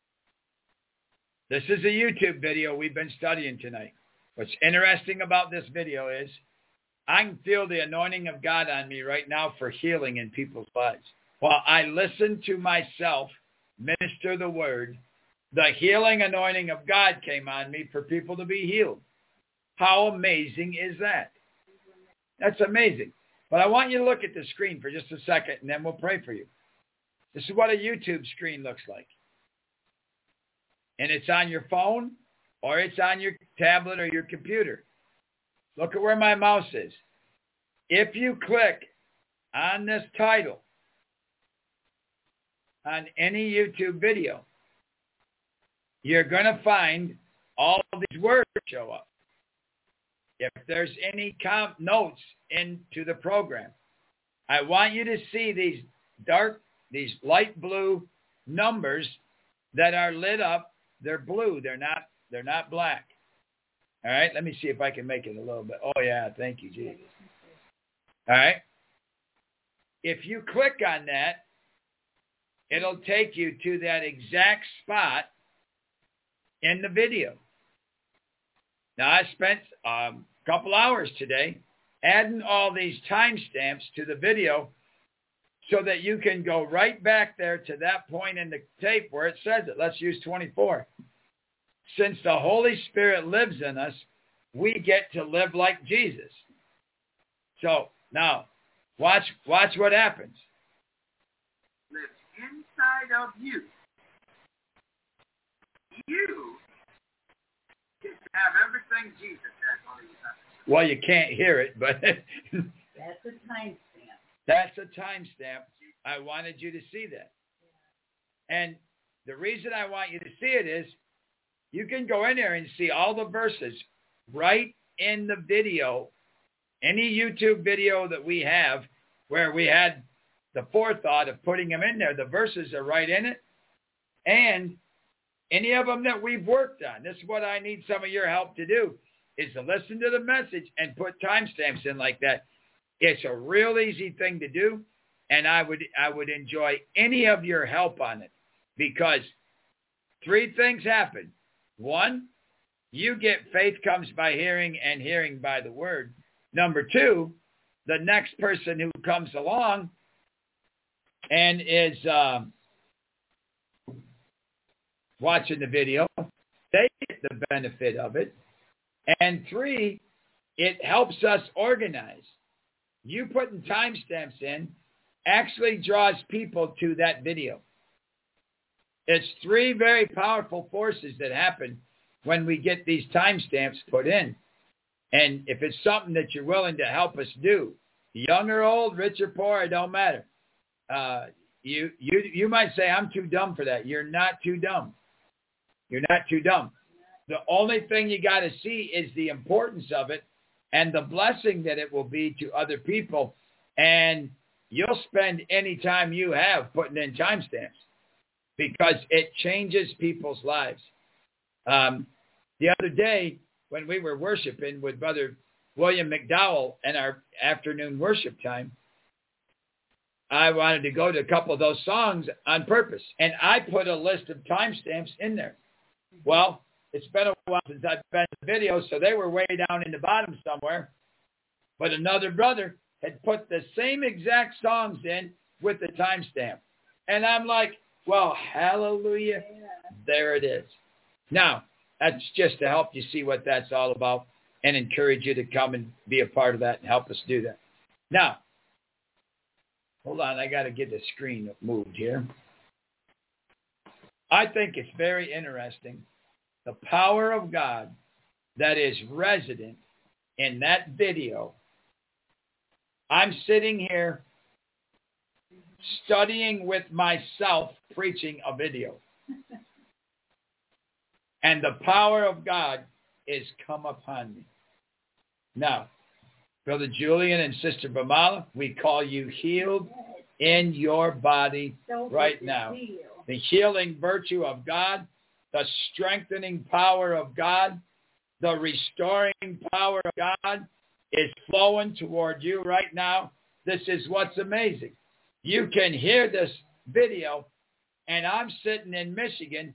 E: This is a YouTube video we've been studying tonight. What's interesting about this video is I can feel the anointing of God on me right now for healing in people's lives. While I listen to myself minister the word, the healing anointing of God came on me for people to be healed. How amazing is that? That's amazing. But I want you to look at the screen for just a second, and then we'll pray for you. This is what a YouTube screen looks like. And it's on your phone, or it's on your tablet or your computer. Look at where my mouse is. If you click on this title on any YouTube video, you're going to find all these words show up. If there's any notes into the program, I want you to see these light blue numbers that are lit up. They're blue. They're not black. All right. Let me see if I can make it a little bit. Oh yeah. Thank you, Jesus. All right. If you click on that, it'll take you to that exact spot in the video. Now, I spent a couple hours today adding all these timestamps to the video so that you can go right back there to that point in the tape where it says it. Let's use 24. Since the Holy Spirit lives in us, we get to live like Jesus. So now, watch what happens.
A: Lives inside of you. You get to have everything Jesus has on his life.
C: Well, you can't hear it, but
D: That's a timestamp.
C: that's a timestamp. I wanted you to see that. And the reason I want you to see it is you can go in there and see all the verses right in the video. Any YouTube video that we have where we had the forethought of putting them in there, the verses are right in it. And any of them that we've worked on, this is what I need some of your help to do, is to listen to the message and put timestamps in like that. It's a real easy thing to do, and I would enjoy any of your help on it, because three things happen. One, you get faith comes by hearing, and hearing by the word. Number two, the next person who comes along and is watching the video, they get the benefit of it. And three, it helps us organize. You putting timestamps in actually draws people to that video. It's three very powerful forces that happen when we get these timestamps put in. And if it's something that you're willing to help us do, young or old, rich or poor, it don't matter. You might say, I'm too dumb for that. You're not too dumb.
E: You're not too dumb. The only thing you got to see is the importance of it and the blessing that it will be to other people. And you'll spend any time you have putting in timestamps because it changes people's lives. The other day when we were worshiping with Brother William McDowell in our afternoon worship time, I wanted to go to a couple of those songs on purpose. And I put a list of timestamps in there. Well, it's been a while since I've been in the video, so they were way down in the bottom somewhere. But another brother had put the same exact songs in with the timestamp. And I'm like, well, hallelujah, there it is. Now, that's just to help you see what that's all about and encourage you to come and be a part of that and help us do that. Now, hold on, I got to get the screen moved here. I think it's very interesting, the power of God that is resident in that video. I'm sitting here studying with myself, preaching a video. And the power of God is come upon me. Now, Brother Julian and Sister Bamala, we call you healed in your body right now. The healing virtue of God, the strengthening power of God, the restoring power of God is flowing toward you right now. This is what's amazing. You can hear this video, and I'm sitting in Michigan,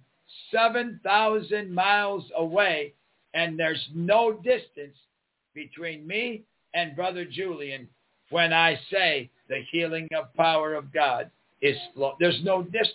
E: 7,000 miles away, and there's no distance between me and Brother Julian when I say the healing of power of God is flow. There's no distance.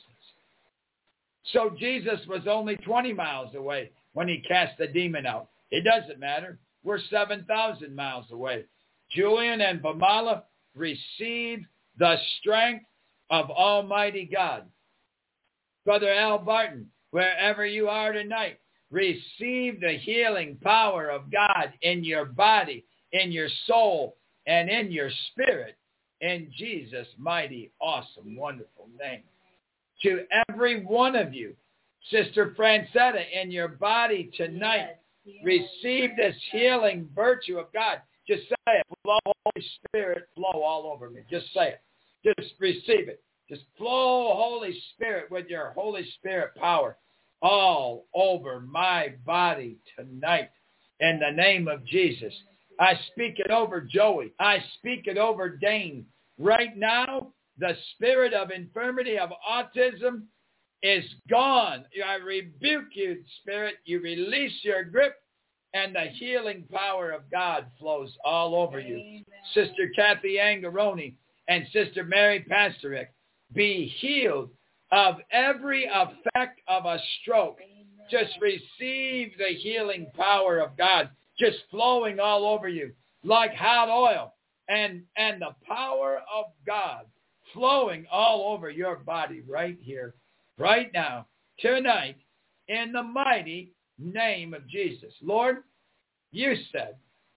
E: So Jesus was only 20 miles away when he cast the demon out. It doesn't matter. We're 7,000 miles away. Julian and Bamala receive the strength of Almighty God. Brother Al Barton, wherever you are tonight, receive the healing power of God in your body, in your soul, and in your spirit, in Jesus' mighty, awesome, wonderful name. To every one of you, Sister Francetta, in your body tonight, receive this healing virtue of God. Just say it. Flow, Holy Spirit, flow all over me. Just say it. Just receive it. Just flow, Holy Spirit, with your Holy Spirit power all over my body tonight in the name of Jesus. I speak it over Joey. I speak it over Dane. Right now, the spirit of infirmity, of autism, is gone. I rebuke you, spirit. You release your grip, and the healing power of God flows all over you. Amen. Sister Kathy Angaroni and Sister Mary Pastorik, be healed of every effect of a stroke. Amen. Just receive the healing power of God just flowing all over you like hot oil, and the power of God flowing all over your body right here, right now, tonight, in the mighty name of Jesus. Lord, you said,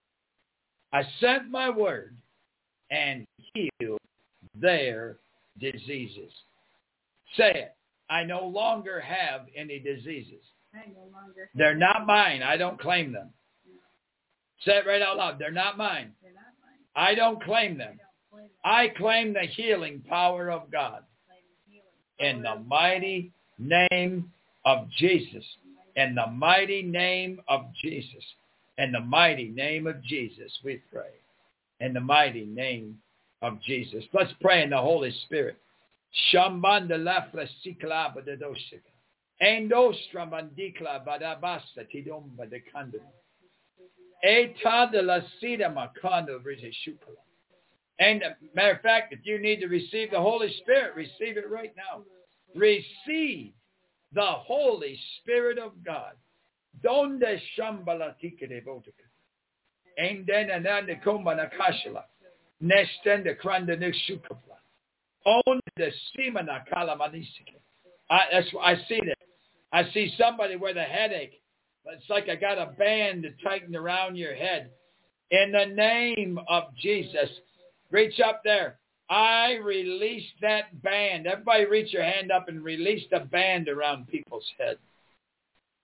E: I sent my word and healed their diseases. Say it. I no longer have any diseases. They're not mine. I don't claim them. Say it right out loud. They're not mine. I don't claim them. I claim the healing power of God. In the mighty name of Jesus. In the mighty name of Jesus. In the mighty name of Jesus, we pray. In the mighty name of Jesus. Let's pray in the Holy Spirit. Shambanda lafla sikla badadoshika. Endostra mandikla badabasta tidomba de kandum. Eta de la sida makando shukala. And matter of fact, if you need to receive the Holy Spirit, receive it right now. Receive the Holy Spirit of God. Donde shambala tika de botica. Endena nanda komba nakashala. Nestenda kranda nishukapla. On the sima nakala manisika. I see that. I see somebody with a headache. It's like I got a band tightened around your head. In the name of Jesus, reach up there. I release that band. Everybody reach your hand up and release the band around people's head.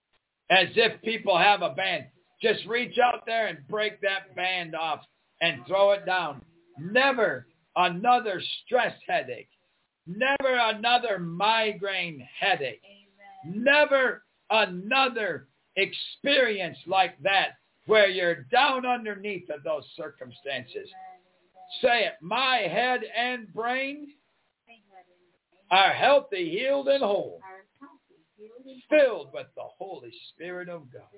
E: as if people have a band. Just reach out there and break that band off and throw it down. Never another stress headache. Never another migraine headache.
D: Amen.
E: Never another experience like that where you're down underneath of those circumstances. Say it. My head and brain are healthy, healed, and whole, filled with the Holy Spirit of God.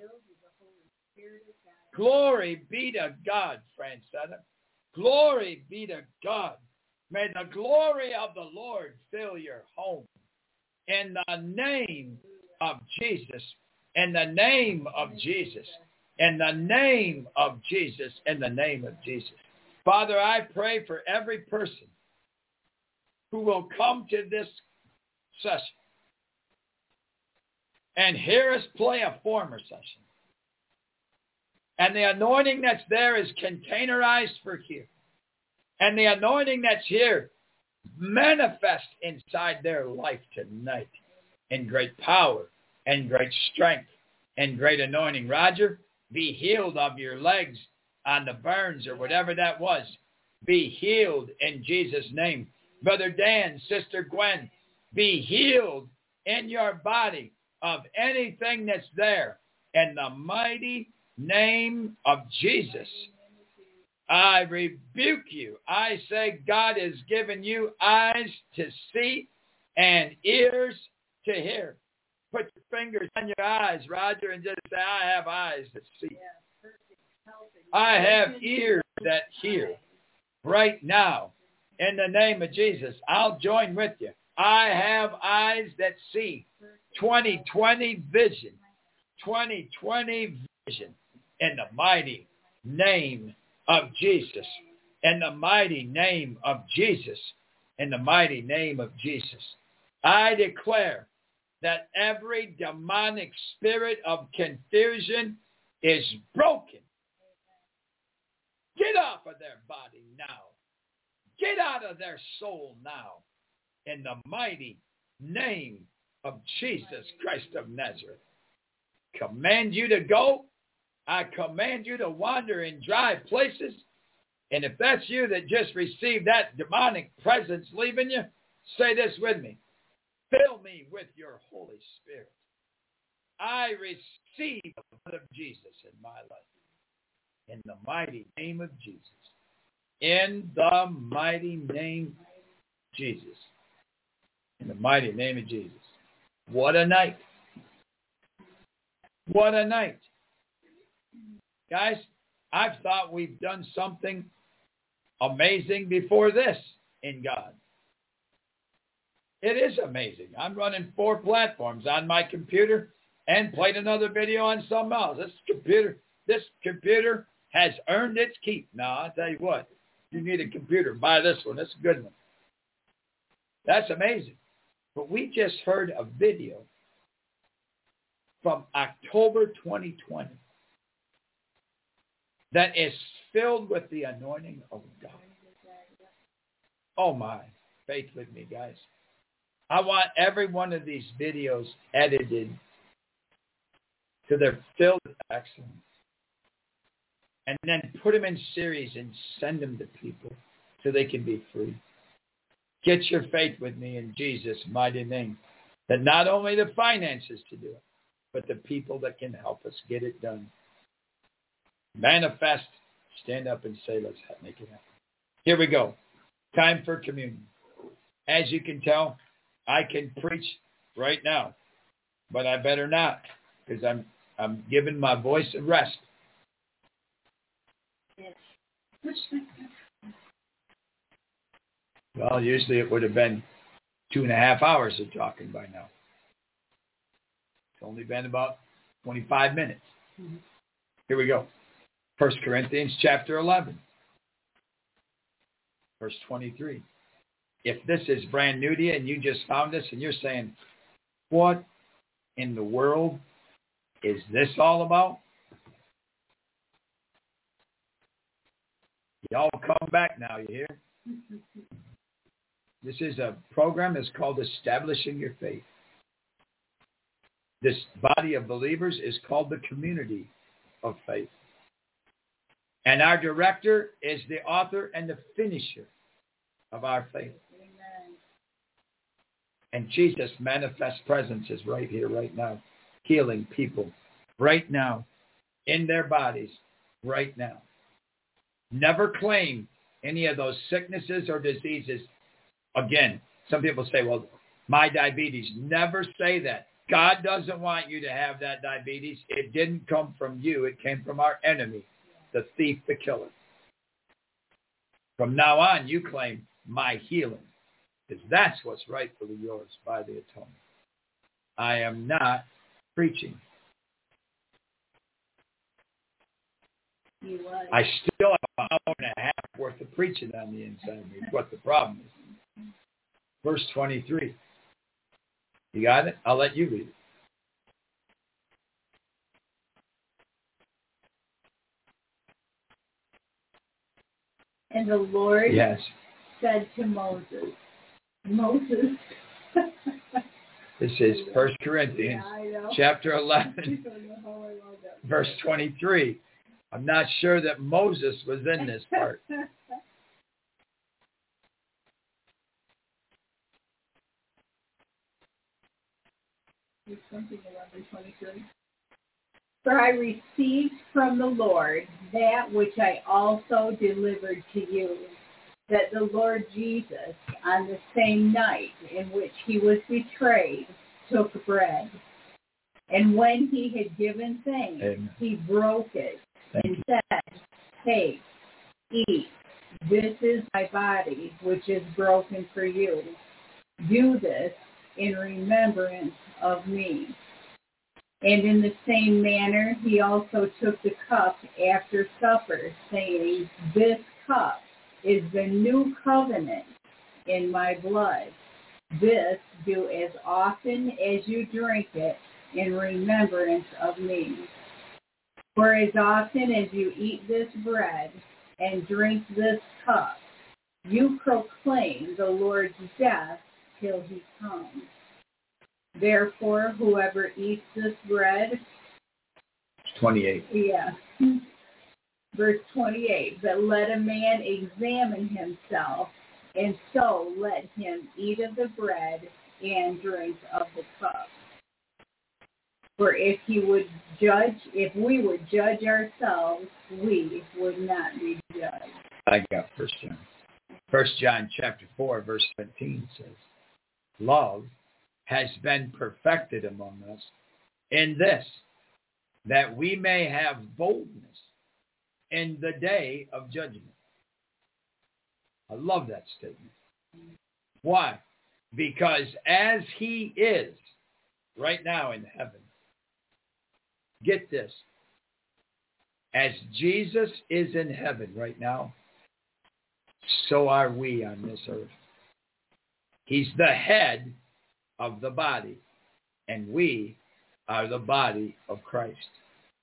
E: Glory be to God, Francetta. Glory be to God. May the glory of the Lord fill your home. In the name of Jesus. In the name of Jesus. In the name of Jesus. In the name of Jesus. Father, I pray for every person who will come to this session and hear us play a former session. And the anointing that's there is containerized for here. And the anointing that's here manifest inside their life tonight in great power and great strength and great anointing. Roger, be healed of your legs on the burns or whatever that was. Be healed in Jesus' name. Brother Dan, Sister Gwen, be healed in your body of anything that's there in the mighty name of Jesus. I rebuke you. I say God has given you eyes to see and ears to hear. Put your fingers on your eyes, Roger, and just say, I have eyes that see. I have ears that hear. Right now, in the name of Jesus, I'll join with you. I have eyes that see. 2020 vision. 2020 vision. In the mighty name of Jesus. In the mighty name of Jesus. In the mighty name of Jesus. I declare that every demonic spirit of confusion is broken. Get off of their body now. Get out of their soul now. In the mighty name of Jesus Christ of Nazareth. Command you to go. I command you to wander in dry places. And if that's you that just received that demonic presence leaving you, say this with me. Fill me with your Holy Spirit. I receive the blood of Jesus in my life. In the mighty name of Jesus. In the mighty name of Jesus. In the mighty name of Jesus. What a night. What a night. Guys, I've thought we've done something amazing before this in God. It is amazing. I'm running 4 platforms on my computer and played another video on something else. This computer has earned its keep. Now, I'll tell you what. If you need a computer, buy this one. It's a good one. That's amazing. But we just heard a video from October 2020 that is filled with the anointing of God. Oh my. Faith with me, guys. I want every one of these videos edited so they're filled with excellence. And then put them in series and send them to people so they can be free. Get your faith with me in Jesus' mighty name. That not only the finances to do it, but the people that can help us get it done. Manifest. Stand up and say, let's make it happen. Here we go. Time for communion. As you can tell, I can preach right now, but I better not because I'm giving my voice a rest. Well, usually it would have been 2.5 hours of talking by now. It's only been about 25 minutes. Mm-hmm. Here we go. 1 Corinthians chapter 11, verse 23. If this is brand new to you and you just found this and you're saying, what in the world is this all about? Y'all come back now, you hear? This is a program that's called Establishing Your Faith.
C: This body of believers is called the community of faith. And our director is the author and the finisher of our faith.
D: Amen.
C: And Jesus' manifest presence is right here, right now, healing people right now in their bodies right now. Never claim any of those sicknesses or diseases. Again, some people say, well, my diabetes. Never say that. God doesn't want you to have that diabetes. It didn't come from you. It came from our enemy, the thief, the killer. From now on, you claim my healing, because that's what's rightfully yours by the atonement. I am not preaching. I still have an hour and a half worth of preaching on the inside of me. What the problem is. Verse 23. You got it? I'll let you read it.
D: And the Lord
C: Yes.
D: said to Moses.
C: This is 1 Corinthians chapter 11, verse 23. I'm not sure that Moses was in this part.
D: For I received from the Lord that which I also delivered to you, that the Lord Jesus, on the same night in which he was betrayed, took bread. And when he had given thanks,
C: Amen.
D: he broke it and said, "Take, eat. This is my body, which is broken for you. Do this in remembrance of me." And in the same manner he also took the cup after supper, saying, "This cup is the new covenant in my blood. This do as often as you drink it in remembrance of me. For as often as you eat this bread and drink this cup, you proclaim the Lord's death till he comes. Therefore, whoever eats this bread,"
C: 28.
D: Yeah. Verse 28, "But let a man examine himself, and so let him eat of the bread and drink of the cup. For if we would judge ourselves, we would not be judged."
C: I got 1 John. 1 John chapter 4, verse 17 says, "Love has been perfected among us in this, that we may have boldness in the day of judgment." I love that statement. Why? Because as he is right now in heaven, get this, as Jesus is in heaven right now, so are we on this earth. He's the head of the body, and we are the body of Christ.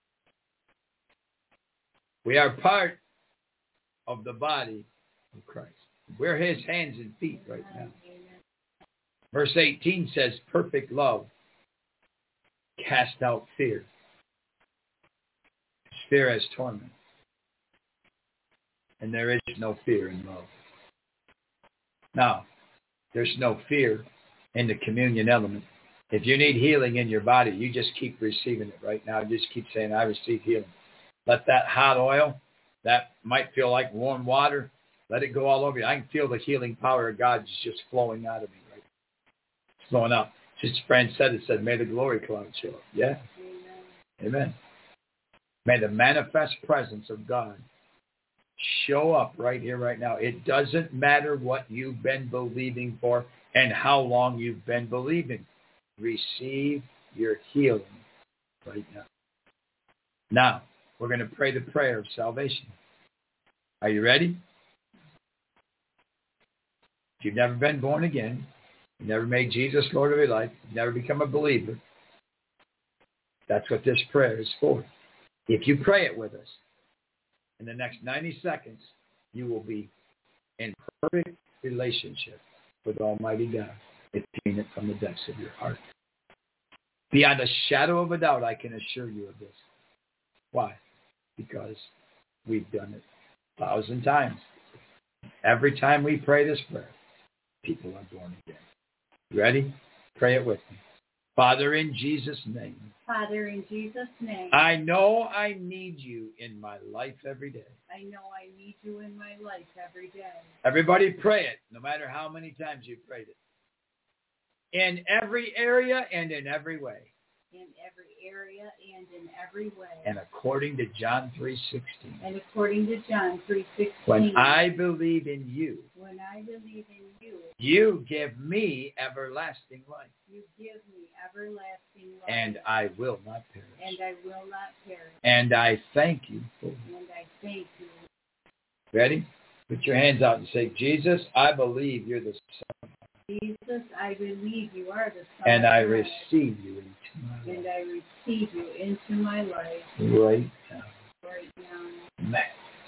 C: We are part of the body of Christ. We're his hands and feet right now. Verse 18 says, "Perfect love cast out fear." Fear has torment. And there is no fear in love. Now, there's no fear in the communion element. If you need healing in your body, you just keep receiving it right now. Just keep saying, "I receive healing." Let that hot oil, that might feel like warm water, let it go all over you. I can feel the healing power of God just flowing out of me right now. It's flowing out. Sister Fran said, "May the glory cloud show up." Yeah. Amen. May the manifest presence of God show up right here, right now. It doesn't matter what you've been believing for and how long you've been believing. Receive your healing right now. Now, we're going to pray the prayer of salvation. Are you ready? If you've never been born again, you've never made Jesus Lord of your life, you've never become a believer, that's what this prayer is for. If you pray it with us, in the next 90 seconds, you will be in perfect relationship with Almighty God if you mean it from the depths of your heart. Beyond a shadow of a doubt, I can assure you of this. Why? Because we've done it 1,000 times. Every time we pray this prayer, people are born again. You ready? Pray it with me. Father, in Jesus' name.
D: Father, in Jesus' name.
C: I know I need you in my life every day.
D: I know I need you in my life every day.
C: Everybody pray it, no matter how many times you prayed it. In every area and in every way.
D: In every area and in every way.
C: And according to John 3:16.
D: And according to John 3:16.
C: When I believe in you.
D: When I believe in you.
C: You give me everlasting life.
D: You give me everlasting life.
C: And I will not perish.
D: And I will not perish.
C: And I thank you for it.
D: And I thank you.
C: Ready? Put your hands out and say, Jesus, I believe you're the Son of God.
D: Jesus, I believe you are the Son
C: and
D: of
C: I
D: God.
C: receive you into my life.
D: And I receive you into my life.
C: Right now.
D: Right now.
C: Man.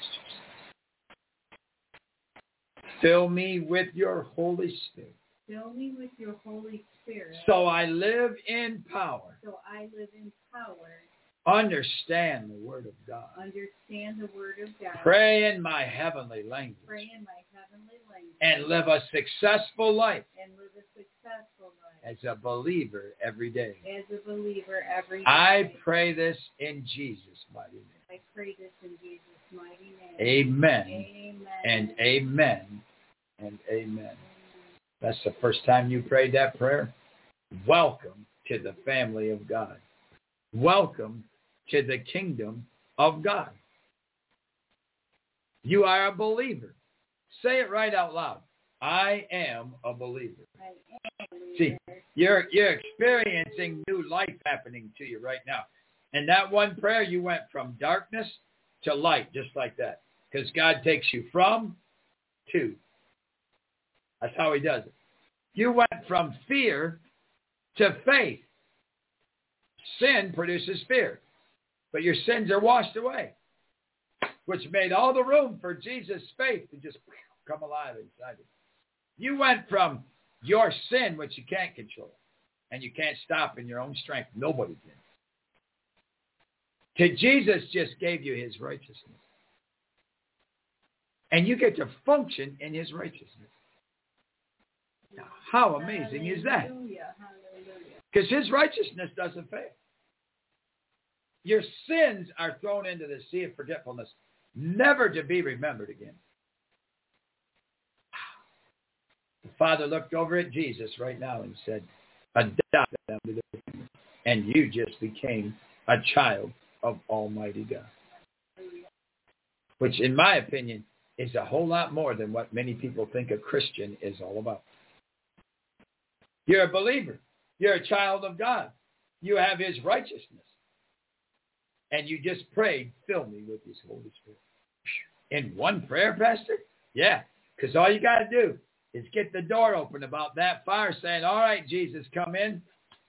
C: Fill me with your Holy Spirit.
D: Fill me with your Holy Spirit.
C: So I live in power.
D: So I live in power.
C: Understand the Word of God.
D: Understand the Word of God.
C: Pray in my heavenly language.
D: Pray in my heavenly language.
C: And live a successful life.
D: And live a successful life.
C: As a believer every day.
D: As a believer every day.
C: I pray this in Jesus' mighty name.
D: I pray this in Jesus' mighty name.
C: Amen.
D: Amen.
C: And amen. And amen. That's the first time you prayed that prayer. Welcome to the family of God. Welcome to the kingdom of God. You are a believer. Say it right out loud. I am a believer.
D: I am a believer.
C: See, you're experiencing new life happening to you right now. And that one prayer, you went from darkness to light, just like that. Because God takes you from to. That's how he does it. You went from fear to faith. Sin produces fear. But your sins are washed away, which made all the room for Jesus' faith to just come alive inside you. You went from your sin, which you can't control, and you can't stop in your own strength. Nobody can. To Jesus just gave you his righteousness. And you get to function in his righteousness. Now, how amazing is that?
D: Hallelujah.
C: Because his righteousness doesn't fail. Your sins are thrown into the sea of forgetfulness, never to be remembered again. The Father looked over at Jesus right now and said, adopt them to the family. And you just became a child of Almighty God. Which, in my opinion, is a whole lot more than what many people think a Christian is all about. You're a believer. You're a child of God. You have his righteousness. And you just prayed, fill me with his Holy Spirit. In one prayer, Pastor? Yeah, because all you got to do is get the door open about that far, saying, all right, Jesus, come in.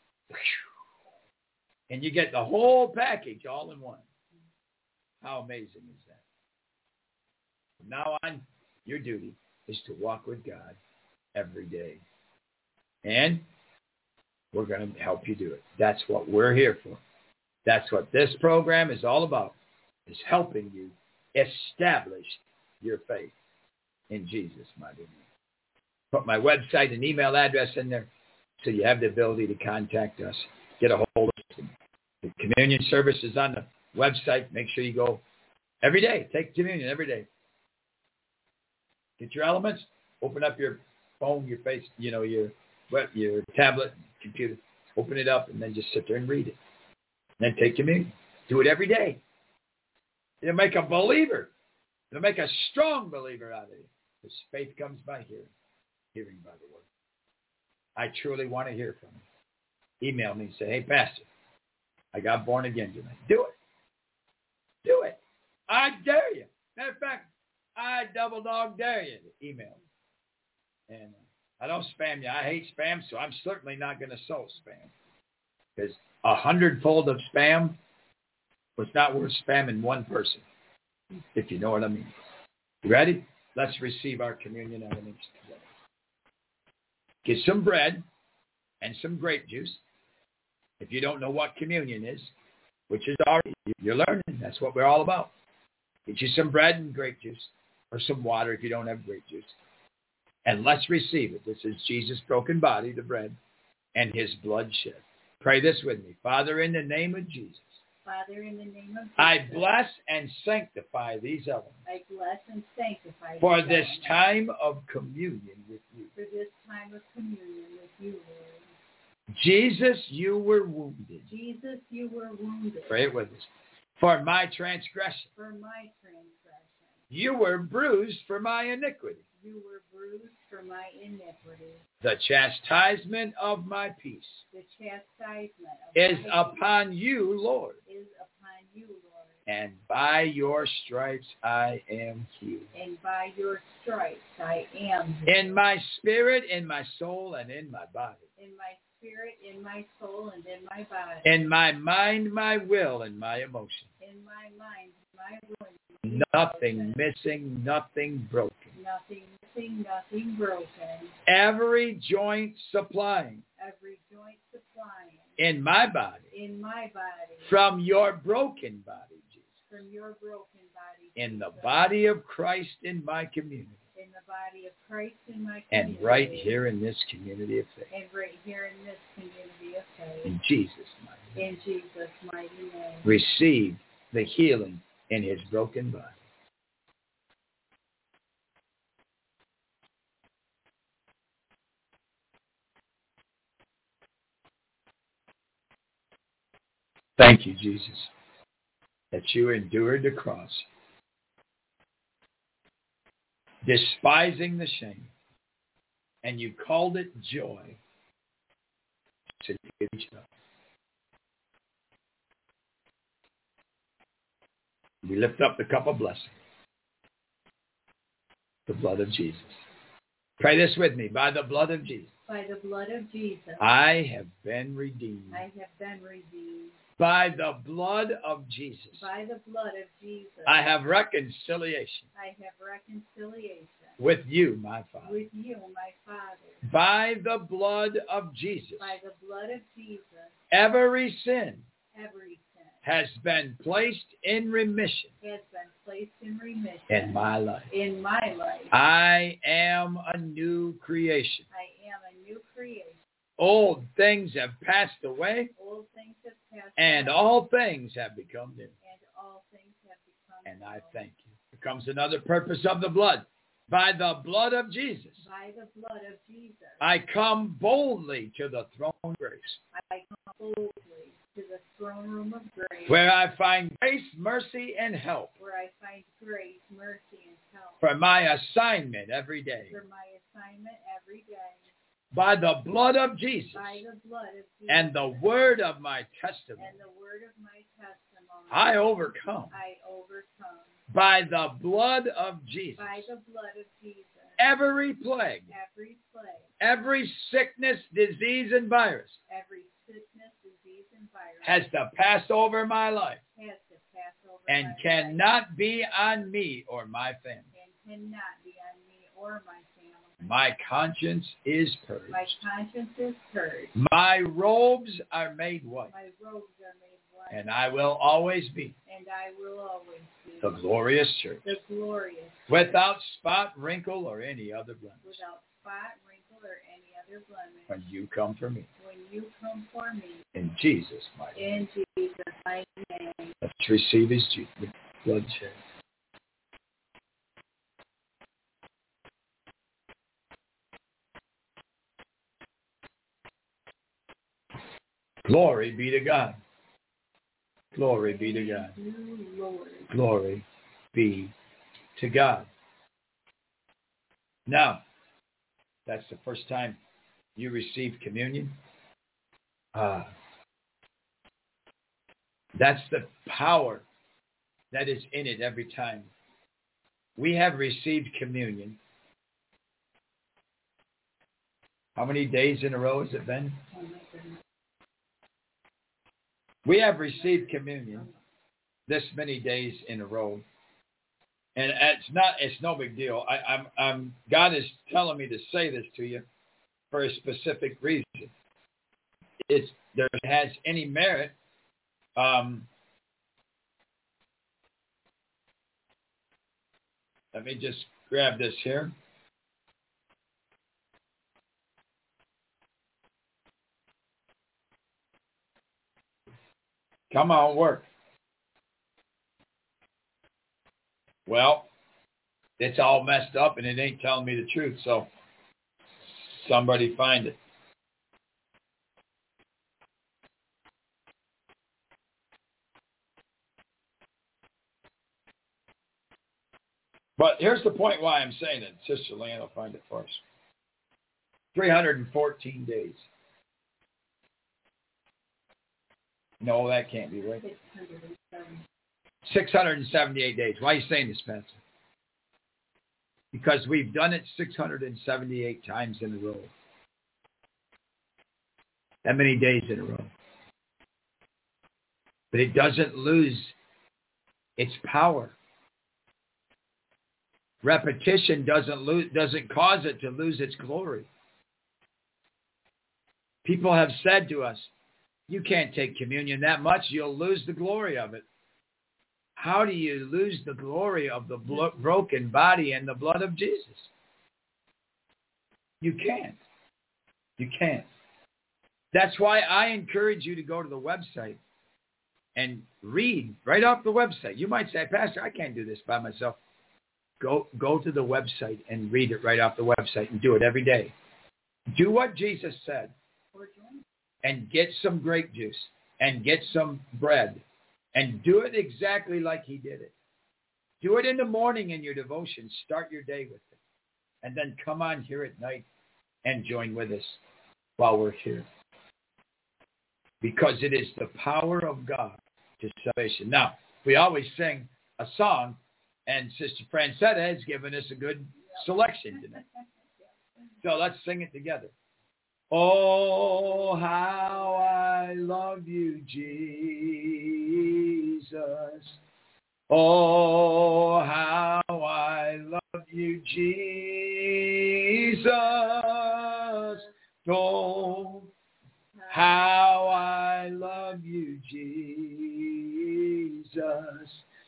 C: And you get the whole package all in one. How amazing is that? From now on, your duty is to walk with God every day. And we're going to help you do it. That's what we're here for. That's what this program is all about, is helping you establish your faith in Jesus' mighty name. Put my website and email address in there so you have the ability to contact us. Get a hold of us. The communion service is on the website. Make sure you go every day. Take communion every day. Get your elements. Open up your phone, your face, your tablet, computer. Open it up and then just sit there and read it. And then take communion. Do it every day. It'll make a believer. It'll make a strong believer out of you. Because faith comes by hearing by the word. I truly want to hear from you. Email me and say, hey, Pastor, I got born again tonight. Do it. Do it. I dare you. Matter of fact, I double dog dare you to email me. And I don't spam you. I hate spam, so I'm certainly not going to sow spam. Because 100-fold of spam was not worth spamming one person, if you know what I mean. You ready? Let's receive our communion elements together. Get some bread and some grape juice. If you don't know what communion is, which is already, you're learning. That's what we're all about. Get you some bread and grape juice, or some water if you don't have grape juice. And let's receive it. This is Jesus' broken body, the bread, and his blood shed. Pray this with me. Father, in the name of Jesus,
D: Father, in the name of Jesus,
C: I bless and sanctify these elements
D: I bless and sanctify
C: for
D: these
C: this
D: elements
C: time of communion with you.
D: for this time of communion with you, Lord.
C: Jesus, you were wounded.
D: Jesus, you were wounded
C: Pray it with us. For my transgression.
D: for my transgression.
C: You were bruised for my iniquity.
D: You were bruised for my iniquity.
C: The chastisement of my peace
D: The chastisement of
C: is
D: my peace
C: upon you, Lord.
D: is upon you, Lord.
C: And by your stripes I am healed.
D: And by your stripes I am healed.
C: In my spirit, in my soul, and in my body.
D: In my spirit, in my soul, and in my body.
C: In my mind, my will, and my emotion.
D: In my mind, my will, and my
C: Nothing
D: emotions.
C: missing, nothing broken.
D: Nothing missing, nothing broken.
C: Every joint supplying
D: Every joint supplying
C: in my body
D: in my body
C: from your broken body, Jesus.
D: from your broken body.
C: In the
D: Jesus.
C: body of Christ in my community.
D: In the body of Christ in my
C: And
D: community.
C: right here in this community of faith.
D: And right here in this community of faith.
C: In Jesus' mighty name.
D: In Jesus' mighty name.
C: Receive the healing in his broken body. Thank you, Jesus, that you endured the cross, despising the shame, and you called it joy to give each other. We lift up the cup of blessing, the blood of Jesus. Pray this with me. By the blood of Jesus,
D: By the blood of Jesus,
C: I have been redeemed.
D: I have been redeemed.
C: By the blood of Jesus,
D: By the blood of Jesus,
C: I have reconciliation
D: I have reconciliation
C: with you, my Father.
D: with you, my Father.
C: By the blood of Jesus,
D: By the blood of Jesus,
C: every sin
D: every sin
C: has been placed in remission
D: has been placed in remission
C: in my life.
D: in my life.
C: I am a new creation.
D: I am a new creation.
C: Old things have passed away,
D: Old things have passed
C: and
D: away,
C: all things have become new.
D: and all things have become
C: And I
D: new.
C: thank you. Here comes another purpose of the blood. By the blood of Jesus,
D: By the blood of Jesus,
C: I come boldly to the throne of grace,
D: I come boldly to the throne room of grace,
C: where I find grace, mercy, and help
D: where I find grace, mercy, and help
C: for my assignment every day.
D: for my assignment every day.
C: By the blood of Jesus
D: By the blood of Jesus
C: and the word of my testimony,
D: and the word of my testimony,
C: I overcome.
D: I overcome.
C: By the blood of Jesus,
D: By the blood of Jesus,
C: every plague,
D: every plague,
C: every sickness, disease, and virus
D: every sickness, disease, and virus
C: has to pass over my life
D: has to pass over
C: and
D: my life
C: cannot be on me or my family.
D: and cannot be on me or my family.
C: My conscience is purged.
D: My conscience is purged.
C: My robes are made white,
D: My robes are made white,
C: and I will always be
D: and I will always be
C: the glorious church,
D: the glorious,
C: without spot, wrinkle, or any other blemish.
D: without spot, wrinkle, or any other blemish.
C: When you come for me,
D: When you come for me,
C: in Jesus' mighty name.
D: in Jesus' mighty name.
C: Let's receive his blood shed. Glory be to God. Glory be to God.
D: Thank you, Lord.
C: Glory be to God. Now, that's the first time you received communion. That's the power that is in it every time. We have received communion. How many days in a row has it been?
D: Oh, my goodness.
C: We have received communion this many days in a row. And it's no big deal. God is telling me to say this to you for a specific reason.
E: there has any merit. Let me just grab this here. Come on, work. Well, it's all messed up and it ain't telling me the truth, so somebody find it. But here's the point why I'm saying it. Sister Leanne will find it for us. 314 days. No, that can't be right. 678 days. Why are you saying this, Pastor? Because we've done it 678 times in a row. That many days in a row. But it doesn't lose its power. Repetition doesn't cause it to lose its glory. People have said to us, you can't take communion that much, you'll lose the glory of it. How do you lose the glory of the broken body and the blood of Jesus? You can't. You can't. That's why I encourage you to go to the website and read right off the website. You might say, Pastor, I can't do this by myself. Go to the website and read it right off the website and do it every day. Do what Jesus said and get some grape juice and get some bread and do it exactly like he did it. Do it in the morning in your devotion. Start your day with it. And then come on here at night and join with us while we're here. Because it is the power of God to salvation. Now, we always sing a song, and Sister Francetta has given us a good selection tonight. So let's sing it together. Oh, how I love you, Jesus. Oh, how I love you, Jesus. Oh, how I love you, Jesus.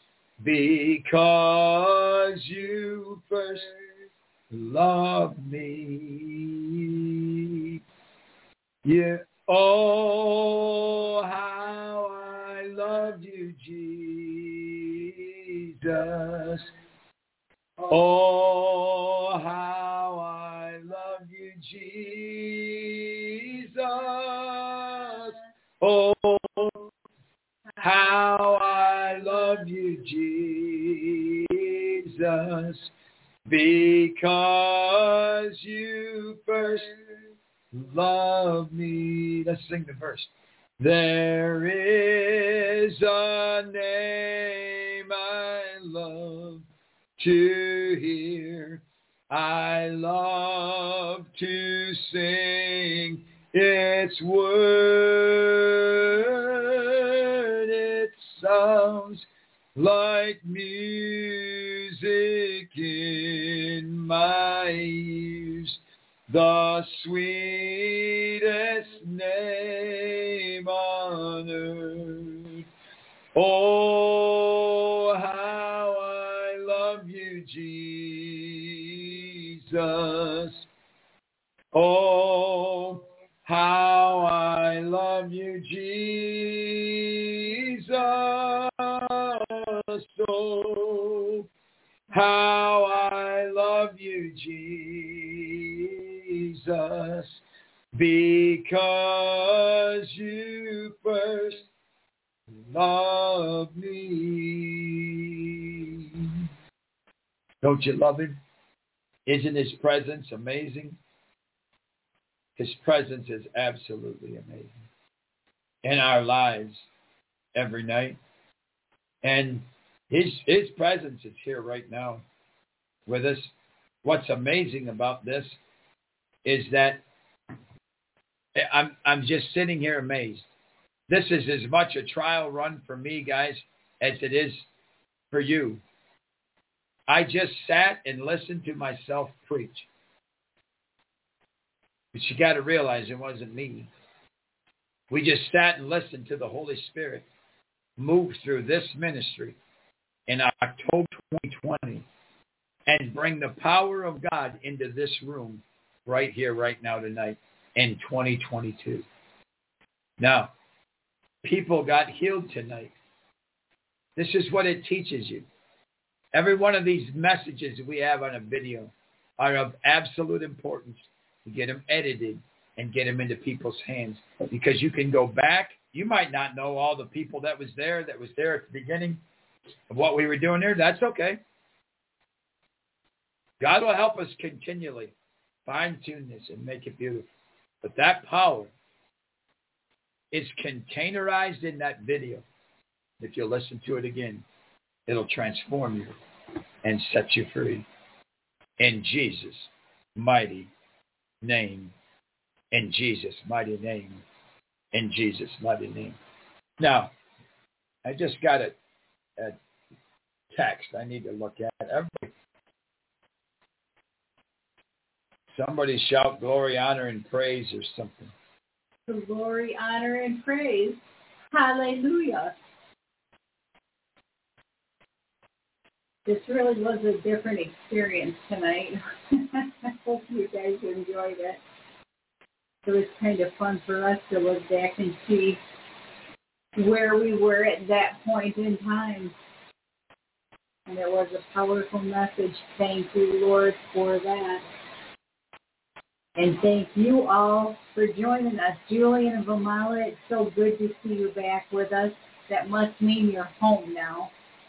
E: Because you first loved me. Yeah. Oh, how I love you, Jesus. Oh, how I love you, Jesus. Oh, how I love you, Jesus, because you first loved me. Let's sing the verse. There is a name I love to hear. I love to sing its word. It sounds like music in my ears. The sweetest name on earth. Oh, how I love you, Jesus. Oh, how I love you, Jesus. Oh, how I love you, Jesus, because you first loved me. Don't you love him? Isn't his presence amazing? His presence is absolutely amazing in our lives every night. And his presence is here right now with us. What's amazing about this is that I'm just sitting here amazed. This is as much a trial run for me, guys, as it is for you. I just sat and listened to myself preach. But you got to realize it wasn't me. We just sat and listened to the Holy Spirit move through this ministry in October 2020 and bring the power of God into this room right here, right now, tonight in 2022. Now, people got healed tonight. This is what it teaches you. Every one of these messages we have on a video are of absolute importance to get them edited and get them into people's hands, because you can go back. You might not know all the people that was there at the beginning of what we were doing there. That's okay. God will help us continually fine-tune this and make it beautiful. But that power is containerized in that video. If you listen to it again, it'll transform you and set you free. In Jesus' mighty name. In Jesus' mighty name. In Jesus' mighty name. Now, I just got a text I need to look at. Somebody shout glory, honor, and praise or something.
D: Glory, honor, and praise. Hallelujah. This really was a different experience tonight. I hope you guys enjoyed it. It was kind of fun for us to look back and see where we were at that point in time. And it was a powerful message. Thank you, Lord, for that. And thank you all for joining us. Julian and Vamala, it's so good to see you back with us. That must mean you're home now.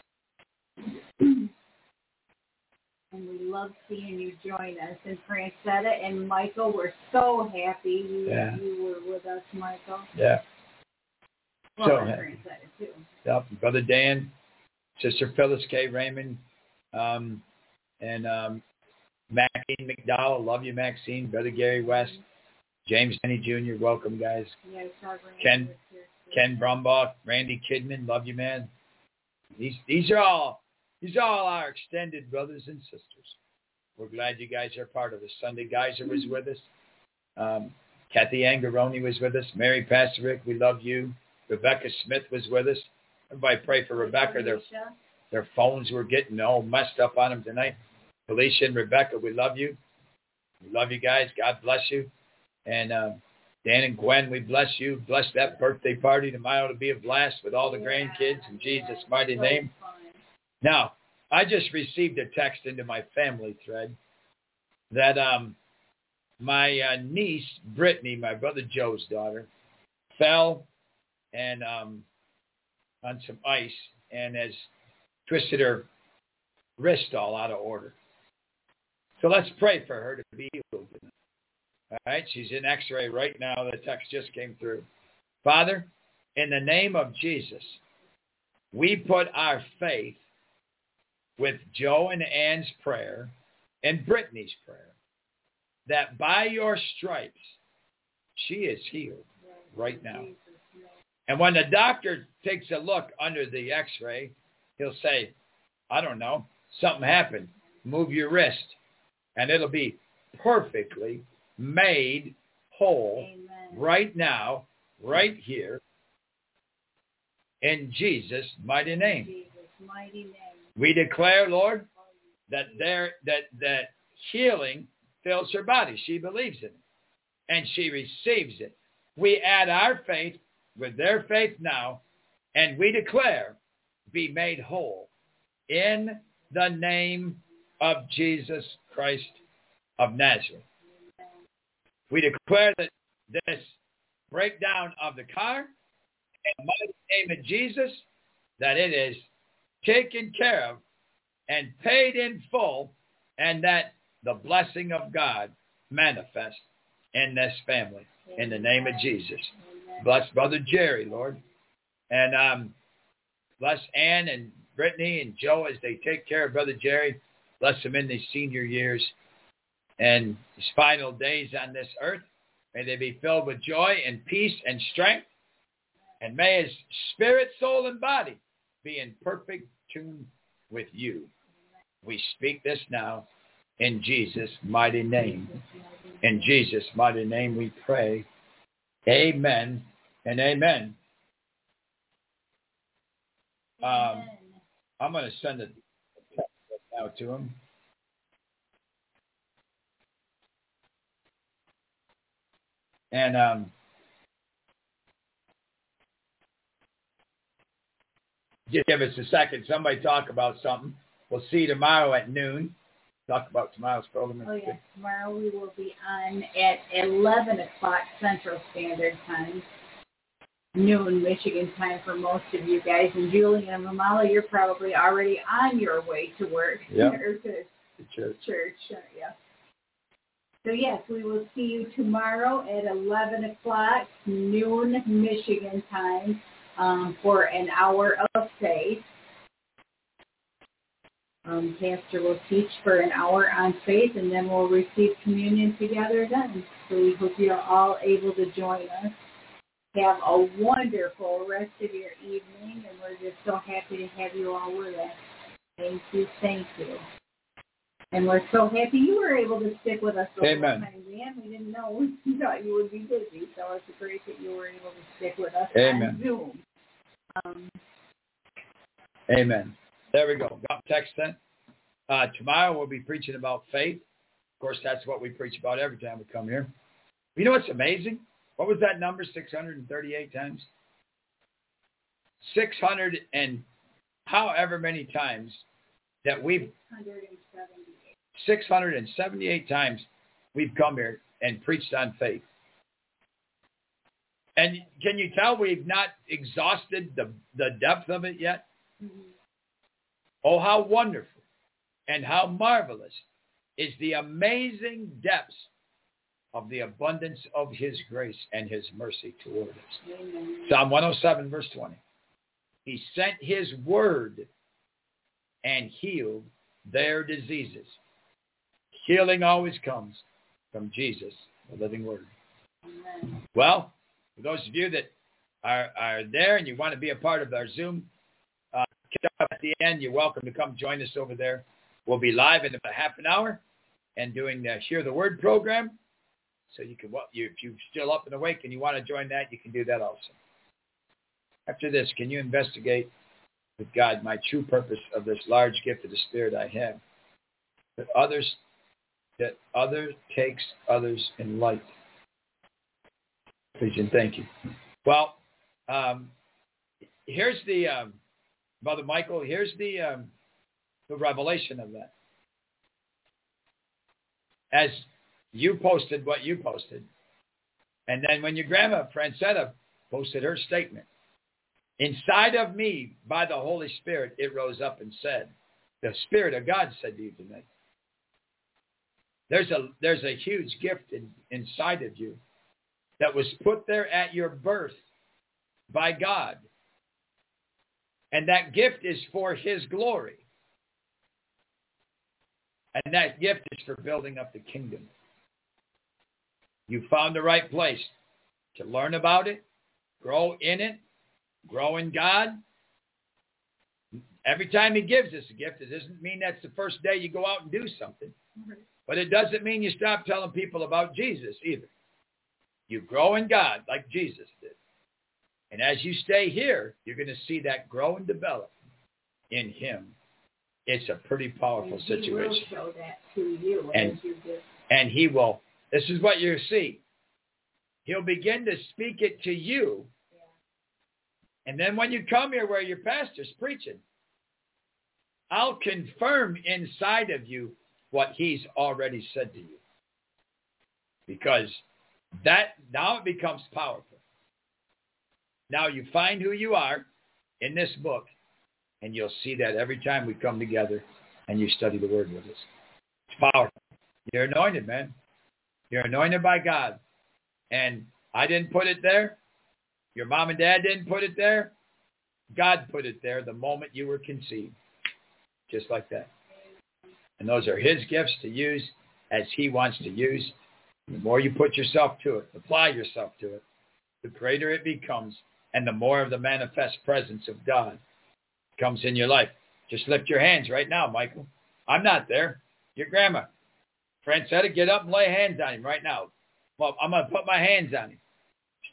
D: And we love seeing you join us. And Francetta and Michael, we're so happy you were with us, Michael.
E: Yeah.
D: Well,
E: so
D: and
E: happy.
D: Francetta, too.
E: Yep. Brother Dan, Sister Phyllis K. Raymond, and Maxine McDowell. Love you, Maxine. Brother Gary West. James Denny Jr., welcome, guys.
D: Yeah,
E: Ken Brumbach, Randy Kidman, love you, man. These are all our extended brothers and sisters. We're glad you guys are part of us. Sunday Geyser was with us. Kathy Angaroni was with us. Mary Pastorick, we love you. Rebecca Smith was with us. Everybody pray for Rebecca. Their phones were getting all messed up on them tonight. Felicia and Rebecca, we love you. We love you guys. God bless you. And Dan and Gwen, we bless you. Bless that birthday party tomorrow to be a blast with all the grandkids in Jesus' mighty name. Now, I just received a text into my family thread that my niece, Brittany, my brother Joe's daughter, fell and on some ice and has twisted her wrist all out of order. So let's pray for her to be healed. All right, she's in X-ray right now. The text just came through. Father, in the name of Jesus, we put our faith with Joe and Ann's prayer and Brittany's prayer that by your stripes, she is healed right now. And when the doctor takes a look under the X-ray, he'll say, I don't know, something happened. Move your wrist. And it'll be perfectly made whole.
D: Amen.
E: Right now, right here, in Jesus' mighty name.
D: Jesus' mighty name.
E: We declare, Lord, that healing fills her body. She believes in it, and she receives it. We add our faith with their faith now, and we declare, be made whole in the name of Jesus Christ of Nazareth. We declare that this breakdown of the car, in the mighty name of Jesus, that it is taken care of and paid in full, and that the blessing of God manifests in this family. In the name of Jesus. Bless Brother Jerry, Lord. And bless Ann and Brittany and Joe as they take care of Brother Jerry. Bless him in these senior years and his final days on this earth. May they be filled with joy and peace and strength. And may his spirit, soul, and body be in perfect tune with you. We speak this now in Jesus' mighty name. In Jesus' mighty name we pray. Amen And amen.
D: Amen.
E: I'm going to send it now to him. And just give us a second. Somebody talk about something. We'll see you tomorrow at noon. Talk about tomorrow's program.
D: Oh, yes. Tomorrow we will be on at 11 o'clock Central Standard Time. Noon Michigan time for most of you guys. And Julie and Mamala, you're probably already on your way to work.
E: Yep.
D: Or to
E: church.
D: Yeah. So, yes, we will see you tomorrow at 11 o'clock, noon Michigan time, for an hour of faith. Pastor will teach for an hour on faith, and then we'll receive communion together then. So we hope you're all able to join us. Have a wonderful rest of your evening, and we're just so happy to have you all with us. Thank you. And we're so happy you were able to stick with us the whole time, Dan. We didn't know. We thought you would be busy, so it's great that you were able to stick with us on Zoom.
E: Amen. There we go. Got text then. Tomorrow we'll be preaching about faith. Of course, that's what we preach about every time we come here. You know what's amazing? What was that number? 638 times? 600 and however many times that we've... 678 times we've come here and preached on faith. And can you tell we've not exhausted the depth of it yet? Mm-hmm. Oh, how wonderful and how marvelous is the amazing depths of the abundance of his grace and his mercy toward us. Amen. Psalm 107, verse 20. He sent his word and healed their diseases. Healing always comes from Jesus, the living word. Amen. Well, for those of you that are there and you want to be a part of our Zoom, at the end, you're welcome to come join us over there. We'll be live in about half an hour and doing the Hear the Word program. So you can, if you're still up and awake and you want to join that, you can do that also. After this, can you investigate with God my true purpose of this large gift of the Spirit I have? That other takes others in light. Please and thank you. Well, here's the Brother Michael. Here's the revelation of that. As you posted what you posted, and then when your grandma Francetta posted her statement, inside of me, by the Holy Spirit, it rose up and said, the Spirit of God said to you tonight. There's a huge gift inside of you that was put there at your birth by God. And that gift is for his glory. And that gift is for building up the kingdom. You found the right place to learn about it, grow in it, grow in God. Every time he gives us a gift, it doesn't mean that's the first day you go out and do something. But it doesn't mean you stop telling people about Jesus either. You grow in God like Jesus did. And as you stay here, you're going to see that grow and develop in him. It's a pretty powerful situation. He will
D: show that to you as you do.
E: And he will. This is what you see. He'll begin to speak it to you. Yeah. And then when you come here where your pastor's preaching, I'll confirm inside of you what he's already said to you. Because that now it becomes powerful. Now you find who you are in this book, and you'll see that every time we come together and you study the Word with us. It's powerful. You're anointed, man. You're anointed by God. And I didn't put it there. Your mom and dad didn't put it there. God put it there the moment you were conceived. Just like that. And those are his gifts to use as he wants to use. The more you put yourself to it, apply yourself to it, the greater it becomes, and the more of the manifest presence of God comes in your life. Just lift your hands right now, Michael. I'm not there. Your grandma. Francetta, get up and lay hands on him right now. Well, I'm going to put my hands on him.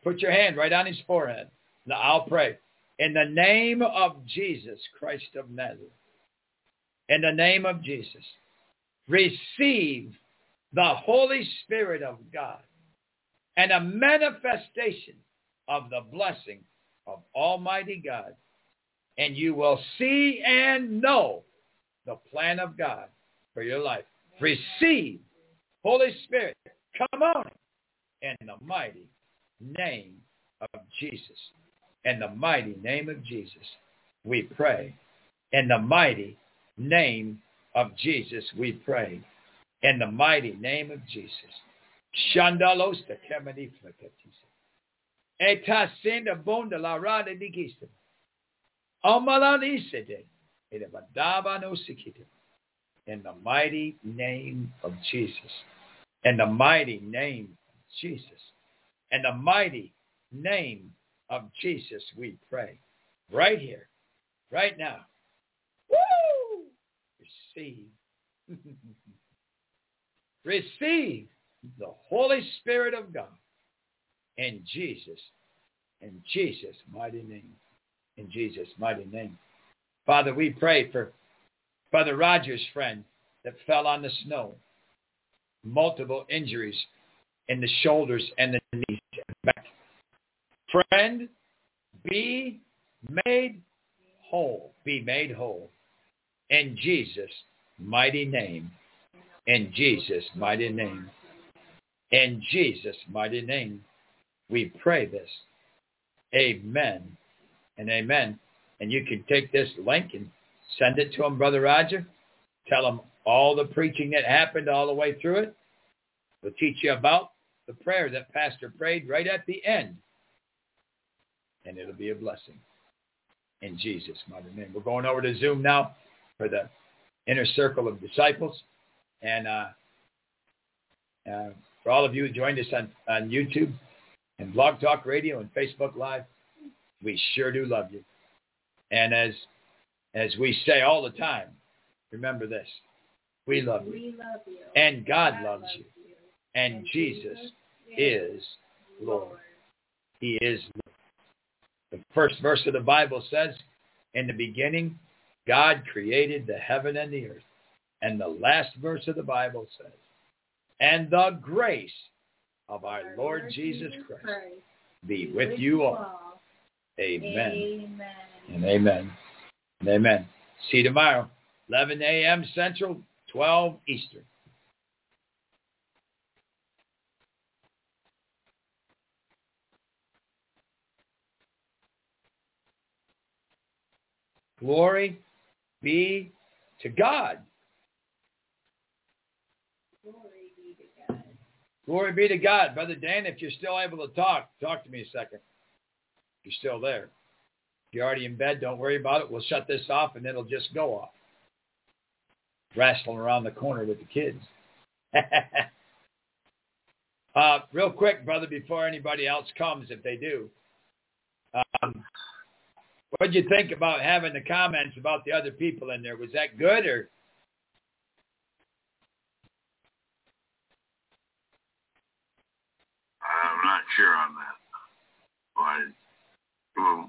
C: Put your hand right on his forehead. Now I'll pray. In the name of Jesus Christ of Nazareth. In the name of Jesus. Receive the Holy Spirit of God and a manifestation of the blessing of Almighty God. And you will see and know the plan of God for your life. Receive, Holy Spirit, come on in the mighty name of Jesus. In the mighty name of Jesus, we pray. In the mighty name of Jesus, we pray. In the mighty name of Jesus. Shandalos te kemeni fleketisa. Eta senda bonda la rade digista. Omalanisede. Edabadaba no sikita. In the mighty name of Jesus. In the mighty name of Jesus. In the mighty name of Jesus, we pray. Right here. Right now. Woo! Receive. Receive the Holy Spirit of God in Jesus' mighty name. In Jesus' mighty name. Father, we pray for Brother Roger's friend that fell on the snow. Multiple injuries in the shoulders and the knees and back. Friend, be made whole. Be made whole. In Jesus' mighty name. In Jesus' mighty name. In Jesus' mighty name. We pray this. Amen and amen. And you can take this link and send it to him, Brother Roger. Tell him all the preaching that happened all the way through it. We'll teach you about the prayer that Pastor prayed right at the end. And it'll be a blessing. In Jesus' mighty name. We're going over to Zoom now for the Inner Circle of Disciples. And for all of you who joined us on YouTube and Blog Talk Radio and Facebook Live, we sure do love you. And as we say all the time, remember this. We love you.
D: We love you.
C: And God loves you. And Jesus is Lord. He is Lord. The first verse of the Bible says, in the beginning, God created the heaven and the earth. And the last verse of the Bible says, and the grace of our Lord Jesus Christ be with you all. Amen. And amen. And amen. See you tomorrow, 11 a.m. Central, 12 Eastern. Glory be to God.
D: Glory be to God.
C: Glory be to God. Brother Dan, if you're still able to talk to me a second. If you're still there. If you're already in bed, don't worry about it. We'll shut this off and it'll just go off. Wrestling around the corner with the kids. Real quick, brother, before anybody else comes, if they do. What did you think about having the comments about the other people in there? Was that good or?
F: I'm not sure on that.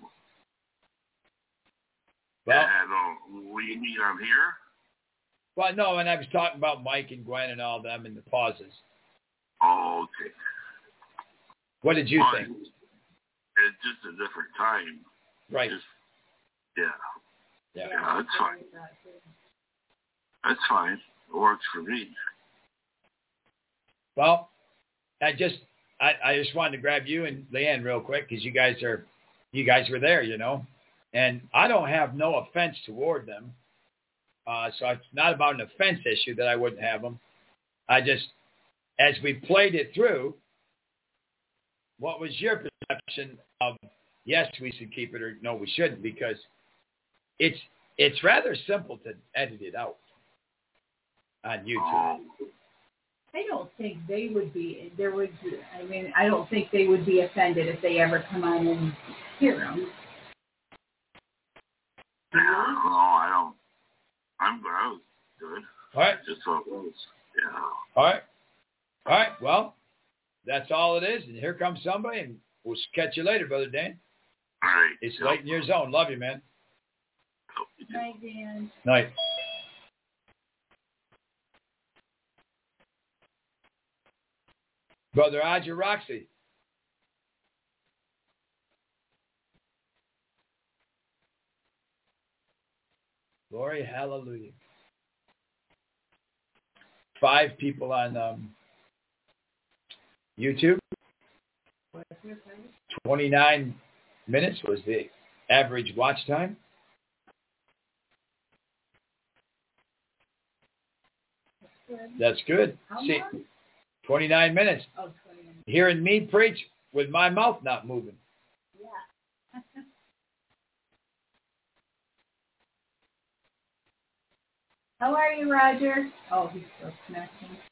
F: Well, will you mean I'm here?
C: Well, no, and I was talking about Mike and Gwen and all them and the pauses.
F: Oh, okay.
C: What did you think?
F: It's just a different time.
C: Right.
F: Yeah, that's fine. That's fine. It works for me.
C: Well, I just wanted to grab you and Leanne real quick because you guys were there, you know, and I don't have no offense toward them. So it's not about an offense issue that I wouldn't have them. I just, as we played it through, what was your perception of, yes, we should keep it or no, we shouldn't? Because it's rather simple to edit it out on YouTube.
D: I don't think they would be, I don't think they would be offended if they ever come on and hear them.
F: No, I don't. I was good.
C: All right.
F: Just how it was. Yeah.
C: All right. Well, that's all it is. And here comes somebody and We'll catch you later, Brother Dan.
F: All right.
C: It's late in your zone. Love you, man.
D: Night, Dan.
C: Night. Brother Roger Roxy. Glory, hallelujah. 5 people on YouTube. 29 minutes was the average watch time. That's good. See, 29 minutes.
D: Oh, 20 minutes.
C: Hearing me preach with my mouth not moving.
D: Yeah. How are you, Roger? Oh, he's still smashing.